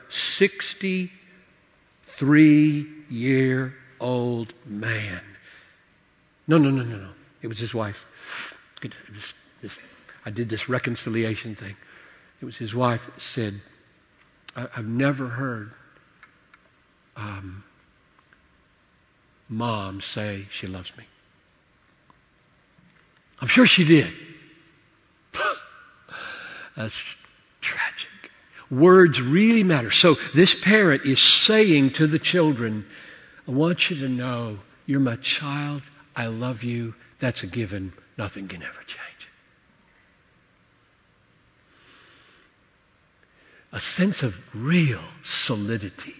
sixty-three-year-old man. No, no, no, no, no. It was his wife. It, this, this, I did this reconciliation thing. It was his wife that said, I, I've never heard um, Mom say she loves me. I'm sure she did. That's tragic. Words really matter. So this parent is saying to the children, I want you to know you're my child. I love you. That's a given. Nothing can ever change. A sense of real solidity.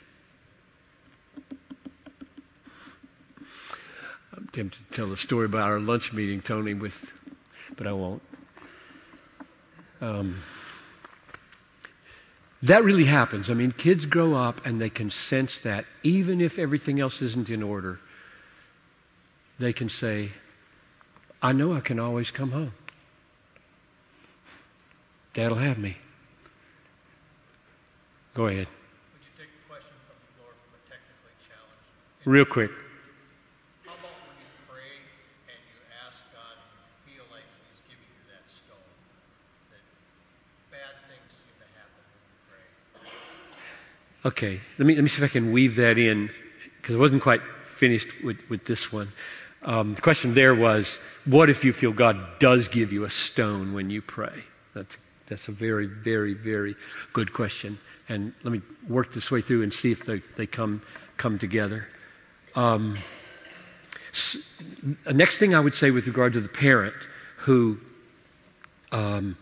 I'm tempted to tell a story about our lunch meeting, Tony, with, but I won't. Um, that really happens. I mean, kids grow up and they can sense that even if everything else isn't in order, they can say, I know I can always come home. Dad'll have me. Go ahead. Would you take the question from the floor from a technically challenged? Real quick. How about when you pray and you ask God and you feel like He's giving you that stone, that bad things seem to happen when you pray? Okay, let me let me see if I can weave that in, because I wasn't quite finished with, with this one. Um, the question there was, what if you feel God does give you a stone when you pray? That's that's a very, very, very good question. And let me work this way through and see if they, they come come together. Um, s- next thing I would say with regard to the parent who um,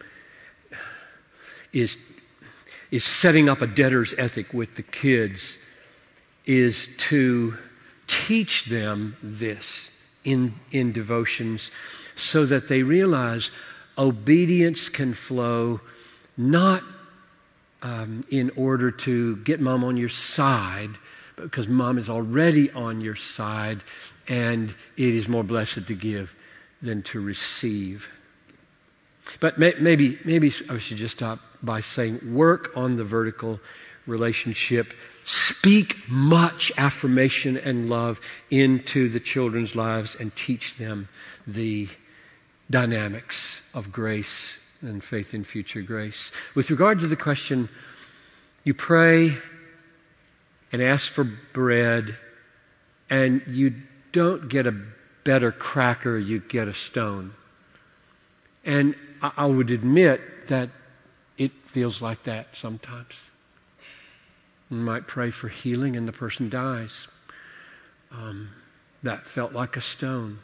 is is setting up a debtor's ethic with the kids is to teach them this in in devotions so that they realize obedience can flow not um, in order to get Mom on your side, but because Mom is already on your side, and it is more blessed to give than to receive. But may, maybe maybe I should just stop by saying, work on the vertical relationship. Speak much affirmation and love into the children's lives and teach them the dynamics of grace and faith in future grace. With regard to the question, you pray and ask for bread, and you don't get a better cracker, you get a stone. And I, I would admit that it feels like that sometimes. You might pray for healing and the person dies. Um, that felt like a stone.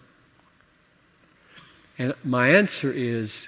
And my answer is,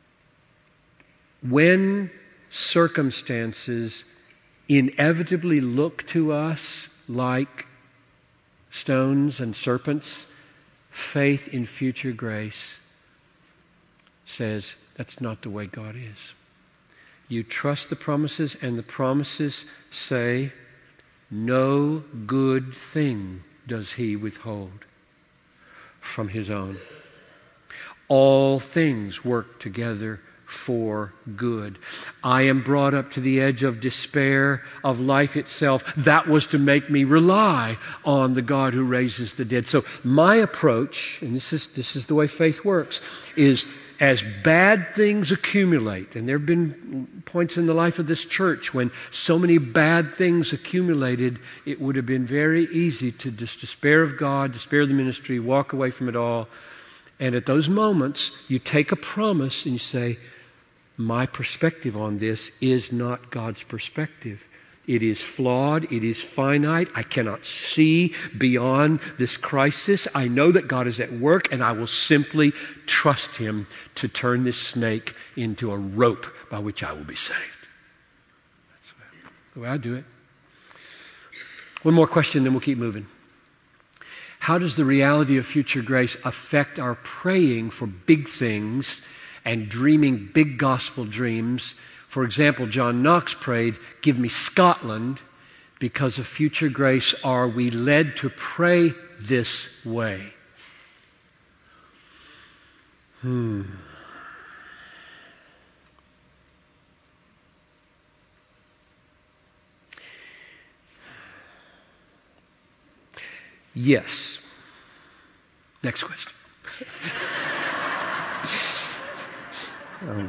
when circumstances inevitably look to us like stones and serpents, faith in future grace says that's not the way God is. You trust the promises, and the promises say, no good thing does he withhold from his own. All things work together for good. I am brought up to the edge of despair of life itself. That was to make me rely on the God who raises the dead. So my approach, and this is this is the way faith works, is as bad things accumulate, and there have been points in the life of this church when so many bad things accumulated, it would have been very easy to just despair of God, despair of the ministry, walk away from it all. And at those moments, you take a promise and you say, my perspective on this is not God's perspective. It is flawed. It is finite. I cannot see beyond this crisis. I know that God is at work, and I will simply trust Him to turn this snake into a rope by which I will be saved. That's the way I do it. One more question, then we'll keep moving. How does the reality of future grace affect our praying for big things and dreaming big gospel dreams? For example, John Knox prayed, "Give me Scotland." Because of future grace, are we led to pray this way? Hmm. Yes. Next question. um,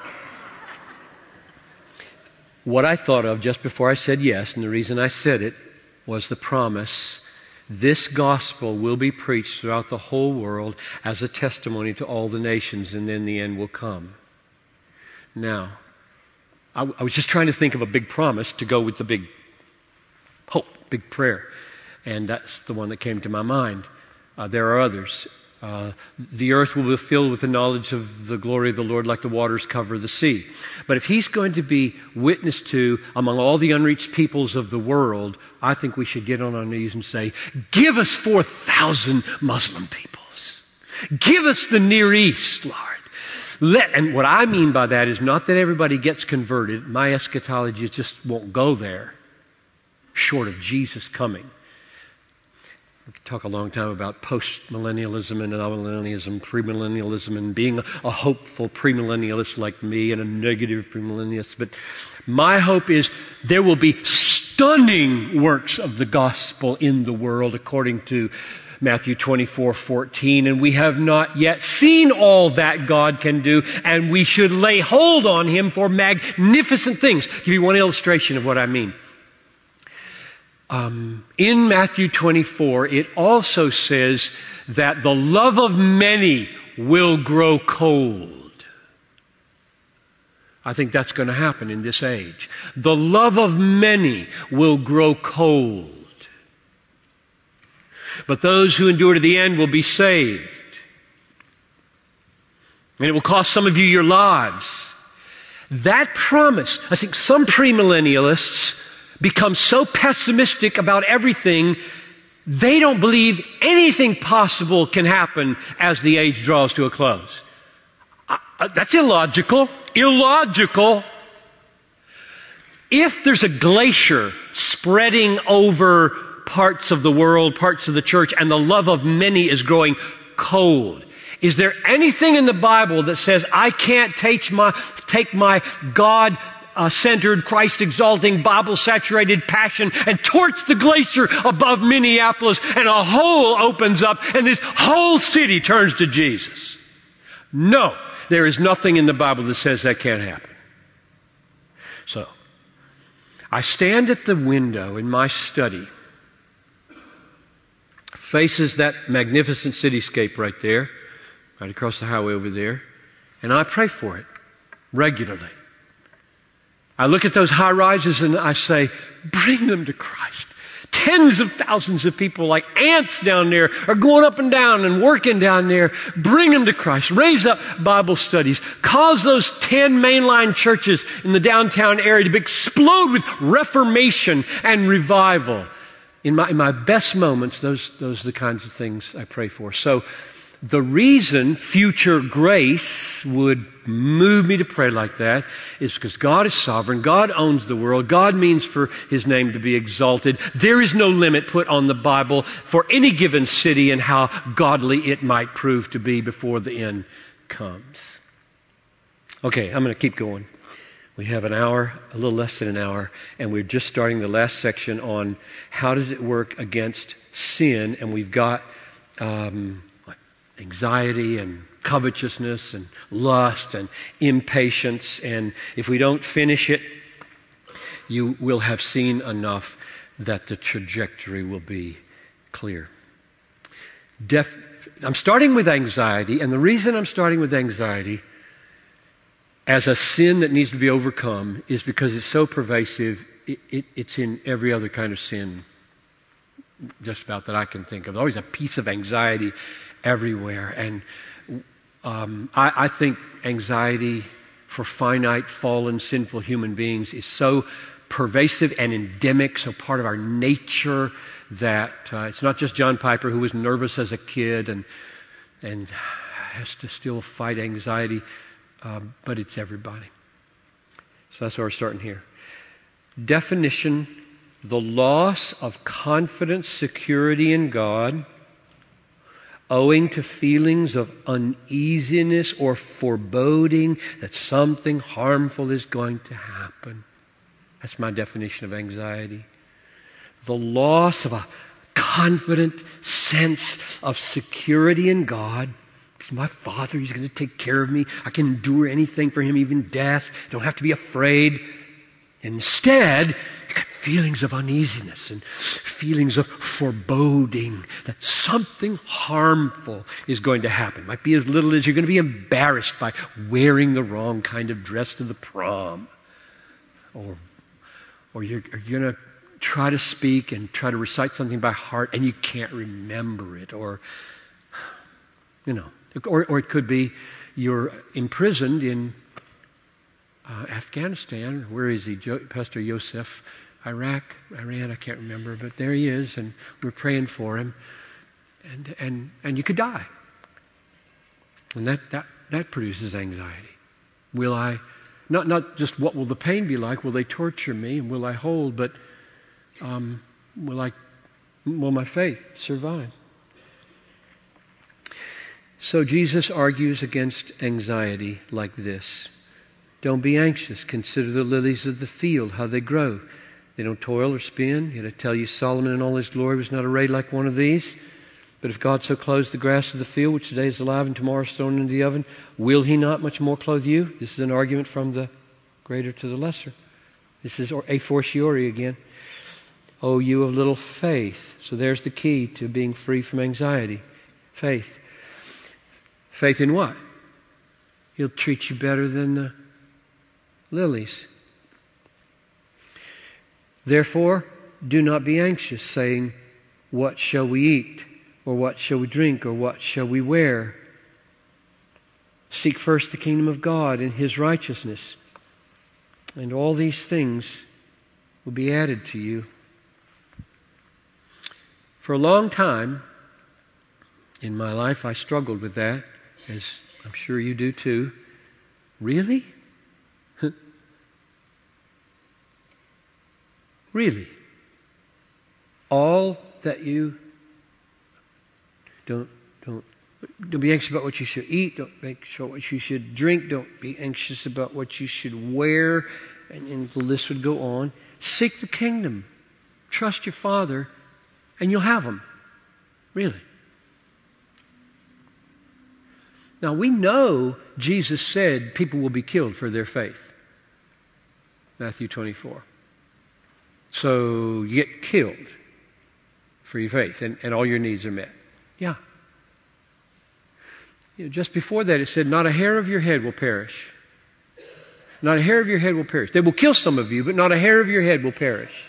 what I thought of just before I said yes, and the reason I said it, was the promise, this gospel will be preached throughout the whole world as a testimony to all the nations, and then the end will come. Now, I, I was just trying to think of a big promise to go with the big hope, big prayer. And that's the one that came to my mind. Uh, there are others. Uh, the earth will be filled with the knowledge of the glory of the Lord like the waters cover the sea. But if He's going to be witnessed to among all the unreached peoples of the world, I think we should get on our knees and say, give us four thousand Muslim peoples. Give us the Near East, Lord. Let, and what I mean by that is not that everybody gets converted. My eschatology just won't go there, short of Jesus coming. We could talk a long time about post-millennialism and amillennialism, premillennialism, and being a hopeful premillennialist like me and a negative premillennialist. But my hope is there will be stunning works of the gospel in the world, according to Matthew twenty-four fourteen, and we have not yet seen all that God can do, and we should lay hold on Him for magnificent things. I'll give you one illustration of what I mean. Um, in Matthew twenty-four, it also says that the love of many will grow cold. I think that's going to happen in this age. The love of many will grow cold. But those who endure to the end will be saved. And it will cost some of you your lives. That promise, I think some premillennialists become so pessimistic about everything, they don't believe anything possible can happen as the age draws to a close. Uh, that's illogical. Illogical. If there's a glacier spreading over parts of the world, parts of the church, and the love of many is growing cold, is there anything in the Bible that says I can't take my, take my God Uh, centered, Christ-exalting, Bible-saturated passion and torch the glacier above Minneapolis, and a hole opens up and this whole city turns to Jesus? No, there is nothing in the Bible that says that can't happen. So, I stand at the window in my study, faces that magnificent cityscape right there, right across the highway over there, and I pray for it regularly. I look at those high rises and I say, bring them to Christ. Tens of thousands of people like ants down there are going up and down and working down there. Bring them to Christ. Raise up Bible studies. Cause those ten mainline churches in the downtown area to explode with reformation and revival. In my, in my best moments, those, those are the kinds of things I pray for. So the reason future grace would move me to pray like that is because God is sovereign. God owns the world. God means for His name to be exalted. There is no limit put on the Bible for any given city and how godly it might prove to be before the end comes. Okay, I'm going to keep going. We have an hour, a little less than an hour, and we're just starting the last section on how does it work against sin, and we've got um, anxiety and covetousness and lust and impatience, and if we don't finish it, you will have seen enough that the trajectory will be clear. Def- I'm starting with anxiety, and the reason I'm starting with anxiety as a sin that needs to be overcome is because it's so pervasive, it, it, it's in every other kind of sin just about that I can think of. There's always a piece of anxiety everywhere. And um, I, I think anxiety for finite, fallen, sinful human beings is so pervasive and endemic, so part of our nature that uh, it's not just John Piper, who was nervous as a kid and and has to still fight anxiety, uh, but it's everybody. So that's why we're starting here. Definition: the loss of confidence, security in God, owing to feelings of uneasiness or foreboding that something harmful is going to happen. That's my definition of anxiety. The loss of a confident sense of security in God. He's my Father. He's going to take care of me. I can endure anything for Him, even death. I don't have to be afraid. Instead, you got feelings of uneasiness and feelings of foreboding that something harmful is going to happen. It might be as little as you're going to be embarrassed by wearing the wrong kind of dress to the prom. Or, or you're, you're going to try to speak and try to recite something by heart and you can't remember it. Or, you know, or, or it could be you're imprisoned in Uh, Afghanistan. Where is he? Jo- Pastor Yosef, Iraq, Iran, I can't remember, but there he is, and we're praying for him, and and and you could die, and that that that produces anxiety. Will I? Not not just what will the pain be like? Will they torture me? And will I hold? But um, will I? Will my faith survive? So Jesus argues against anxiety like this. Don't be anxious. Consider the lilies of the field, how they grow. They don't toil or spin. Yet I tell you, Solomon in all his glory was not arrayed like one of these. But if God so clothes the grass of the field, which today is alive and tomorrow is thrown into the oven, will He not much more clothe you? This is an argument from the greater to the lesser. This is a fortiori again. O you of little faith. So there's the key to being free from anxiety. Faith. Faith in what? He'll treat you better than the lilies. Therefore, do not be anxious, saying, what shall we eat? Or what shall we drink? Or what shall we wear? Seek first the kingdom of God and His righteousness, and all these things will be added to you. For a long time in my life, I struggled with that, as I'm sure you do too. Really? Really? All that you don't don't don't be anxious about what you should eat, don't be anxious about what you should drink, don't be anxious about what you should wear, and, and the list would go on. Seek the kingdom. Trust your Father, and you'll have them. Really. Now we know Jesus said people will be killed for their faith. Matthew twenty-four. So you get killed for your faith, and, and all your needs are met. Yeah. You know, just before that it said, not a hair of your head will perish. Not a hair of your head will perish. They will kill some of you, but not a hair of your head will perish.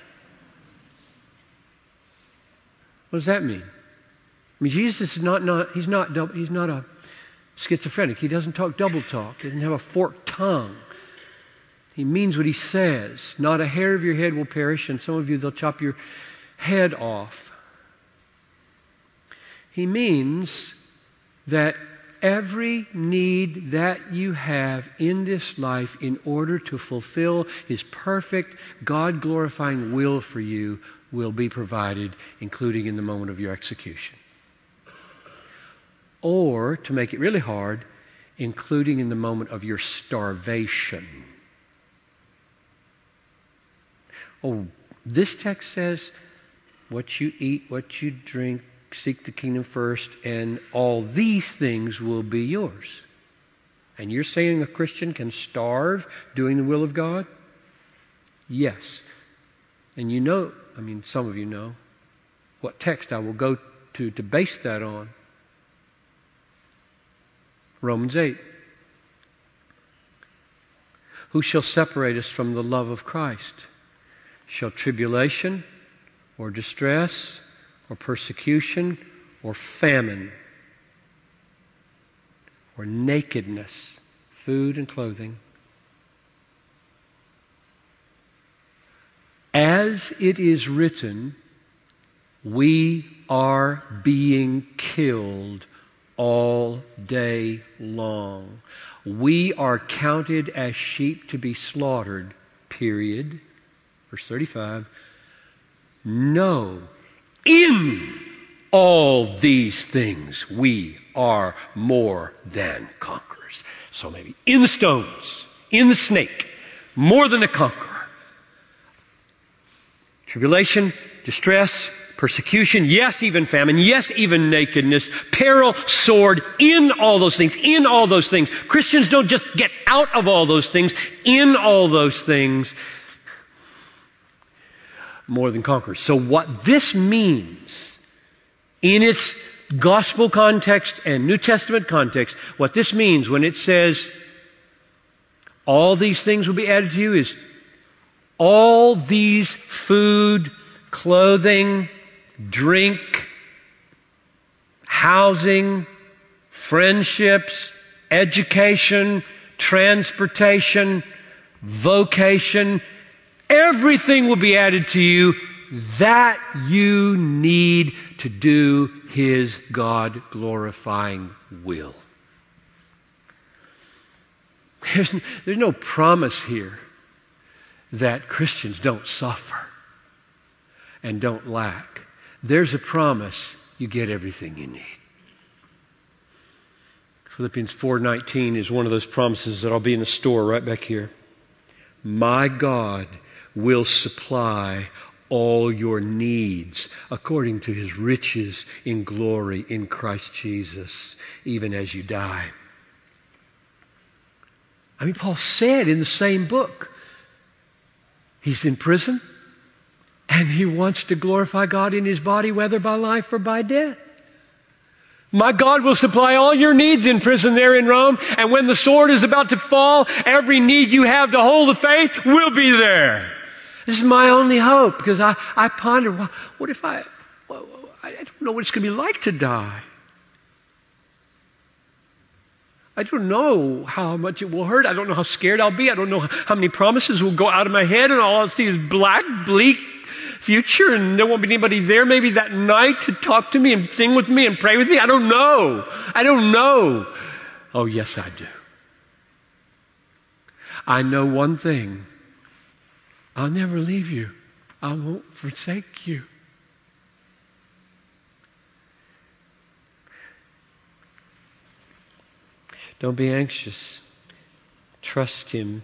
What does that mean? I mean, Jesus is not, not he's not he's not a schizophrenic. He doesn't talk double talk. He doesn't have a forked tongue. He means what He says. Not a hair of your head will perish, and some of you, they'll chop your head off. He means that every need that you have in this life in order to fulfill His perfect, God-glorifying will for you will be provided, including in the moment of your execution. Or, to make it really hard, including in the moment of your starvation. Oh, this text says, what you eat, what you drink, seek the kingdom first, and all these things will be yours. And you're saying a Christian can starve doing the will of God? Yes. And you know, I mean, some of you know what text I will go to to base that on. Romans eight. Who shall separate us from the love of Christ? Shall tribulation or distress or persecution or famine or nakedness, food and clothing? As it is written, we are being killed all day long. We are counted as sheep to be slaughtered, period. Verse thirty-five. No, in all these things we are more than conquerors. So maybe in the stones, in the snake, more than a conqueror. Tribulation, distress, persecution, yes, even famine, yes, even nakedness, peril, sword, in all those things, in all those things. Christians don't just get out of all those things, in all those things, more than conquerors. So what this means, in its gospel context and New Testament context, what this means when it says, all these things will be added to you, is all these food, clothing, drink, housing, friendships, education, transportation, vocation, everything will be added to you that you need to do His God-glorifying will. There's, there's no promise here that Christians don't suffer and don't lack. There's a promise you get everything you need. Philippians four nineteen is one of those promises that I'll be in the store right back here. My God will supply all your needs according to His riches in glory in Christ Jesus, even as you die. I mean, Paul said in the same book, he's in prison, and he wants to glorify God in his body, whether by life or by death. My God will supply all your needs in prison there in Rome, and when the sword is about to fall, every need you have to hold the faith will be there. This is my only hope, because I, I ponder, well, what if I, well, I don't know what it's going to be like to die. I don't know how much it will hurt. I don't know how scared I'll be. I don't know how many promises will go out of my head, and all I'll see is black, bleak future, and there won't be anybody there maybe that night to talk to me and sing with me and pray with me. I don't know. I don't know. Oh, yes, I do. I know one thing. I'll never leave you. I won't forsake you. Don't be anxious. Trust Him.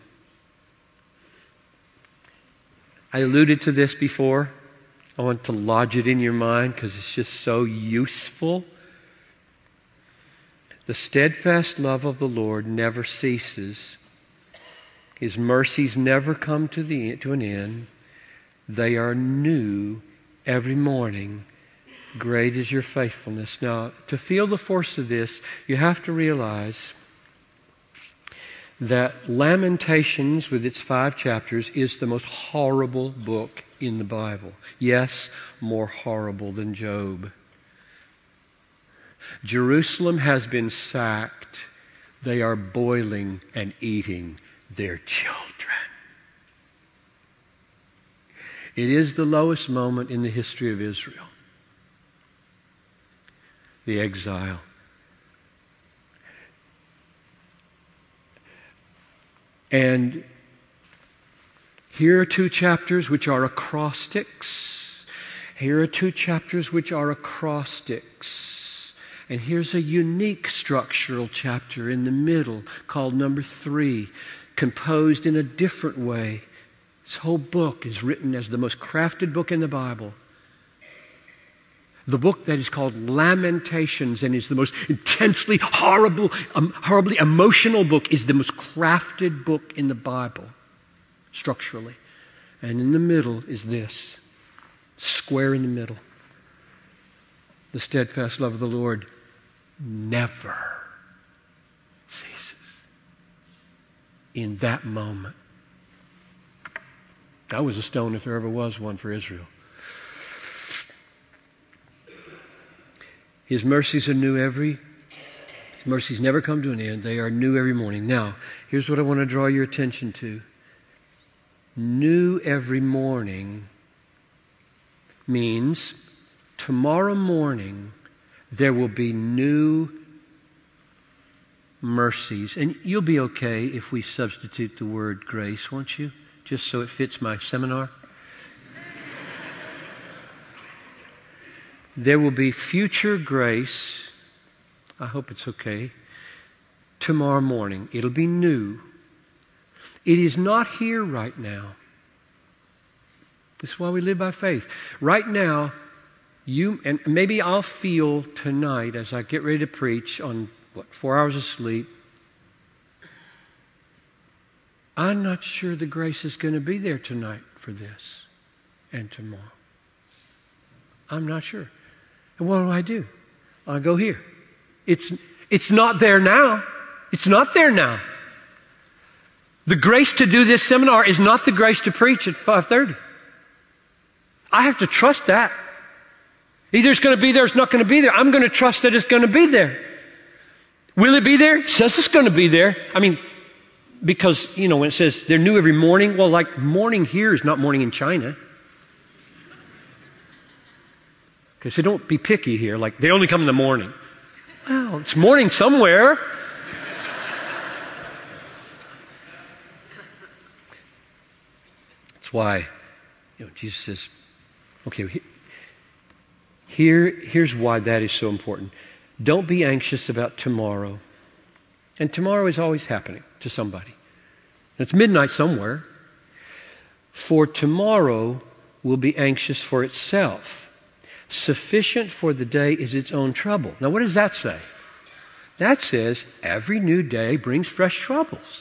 I alluded to this before. I want to lodge it in your mind because it's just so useful. The steadfast love of the Lord never ceases. His mercies never come to the to an end. They are new every morning. Great is your faithfulness. Now, to feel the force of this, you have to realize that Lamentations, with its five chapters, is the most horrible book in the Bible. Yes, more horrible than Job. Jerusalem has been sacked. They are boiling and eating their children. It is the lowest moment in the history of Israel. The exile. And here are two chapters which are acrostics. Here are two chapters which are acrostics. And here's a unique structural chapter in the middle called number three, composed in a different way. This whole book is written as the most crafted book in the Bible. The book that is called Lamentations and is the most intensely horrible, um, horribly emotional book is the most crafted book in the Bible, structurally. And in the middle is this, square in the middle. The steadfast love of the Lord never ceases. In that moment. That was a stone if there ever was one for Israel. His mercies are new every, His mercies never come to an end. They are new every morning. Now, here's what I want to draw your attention to. New every morning means tomorrow morning there will be new mercies. And you'll be okay if we substitute the word grace, won't you? Just so it fits my seminar. There will be future grace, I hope it's okay, tomorrow morning. It'll be new. It is not here right now. This is why we live by faith. Right now, you, and maybe I'll feel tonight as I get ready to preach on, what, four hours of sleep, I'm not sure the grace is going to be there tonight for this and tomorrow. I'm not sure. And what do I do? I go here. It's, it's not there now. It's not there now. The grace to do this seminar is not the grace to preach at five thirty. I have to trust that. Either it's going to be there or it's not going to be there. I'm going to trust that it's going to be there. Will it be there? It says it's going to be there. I mean, because, you know, when it says they're new every morning, well, like morning here is not morning in China. Okay, so don't be picky here. Like, they only come in the morning. Well, it's morning somewhere. That's why, you know, Jesus says, okay, here, here's why that is so important. Don't be anxious about tomorrow. And tomorrow is always happening to somebody. It's midnight somewhere. For tomorrow will be anxious for itself. Sufficient for the day is its own trouble. Now, what does that say? That says every new day brings fresh troubles.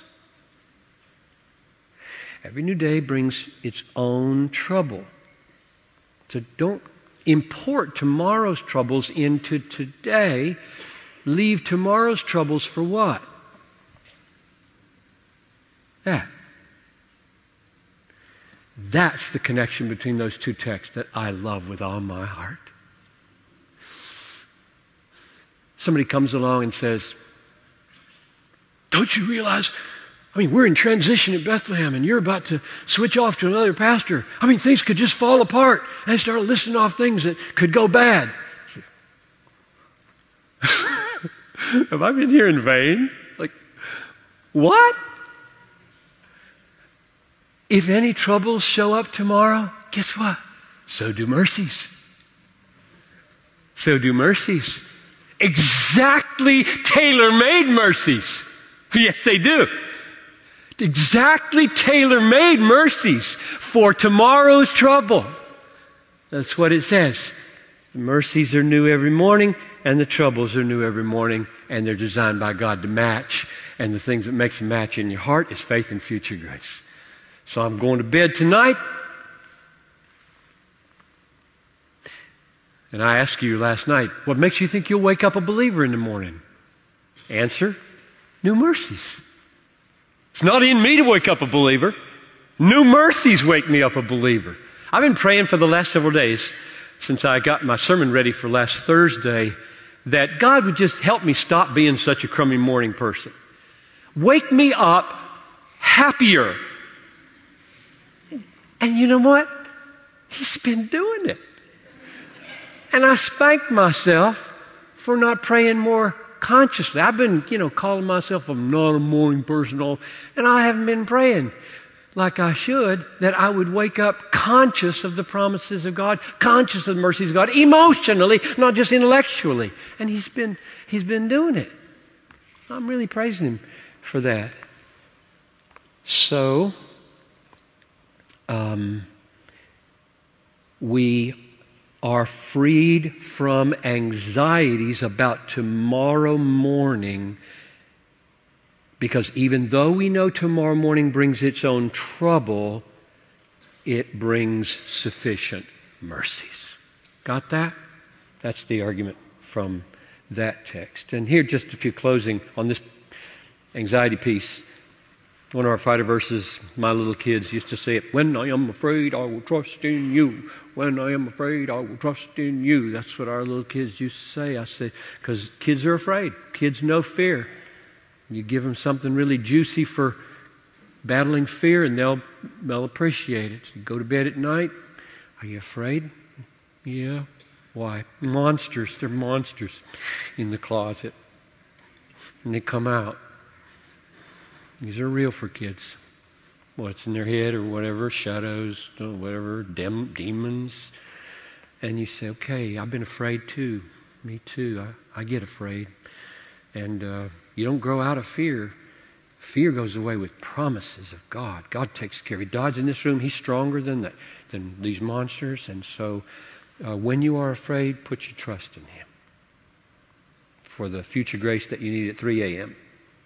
Every new day brings its own trouble. So don't import tomorrow's troubles into today. Leave tomorrow's troubles for what? That. That's the connection between those two texts that I love with all my heart. Somebody comes along and says, don't you realize, I mean, we're in transition at Bethlehem and you're about to switch off to another pastor. I mean, things could just fall apart. And I start listing off things that could go bad. Have I been here in vain? Like, what? If any troubles show up tomorrow, guess what? So do mercies. So do mercies. Exactly tailor-made mercies. Yes, they do. Exactly tailor-made mercies for tomorrow's trouble. That's what it says. The mercies are new every morning, and the troubles are new every morning, and they're designed by God to match. And the things that makes them match in your heart is faith and future grace. So I'm going to bed tonight. And I asked you last night, what makes you think you'll wake up a believer in the morning? Answer, new mercies. It's not in me to wake up a believer. New mercies wake me up a believer. I've been praying for the last several days, since I got my sermon ready for last Thursday, that God would just help me stop being such a crummy morning person. Wake me up happier. And you know what? He's been doing it. And I spanked myself for not praying more consciously. I've been, you know, calling myself I'm not a morning person, all, and I haven't been praying like I should, that I would wake up conscious of the promises of God, conscious of the mercies of God, emotionally, not just intellectually. And he's been, he's been doing it. I'm really praising him for that. So, um, we are freed from anxieties about tomorrow morning, because even though we know tomorrow morning brings its own trouble, it brings sufficient mercies. Got that? That's the argument from that text. And here just a few closing on this anxiety piece. One of our fighter verses, my little kids used to say it, when I am afraid, I will trust in you. When I am afraid, I will trust in you. That's what our little kids used to say. I said, because kids are afraid. Kids know fear. You give them something really juicy for battling fear, and they'll they'll appreciate it. You go to bed at night. Are you afraid? Yeah. Why? Monsters. They're monsters in the closet. And they come out. These are real for kids. What's in their head or whatever, shadows, whatever, dem- demons. And you say, okay, I've been afraid too. Me too. I, I get afraid. And uh, you don't grow out of fear. Fear goes away with promises of God. God takes care of it. God's in this room. He's stronger than that, than these monsters. And so uh, when you are afraid, put your trust in Him for the future grace that you need at three a.m.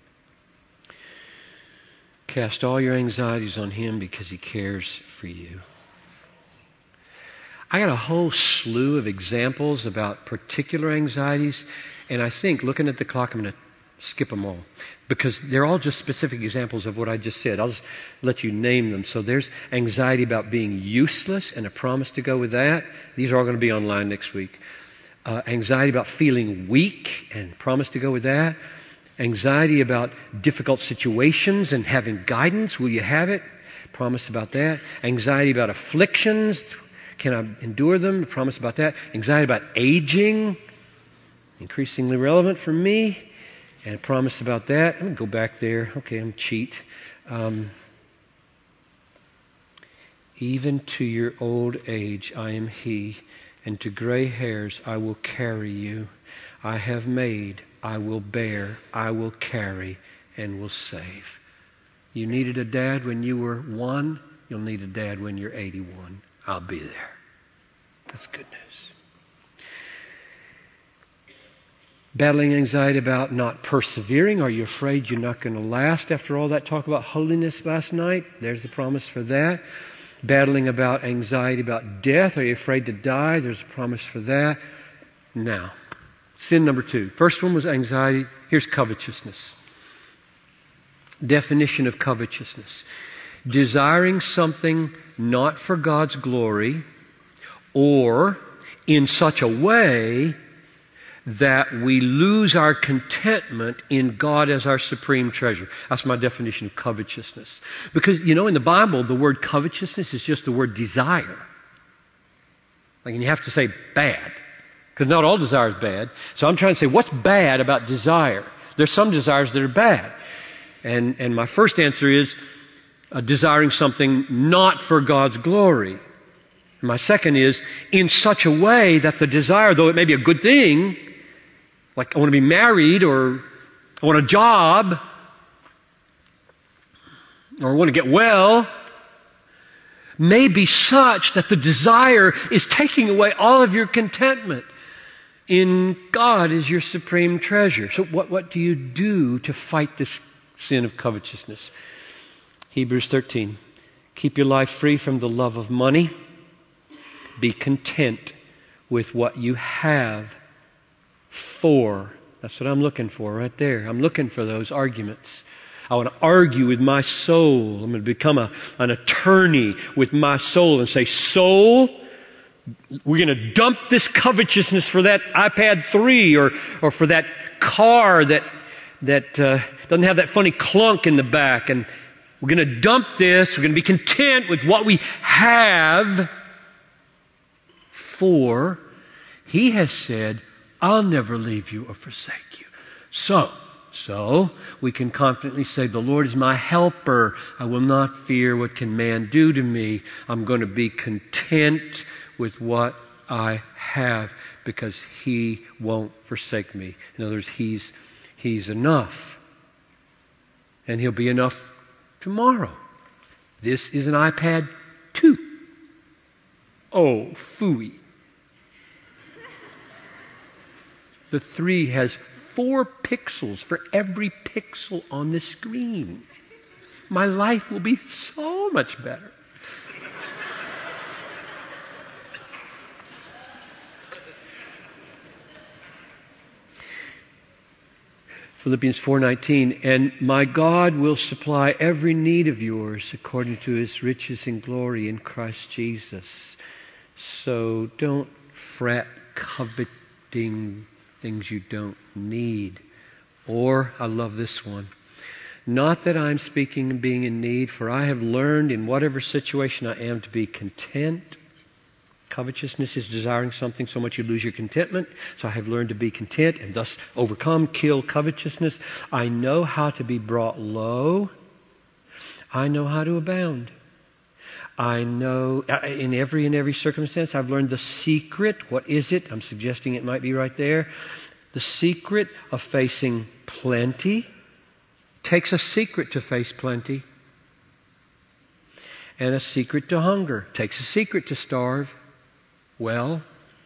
Cast all your anxieties on Him because He cares for you. I got a whole slew of examples about particular anxieties, and I think, looking at the clock, I'm going to skip them all because they're all just specific examples of what I just said. I'll just let you name them. So there's anxiety about being useless and a promise to go with that. These are all going to be online next week. Uh, anxiety about feeling weak and promise to go with that. Anxiety about difficult situations and having guidance. Will you have it? Promise about that. Anxiety about afflictions. Can I endure them? Promise about that. Anxiety about aging. Increasingly relevant for me. And a promise about that. I'm going to go back there. Okay, I'm cheat. Um, Even to your old age I am He, and to gray hairs I will carry you. I have made, I will bear, I will carry, and will save. You needed a dad when you were one. You'll need a dad when you're eighty-one. I'll be there. That's good news. Battling anxiety about not persevering. Are you afraid you're not going to last after all that talk about holiness last night? There's the promise for that. Battling about anxiety about death. Are you afraid to die? There's a promise for that. Now, sin number two. First one was anxiety. Here's covetousness. Definition of covetousness. Desiring something not for God's glory or in such a way that we lose our contentment in God as our supreme treasure. That's my definition of covetousness. Because, you know, in the Bible, the word covetousness is just the word desire. Like, and you have to say bad. Because not all desire is bad. So I'm trying to say, what's bad about desire? There's some desires that are bad. And, and my first answer is uh, desiring something not for God's glory. And my second is in such a way that the desire, though it may be a good thing, like I want to be married, or I want a job, or I want to get well, may be such that the desire is taking away all of your contentment in God as your supreme treasure. So what, what do you do to fight this sin of covetousness? Hebrews thirteen. Keep your life free from the love of money. Be content with what you have. For, that's what I'm looking for right there. I'm looking for those arguments. I want to argue with my soul. I'm going to become a, an attorney with my soul and say, soul, we're going to dump this covetousness for that iPad three or, or for that car that, that uh, doesn't have that funny clunk in the back. And we're going to dump this. We're going to be content with what we have. For He has said, I'll never leave you or forsake you. So, so we can confidently say, the Lord is my helper. I will not fear what can man do to me. I'm going to be content with what I have because He won't forsake me. In other words, He's, he's enough. And He'll be enough tomorrow. This is an iPad two. Oh, phooey. The three has four pixels for every pixel on the screen. My life will be so much better. Philippians four nineteen, and my God will supply every need of yours according to His riches and glory in Christ Jesus. So don't fret coveting things you don't need. Or, I love this one, not that I'm speaking and being in need, for I have learned in whatever situation I am to be content. Covetousness is desiring something so much you lose your contentment. So I have learned to be content and thus overcome, kill covetousness. I know how to be brought low. I know how to abound. I know in every and every circumstance I've learned the secret. What is it? I'm suggesting it might be right there. The secret of facing plenty. Takes a secret to face plenty. And a secret to hunger. Takes a secret to starve. Well,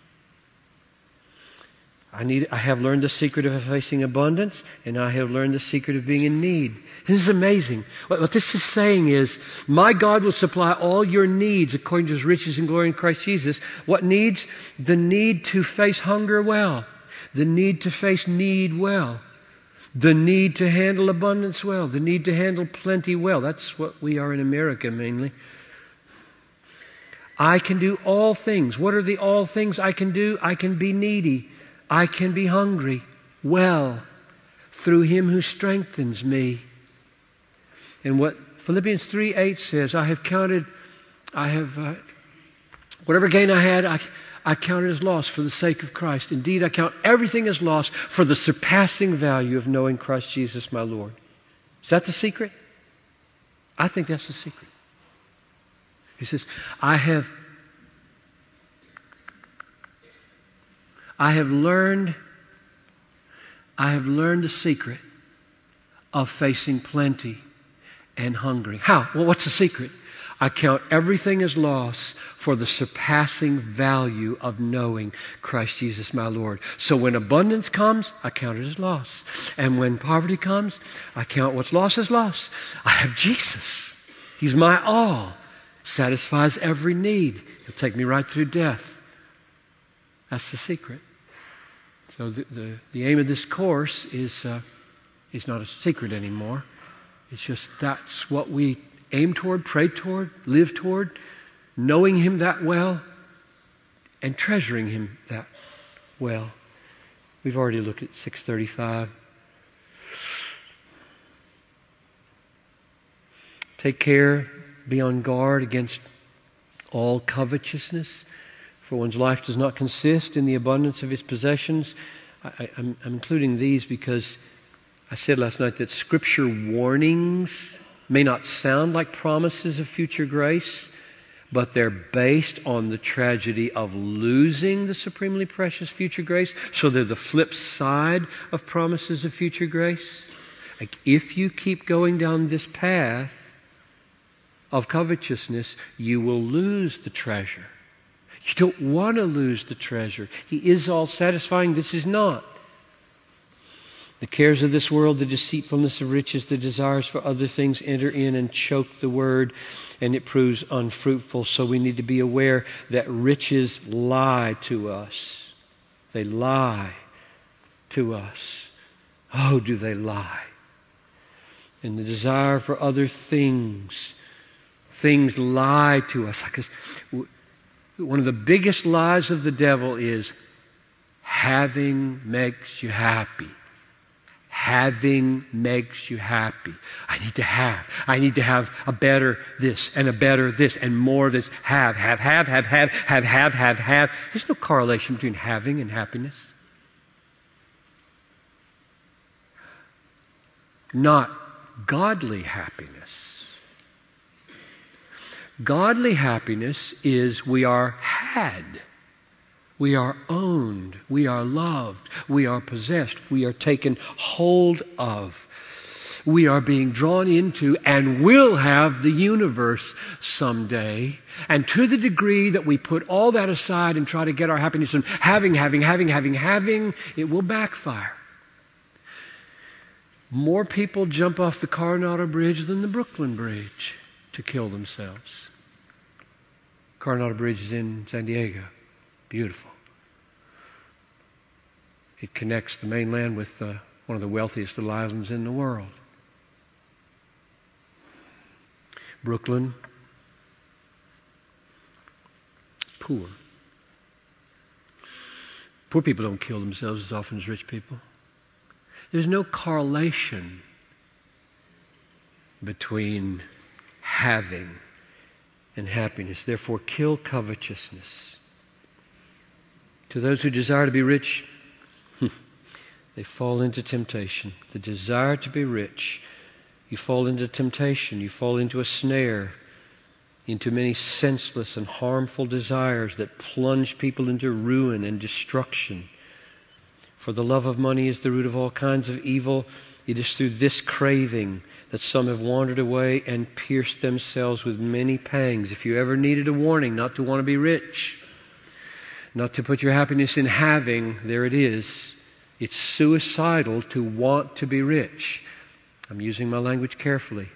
I need. I have learned the secret of facing abundance, and I have learned the secret of being in need. This is amazing. What, what this is saying is, my God will supply all your needs according to His riches and glory in Christ Jesus. What needs? The need to face hunger well. The need to face need well. The need to handle abundance well. The need to handle plenty well. That's what we are in America mainly. I can do all things. What are the all things I can do? I can be needy. I can be hungry well through Him who strengthens me. And what Philippians three eight says, I have counted, I have, uh, whatever gain I had, I, I counted as loss for the sake of Christ. Indeed, I count everything as loss for the surpassing value of knowing Christ Jesus my Lord. Is that the secret? I think that's the secret. He says, I have I have learned I have learned the secret of facing plenty and hungry. How? Well, what's the secret? I count everything as loss for the surpassing value of knowing Christ Jesus my Lord. So when abundance comes, I count it as loss. And when poverty comes, I count what's loss as loss. I have Jesus. He's my all. Satisfies every need. He'll take me right through death. That's the secret. So the the, the aim of this course is uh, is not a secret anymore. It's just that's what we aim toward, pray toward, live toward, knowing Him that well and treasuring Him that well. We've already looked at six thirty-five. Take care. Be on guard against all covetousness, for one's life does not consist in the abundance of his possessions. I, I'm, I'm including these because I said last night that Scripture warnings may not sound like promises of future grace, but they're based on the tragedy of losing the supremely precious future grace. So they're the flip side of promises of future grace. Like if you keep going down this path of covetousness, you will lose the treasure. You don't want to lose the treasure. He is all satisfying. This is not. The cares of this world, the deceitfulness of riches, the desires for other things enter in and choke the word, and it proves unfruitful. So we need to be aware that riches lie to us. They lie to us. Oh, do they lie? And the desire for other things Things lie to us. Because one of the biggest lies of the devil is having makes you happy. Having makes you happy. I need to have. I need to have a better this and a better this and more this. Have, have, have, have, have, have, have, have, have. There's no correlation between having and happiness. not godly happiness. Godly happiness is we are had. We are owned. We are loved. We are possessed. We are taken hold of. We are being drawn into and will have the universe someday. And to the degree that we put all that aside and try to get our happiness from having, having, having, having, having, it will backfire. More people jump off the Coronado Bridge than the Brooklyn Bridge to kill themselves. Coronado Bridge is in San Diego. Beautiful. It connects the mainland with uh, one of the wealthiest little islands in the world. Brooklyn, poor. Poor people don't kill themselves as often as rich people. There's no correlation between having and happiness. Therefore, kill covetousness. To those who desire to be rich, they fall into temptation. The desire to be rich, you fall into temptation. You fall into a snare, into many senseless and harmful desires that plunge people into ruin and destruction. For the love of money is the root of all kinds of evil. It is through this craving that some have wandered away and pierced themselves with many pangs. If you ever needed a warning not to want to be rich, not to put your happiness in having, there it is. It's suicidal to want to be rich. I'm using my language carefully.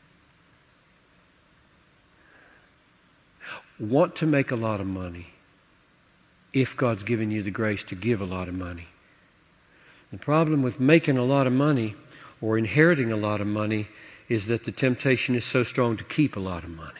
Want to make a lot of money if God's given you the grace to give a lot of money. The problem with making a lot of money or inheriting a lot of money is that the temptation is so strong to keep a lot of money.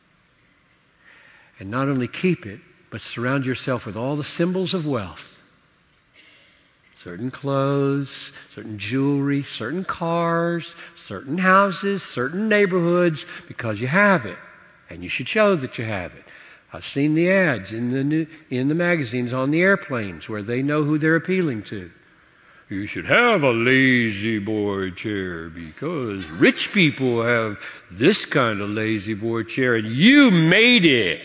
And not only keep it, but surround yourself with all the symbols of wealth. Certain clothes, certain jewelry, certain cars, certain houses, certain neighborhoods, because you have it. And you should show that you have it. I've seen the ads in the new, in the magazines on the airplanes where they know who they're appealing to. You should have a lazy boy chair because rich people have this kind of lazy boy chair and you made it.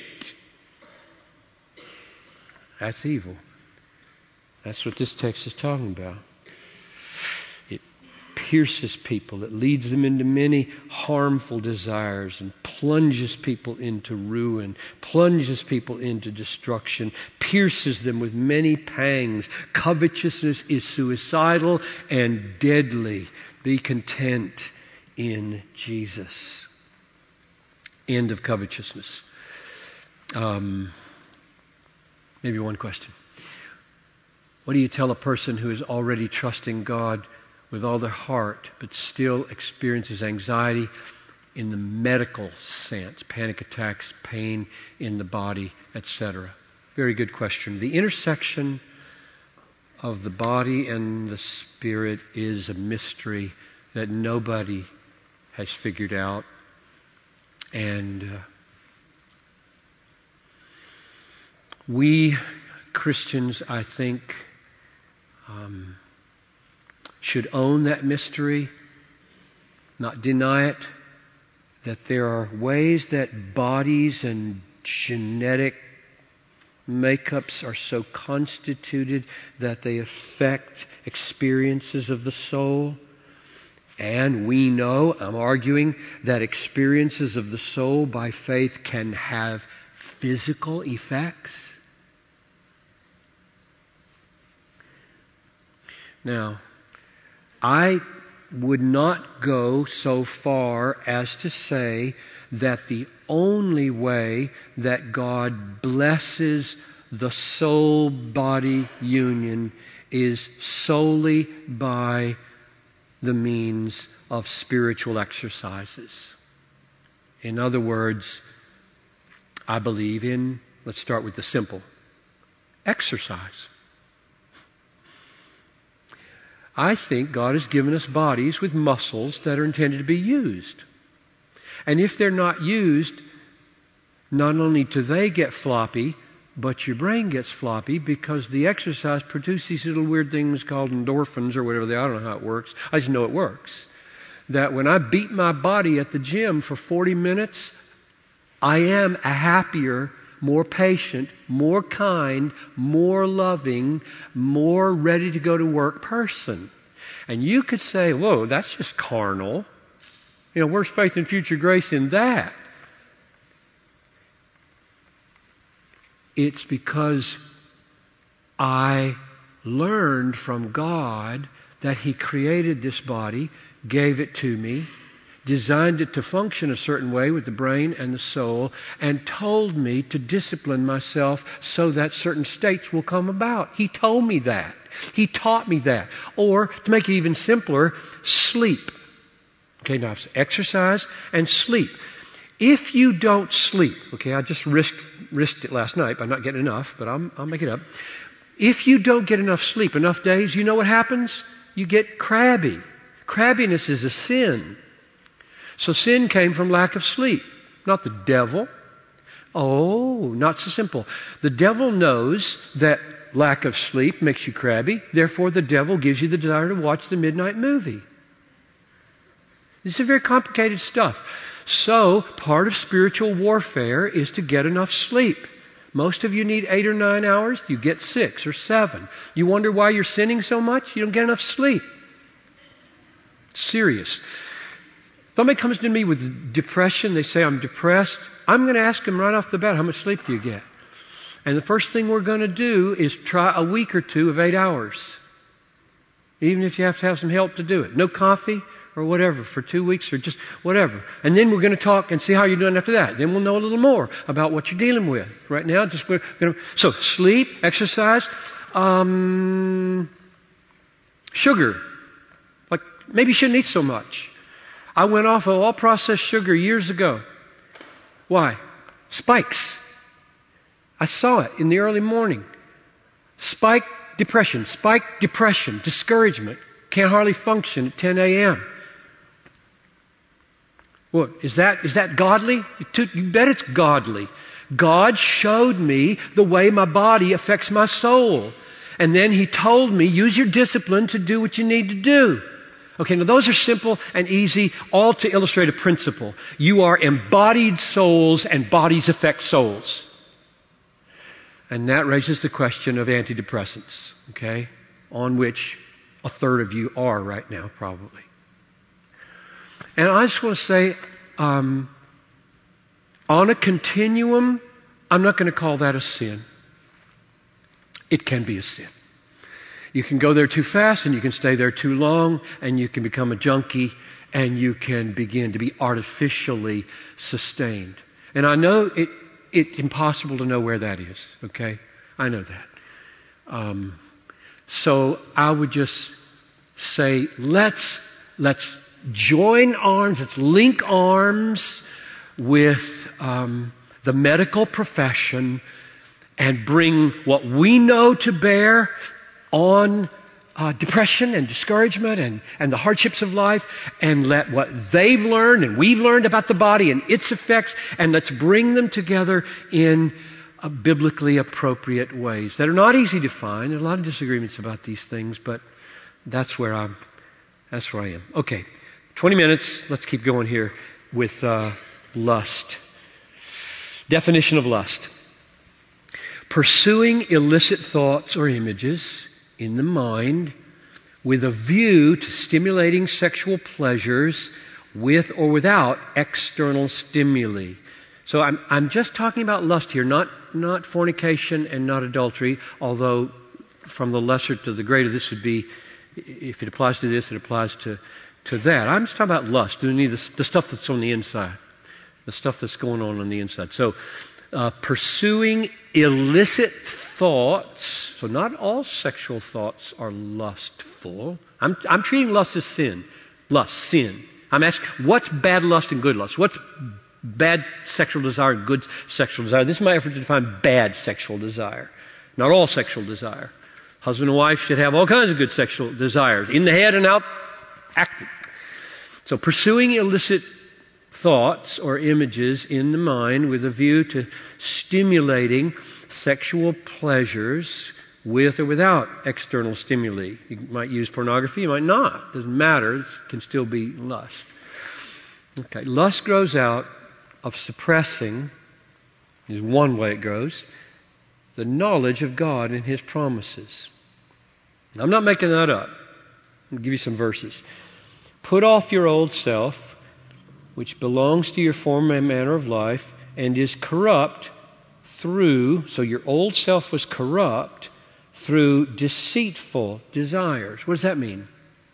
That's evil. That's what this text is talking about. It pierces people. It leads them into many harmful desires and plunges people into ruin, plunges people into destruction, pierces them with many pangs. Covetousness is suicidal and deadly. Be content in Jesus. End of covetousness. Um, maybe one question. What do you tell a person who is already trusting God with all their heart, but still experiences anxiety in the medical sense, panic attacks, pain in the body, et cetera? Very good question. The intersection of the body and the spirit is a mystery that nobody has figured out. And uh, we Christians, I think, Um, should own that mystery, not deny it, that there are ways that bodies and genetic makeups are so constituted that they affect experiences of the soul. And we know, I'm arguing, that experiences of the soul by faith can have physical effects. Now, I would not go so far as to say that the only way that God blesses the soul-body union is solely by the means of spiritual exercises. In other words, I believe in, let's start with the simple, exercise. I think God has given us bodies with muscles that are intended to be used. And if they're not used, not only do they get floppy, but your brain gets floppy because the exercise produces these little weird things called endorphins or whatever they are. I don't know how it works. I just know it works. that when I beat my body at the gym for forty minutes, I am a happier, more patient, more kind, more loving, more ready to go to work person. And you could say, whoa, that's just carnal. You know, where's faith and future grace in that? It's because I learned from God that He created this body, gave it to me, designed it to function a certain way with the brain and the soul, and told me to discipline myself so that certain states will come about. He told me that. He taught me that. Or, to make it even simpler, sleep. Okay, now exercise and sleep. If you don't sleep, okay, I just risked, risked it last night by not getting enough, but I'm, I'll make it up. If you don't get enough sleep, enough days, you know what happens? You get crabby. Crabbiness is a sin. So sin came from lack of sleep, not the devil. Oh, not so simple. The devil knows that lack of sleep makes you crabby. Therefore, the devil gives you the desire to watch the midnight movie. This is very complicated stuff. So, part of spiritual warfare is to get enough sleep. Most of you need eight or nine hours. You get six or seven. You wonder why you're sinning so much? You don't get enough sleep. Serious. If somebody comes to me with depression, they say, I'm depressed, I'm going to ask them right off the bat, how much sleep do you get? And the first thing we're going to do is try a week or two of eight hours. Even if you have to have some help to do it. No coffee or whatever for two weeks or just whatever. And then we're going to talk and see how you're doing after that. Then we'll know a little more about what you're dealing with. Right now, just we're going to... So, sleep, exercise, um, sugar. Like, maybe you shouldn't eat so much. I went off of all processed sugar years ago. Why? Spikes. I saw it in the early morning. Spike depression, spike depression, discouragement. Can't hardly function at ten a.m. What, is that, is that godly? You bet it's godly. God showed me the way my body affects my soul. And then He told me, use your discipline to do what you need to do. Okay, now those are simple and easy, all to illustrate a principle. You are embodied souls, and bodies affect souls. And that raises the question of antidepressants, okay, on which a third of you are right now, probably. And I just want to say, um, on a continuum, I'm not going to call that a sin. It can be a sin. You can go there too fast, and you can stay there too long, and you can become a junkie, and you can begin to be artificially sustained. And I know it, it's impossible to know where that is, okay? I know that. Um, so I would just say, let's, let's join arms, let's link arms with um, the medical profession and bring what we know to bear on uh, depression and discouragement and, and the hardships of life, and let what they've learned and we've learned about the body and its effects, and let's bring them together in uh, biblically appropriate ways that are not easy to find. There's a lot of disagreements about these things, but that's where I'm. That's where I am. Okay, twenty minutes. Let's keep going here with uh, lust. Definition of lust: pursuing illicit thoughts or images in the mind with a view to stimulating sexual pleasures with or without external stimuli. So I'm, I'm just talking about lust here, not, not fornication and not adultery, although from the lesser to the greater, this would be, if it applies to this, it applies to, to that. I'm just talking about lust, the, the stuff that's on the inside, the stuff that's going on on the inside. So uh, pursuing illicit thoughts. So not all sexual thoughts are lustful. I'm, I'm treating lust as sin. Lust, sin. I'm asking, what's bad lust and good lust? What's bad sexual desire and good sexual desire? This is my effort to define bad sexual desire. Not all sexual desire. Husband and wife should have all kinds of good sexual desires, in the head and out active. So pursuing illicit thoughts or images in the mind with a view to stimulating sexual pleasures with or without external stimuli. You might use pornography, you might not. Doesn't matter. It can still be lust. Okay, lust grows out of suppressing, is one way it grows, the knowledge of God and His promises. I'm not making that up. I'll give you some verses. Put off your old self, which belongs to your former manner of life and is corrupt through, so your old self was corrupt through deceitful desires. What does that mean?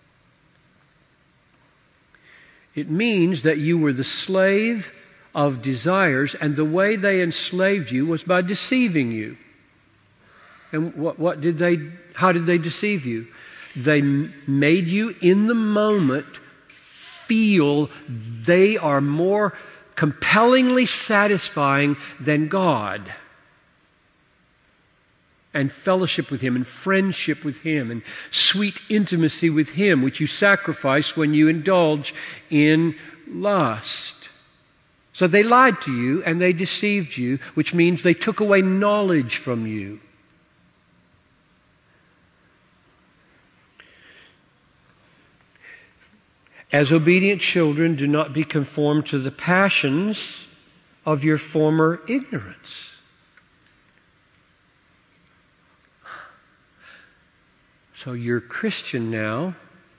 It means that you were the slave of desires, and the way they enslaved you was by deceiving you. And what, what did they, how did they deceive you? They made you in the moment feel they are more compellingly satisfying than God. And fellowship with Him, and friendship with Him, and sweet intimacy with Him, which you sacrifice when you indulge in lust. So they lied to you and they deceived you, which means they took away knowledge from you. As obedient children, do not be conformed to the passions of your former ignorance. So you're Christian now,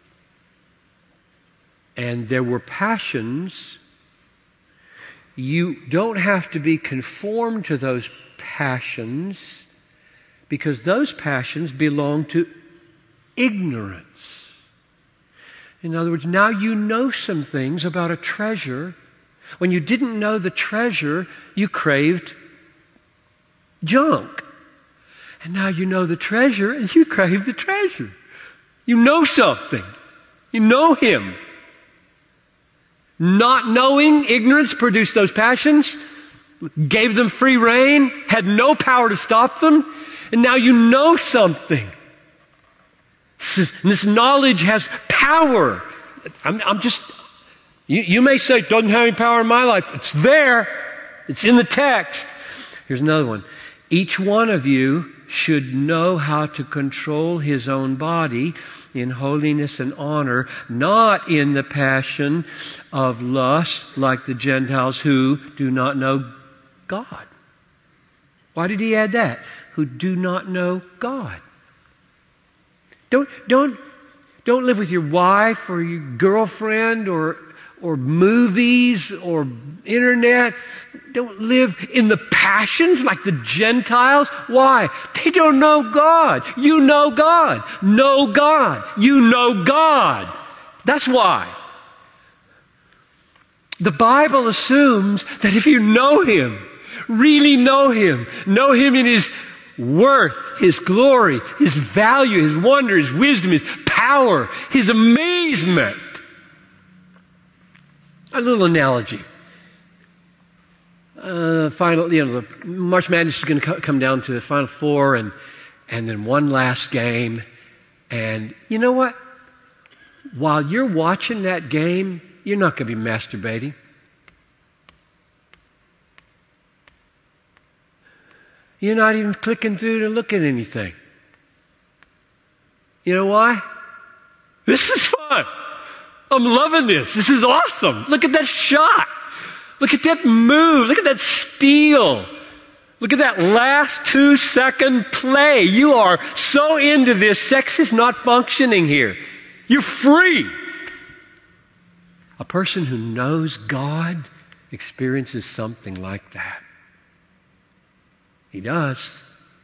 and there were passions. You don't have to be conformed to those passions because those passions belong to ignorance. In other words, now you know some things about a treasure. When you didn't know the treasure, you craved junk. And now you know the treasure and you crave the treasure. You know something. You know Him. Not knowing, ignorance produced those passions, gave them free rein, had no power to stop them, and now you know something. This, is, this knowledge has power. I'm, I'm just, you, you may say, it doesn't have any power in my life. It's there. It's in the text. Here's another one. Each one of you should know how to control his own body in holiness and honor, not in the passion of lust like the Gentiles who do not know God. Why did he add that? Who do not know God. Don't, don't, don't live with your wife or your girlfriend or, or movies or internet. Don't live in the passions like the Gentiles. Why? They don't know God. You know God. Know God. You know God. That's why. The Bible assumes that if you know Him, really know Him, know Him in His worth, His glory, His value, His wonder, His wisdom, His power, His amazement. A little analogy. Uh, final, you know, the March Madness is going to co- come down to the Final Four, and and then one last game. And you know what? While you're watching that game, you're not going to be masturbating. You're not even clicking through to look at anything. You know why? This is fun. I'm loving this. This is awesome. Look at that shot. Look at that move. Look at that steal. Look at that last two second play. You are so into this. Sex is not functioning here. You're free. A person who knows God experiences something like that. He does.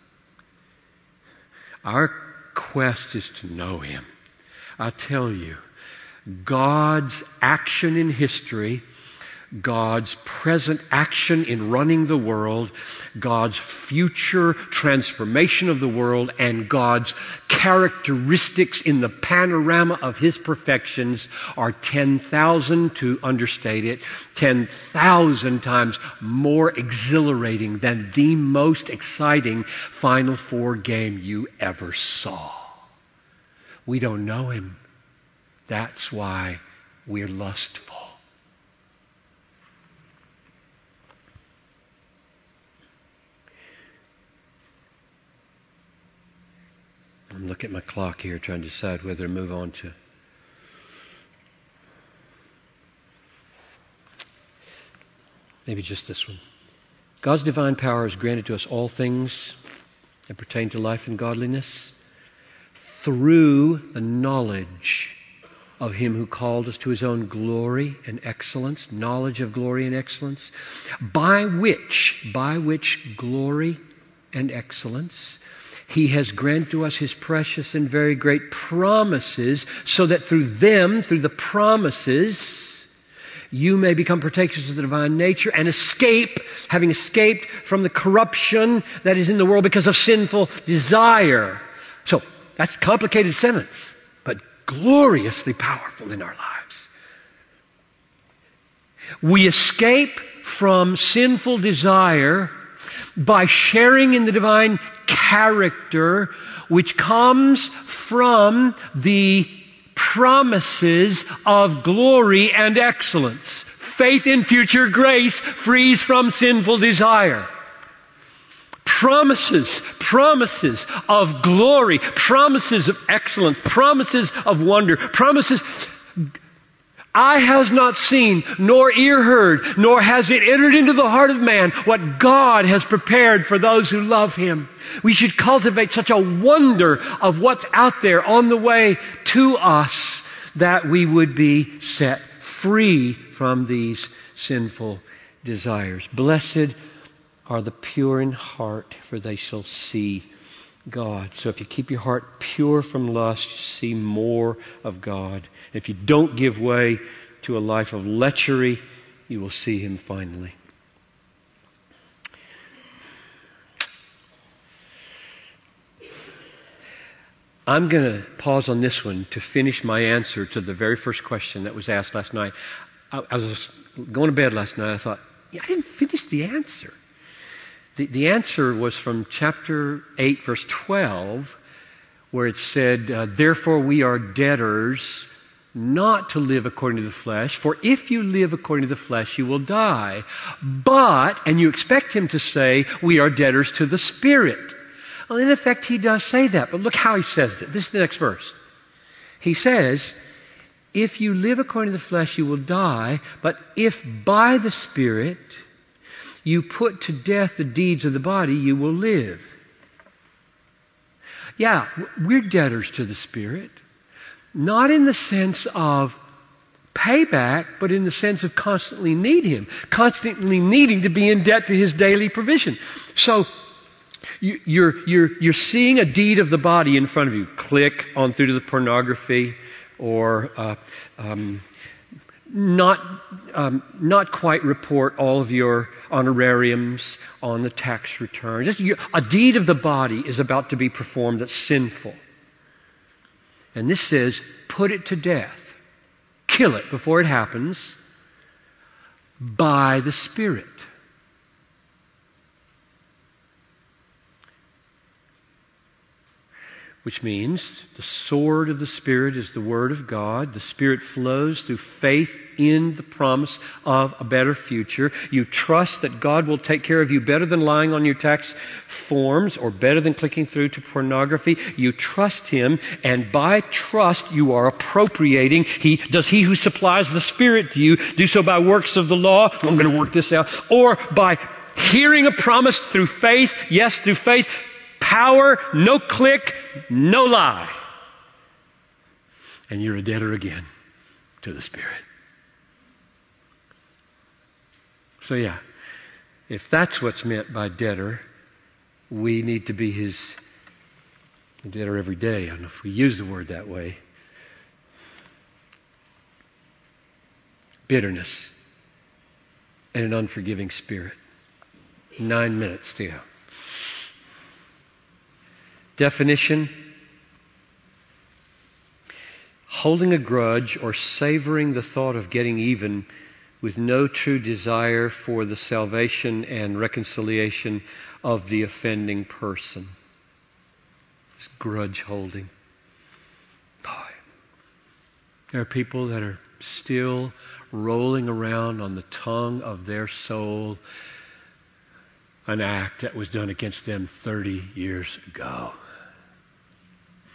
Our quest is to know Him. I tell you, God's action in history, God's present action in running the world, God's future transformation of the world, and God's characteristics in the panorama of His perfections are ten thousand, to understate it, ten thousand times more exhilarating than the most exciting Final Four game you ever saw. We don't know Him. That's why we're lustful. I'm looking at my clock here trying to decide whether to move on to maybe just this one. God's divine power has granted to us all things that pertain to life and godliness through the knowledge of Him who called us to His own glory and excellence, knowledge of glory and excellence, by which, by which glory and excellence, He has granted to us His precious and very great promises, so that through them, through the promises, you may become partakers of the divine nature and escape, having escaped from the corruption that is in the world because of sinful desire. So, that's a complicated sentence, but gloriously powerful in our lives. We escape from sinful desire by sharing in the divine character which comes from the promises of glory and excellence. Faith in future grace frees from sinful desire. Promises, promises of glory, promises of excellence, promises of wonder, promises. Eye has not seen, nor ear heard, nor has it entered into the heart of man what God has prepared for those who love Him. We should cultivate such a wonder of what's out there on the way to us that we would be set free from these sinful desires. Blessed are the pure in heart, for they shall see God. So if you keep your heart pure from lust, you see more of God. If you don't give way to a life of lechery, you will see Him finally. I'm going to pause on this one to finish my answer to the very first question that was asked last night. I, I was going to bed last night. I thought, yeah, I didn't finish the answer. The, the answer was from chapter eight, verse twelve, where it said, uh, therefore we are debtors not to live according to the flesh, for if you live according to the flesh, you will die. But, and you expect him to say, we are debtors to the Spirit. Well, in effect, he does say that, but look how he says it. This is the next verse. He says, if you live according to the flesh, you will die, but if by the Spirit you put to death the deeds of the body, you will live. Yeah, we're debtors to the Spirit. Not in the sense of payback, but in the sense of constantly need Him. Constantly needing to be in debt to His daily provision. So, you, you're, you're, you're seeing a deed of the body in front of you. Click on through to the pornography or uh, um, not, um, not quite report all of your honorariums on the tax return. Just, you, a deed of the body is about to be performed that's sinful. And this says, put it to death. Kill it before it happens by the Spirit. Which means the sword of the Spirit is the Word of God. The Spirit flows through faith in the promise of a better future. You trust that God will take care of you better than lying on your tax forms or better than clicking through to pornography. You trust Him, and by trust you are appropriating. He does He who supplies the Spirit to you do so by works of the law? I'm going to work this out. Or by hearing a promise through faith. Yes, through faith. Power, no click, no lie. And you're a debtor again to the Spirit. So yeah, if that's what's meant by debtor, we need to be His debtor every day. I don't know if we use the word that way. Bitterness and an unforgiving spirit. Nine minutes to go. Definition: holding a grudge or savoring the thought of getting even with no true desire for the salvation and reconciliation of the offending person. It's grudge holding. Boy, there are people that are still rolling around on the tongue of their soul an act that was done against them thirty years ago.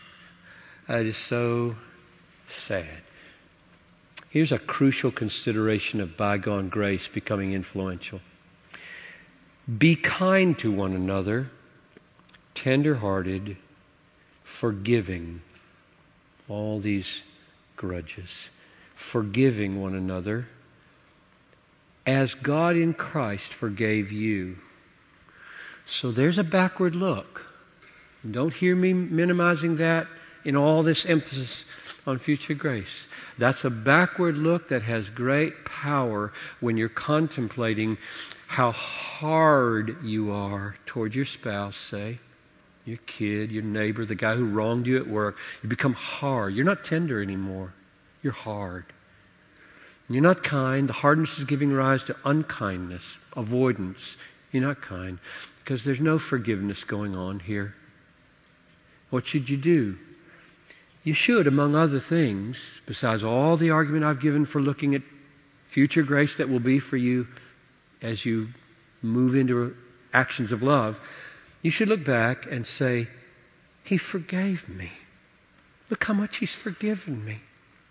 It is so sad. Here's a crucial consideration of bygone grace becoming influential. Be kind to one another, tender-hearted, forgiving all these grudges, forgiving one another as God in Christ forgave you. So there's a backward look. Don't hear me minimizing that in all this emphasis on future grace. That's a backward look that has great power when you're contemplating how hard you are toward your spouse, say, your kid, your neighbor, the guy who wronged you at work. You become hard. You're not tender anymore. You're hard. You're not kind. The hardness is giving rise to unkindness, avoidance. You're not kind because there's no forgiveness going on here. What should you do? You should, among other things, besides all the argument I've given for looking at future grace that will be for you as you move into actions of love, you should look back and say, He forgave me. Look how much He's forgiven me.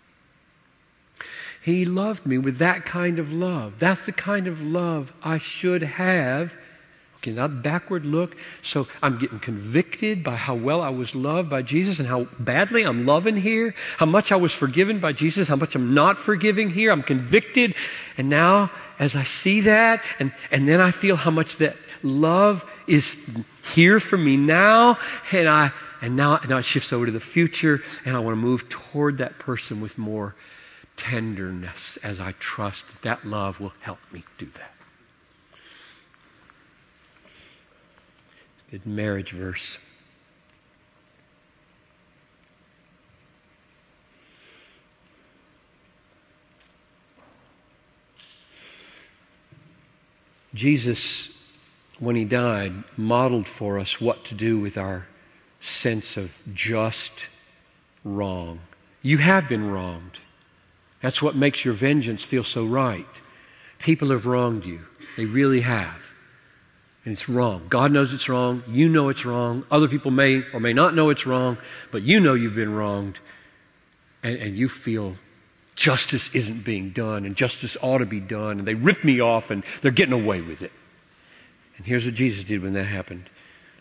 He loved me with that kind of love. That's the kind of love I should have. Okay, not backward look. So I'm getting convicted by how well I was loved by Jesus and how badly I'm loving here, how much I was forgiven by Jesus, how much I'm not forgiving here. I'm convicted. And now as I see that, and, and then I feel how much that love is here for me now, and I and now, and now it shifts over to the future, and I want to move toward that person with more tenderness as I trust that that love will help me do that. Good marriage verse. Jesus, when He died, modeled for us what to do with our sense of just wrong. You have been wronged. That's what makes your vengeance feel so right. People have wronged you. They really have. And it's wrong. God knows it's wrong. You know it's wrong. Other people may or may not know it's wrong, but you know you've been wronged. And, and you feel justice isn't being done, and justice ought to be done, and they rip me off, and they're getting away with it. And here's what Jesus did when that happened.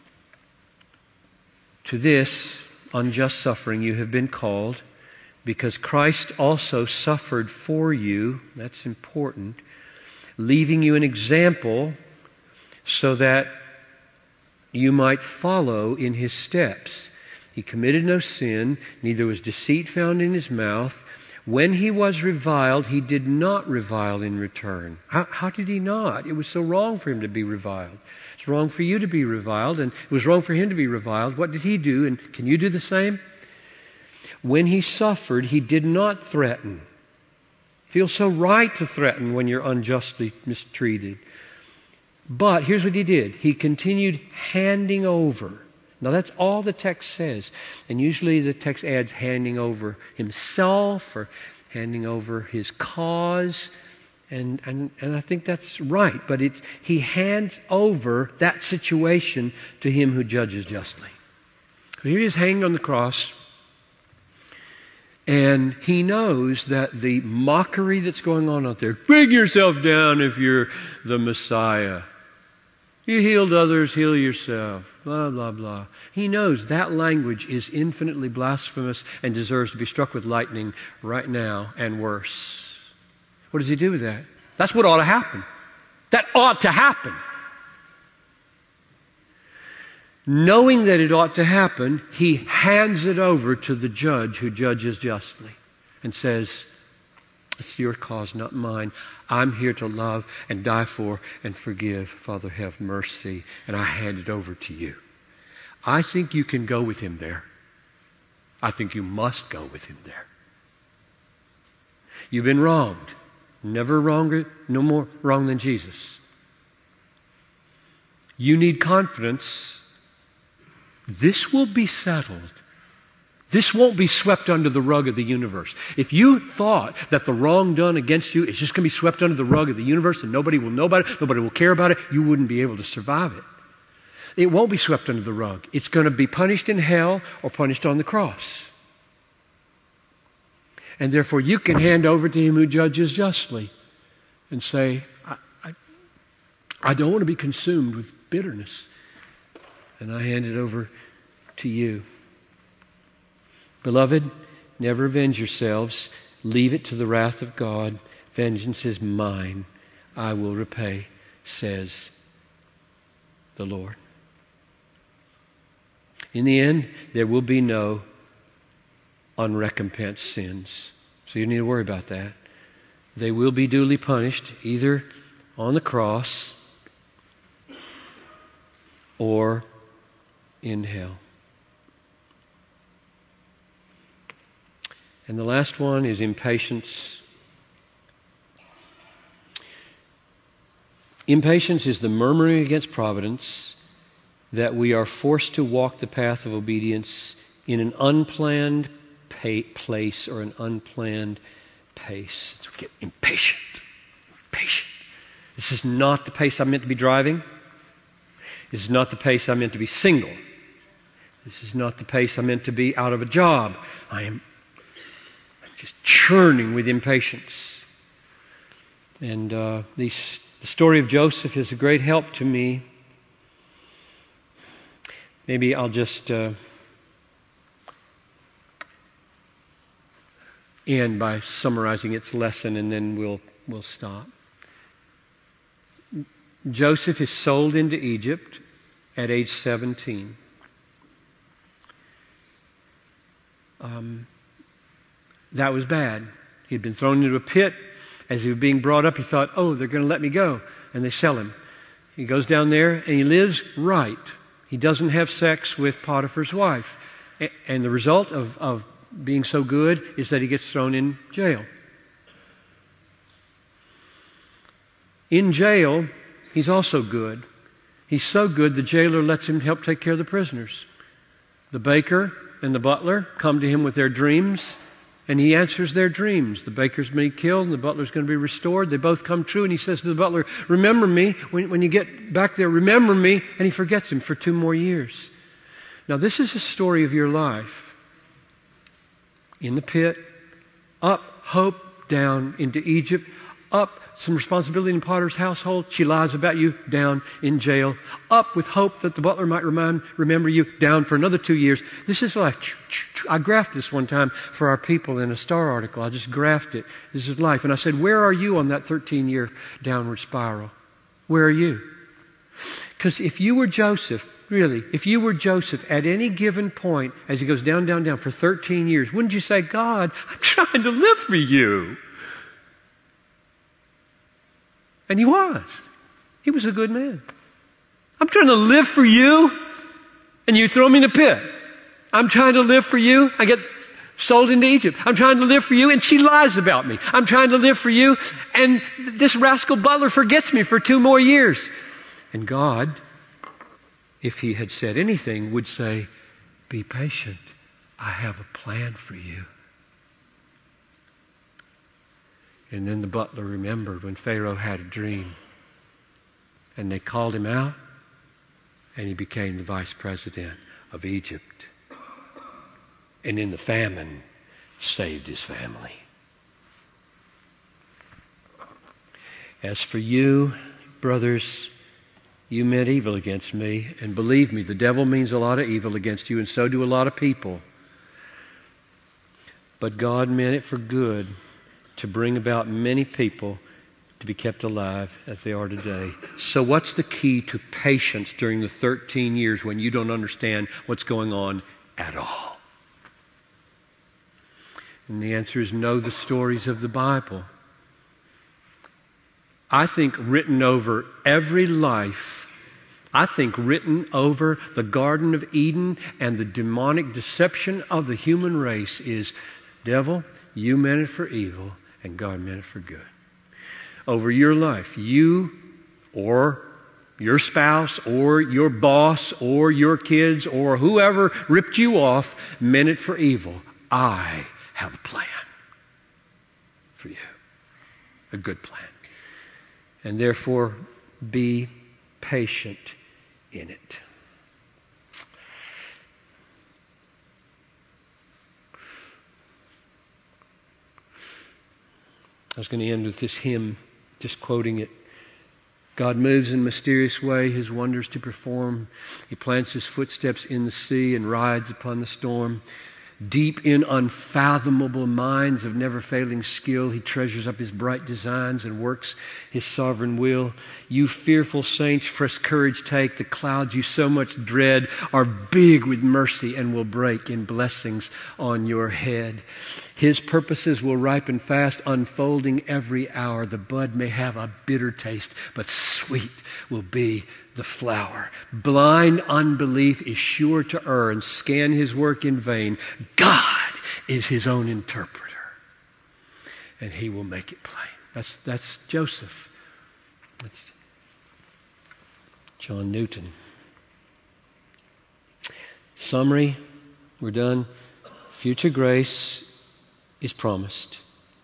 To this unjust suffering you have been called, because Christ also suffered for you, that's important, leaving you an example so that you might follow in His steps. He committed no sin, neither was deceit found in His mouth. When He was reviled, He did not revile in return. How, how did He not? It was so wrong for Him to be reviled. It's wrong for you to be reviled, and it was wrong for Him to be reviled. What did He do? And can you do the same? When He suffered, He did not threaten. It feels so right to threaten when you're unjustly mistreated. But here's what He did. He continued handing over. Now that's all the text says. And usually the text adds handing over Himself or handing over His cause. And, and, and I think that's right. But it's, He hands over that situation to Him who judges justly. So here He is hanging on the cross. And He knows that the mockery that's going on out there, bring yourself down if you're the Messiah. You healed others, heal yourself. Blah, blah, blah. He knows that language is infinitely blasphemous and deserves to be struck with lightning right now and worse. What does He do with that? That's what ought to happen. That ought to happen. Knowing that it ought to happen, He hands it over to the judge who judges justly and says, it's your cause, not mine. I'm here to love and die for and forgive. Father, have mercy. And I hand it over to you. I think you can go with Him there. I think you must go with Him there. You've been wronged. Never wronger, no more wrong than Jesus. You need confidence. This will be settled. This won't be swept under the rug of the universe. If you thought that the wrong done against you is just going to be swept under the rug of the universe and nobody will know about it, nobody will care about it, you wouldn't be able to survive it. It won't be swept under the rug. It's going to be punished in hell or punished on the cross. And therefore you can hand over to Him who judges justly and say, I, I, I don't want to be consumed with bitterness. And I hand it over to you. Beloved, never avenge yourselves. Leave it to the wrath of God. Vengeance is mine. I will repay, says the Lord. In the end, there will be no unrecompensed sins. So you don't need to worry about that. They will be duly punished, either on the cross or in hell. And the last one is impatience. Impatience is the murmuring against providence, that we are forced to walk the path of obedience in an unplanned pa- place or an unplanned pace. So we get impatient. Impatient. This is not the pace I'm meant to be driving. This is not the pace I'm meant to be single. This is not the pace I'm meant to be out of a job. I am I'm just churning with impatience. And uh, these, the story of Joseph is a great help to me. Maybe I'll just uh, end by summarizing its lesson, and then we'll we'll stop. Joseph is sold into Egypt at age seventeen. Um, that was bad. He'd been thrown into a pit. As he was being brought up, he thought, oh, they're going to let me go. And they sell him. He goes down there and he lives right. He doesn't have sex with Potiphar's wife. And the result of, of being so good is that he gets thrown in jail. In jail, he's also good. He's so good, the jailer lets him help take care of the prisoners. The baker and the butler come to him with their dreams, and he answers their dreams. The baker's been killed, and the butler's going to be restored. They both come true, and he says to the butler, remember me. When, when you get back there, remember me. And he forgets him for two more years. Now, this is a story of your life. In the pit, up, hope, down into Egypt, up, some responsibility in Potiphar's household. She lies about you, down in jail. Up with hope that the butler might remind, remember you, down for another two years. This is life. I graphed this one time for our people in a Star article. I just graphed it. This is life. And I said, where are you on that thirteen-year downward spiral? Where are you? Because if you were Joseph, really, if you were Joseph at any given point as he goes down, down, down for thirteen years, wouldn't you say, God, I'm trying to live for you? And he was. He was a good man. I'm trying to live for you, and you throw me in a pit. I'm trying to live for you. I get sold into Egypt. I'm trying to live for you, and she lies about me. I'm trying to live for you, and this rascal butler forgets me for two more years. And God, if he had said anything, would say, be patient. I have a plan for you. And then the butler remembered when Pharaoh had a dream. And they called him out, and he became the vice president of Egypt. And in the famine, saved his family. As for you, brothers, you meant evil against me. And believe me, the devil means a lot of evil against you, and so do a lot of people. But God meant it for good, to bring about many people to be kept alive as they are today. So what's the key to patience during the thirteen years when you don't understand what's going on at all? And the answer is know the stories of the Bible. I think written over every life, I think written over the Garden of Eden and the demonic deception of the human race is, devil, you meant it for evil, and God meant it for good. Over your life, you or your spouse or your boss or your kids or whoever ripped you off meant it for evil. I have a plan for you. A good plan. And therefore, be patient in it. I was going to end with this hymn, just quoting it. God moves in a mysterious way, His wonders to perform. He plants His footsteps in the sea and rides upon the storm. Deep in unfathomable minds of never-failing skill, He treasures up His bright designs and works His sovereign will. You fearful saints, fresh courage take. The clouds you so much dread are big with mercy and will break in blessings on your head. His purposes will ripen fast, unfolding every hour. The bud may have a bitter taste, but sweet will be the flower. Blind unbelief is sure to err and scan His work in vain. God is His own interpreter, and He will make it plain. That's, that's Joseph. That's John Newton. Summary, we're done. Future grace is promised.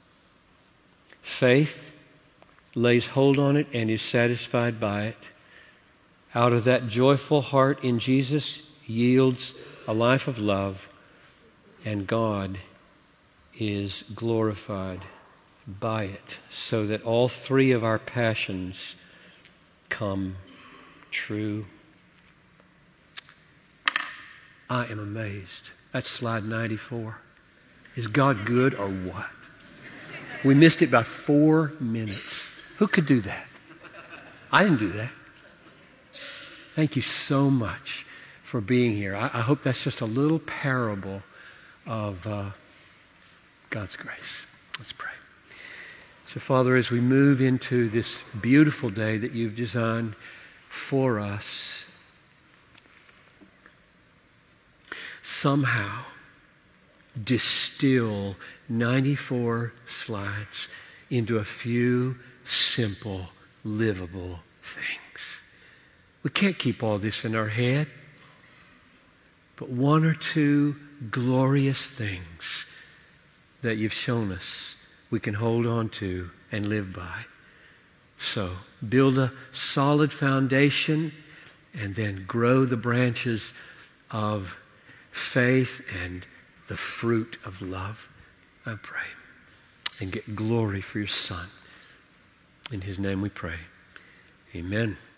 Faith lays hold on it and is satisfied by it. Out of that joyful heart in Jesus yields a life of love, and God is glorified by it, so that all three of our passions come true. I am amazed. That's slide ninety-four. Is God good or what? We missed it by four minutes. Who could do that? I didn't do that. Thank you so much for being here. I, I hope that's just a little parable of uh, God's grace. Let's pray. So, Father, as we move into this beautiful day that you've designed for us, somehow distill ninety-four slides into a few simple, livable things. We can't keep all this in our head, but one or two glorious things that you've shown us we can hold on to and live by. So build a solid foundation and then grow the branches of faith and the fruit of love, I pray. And get glory for your Son. In His name we pray. Amen.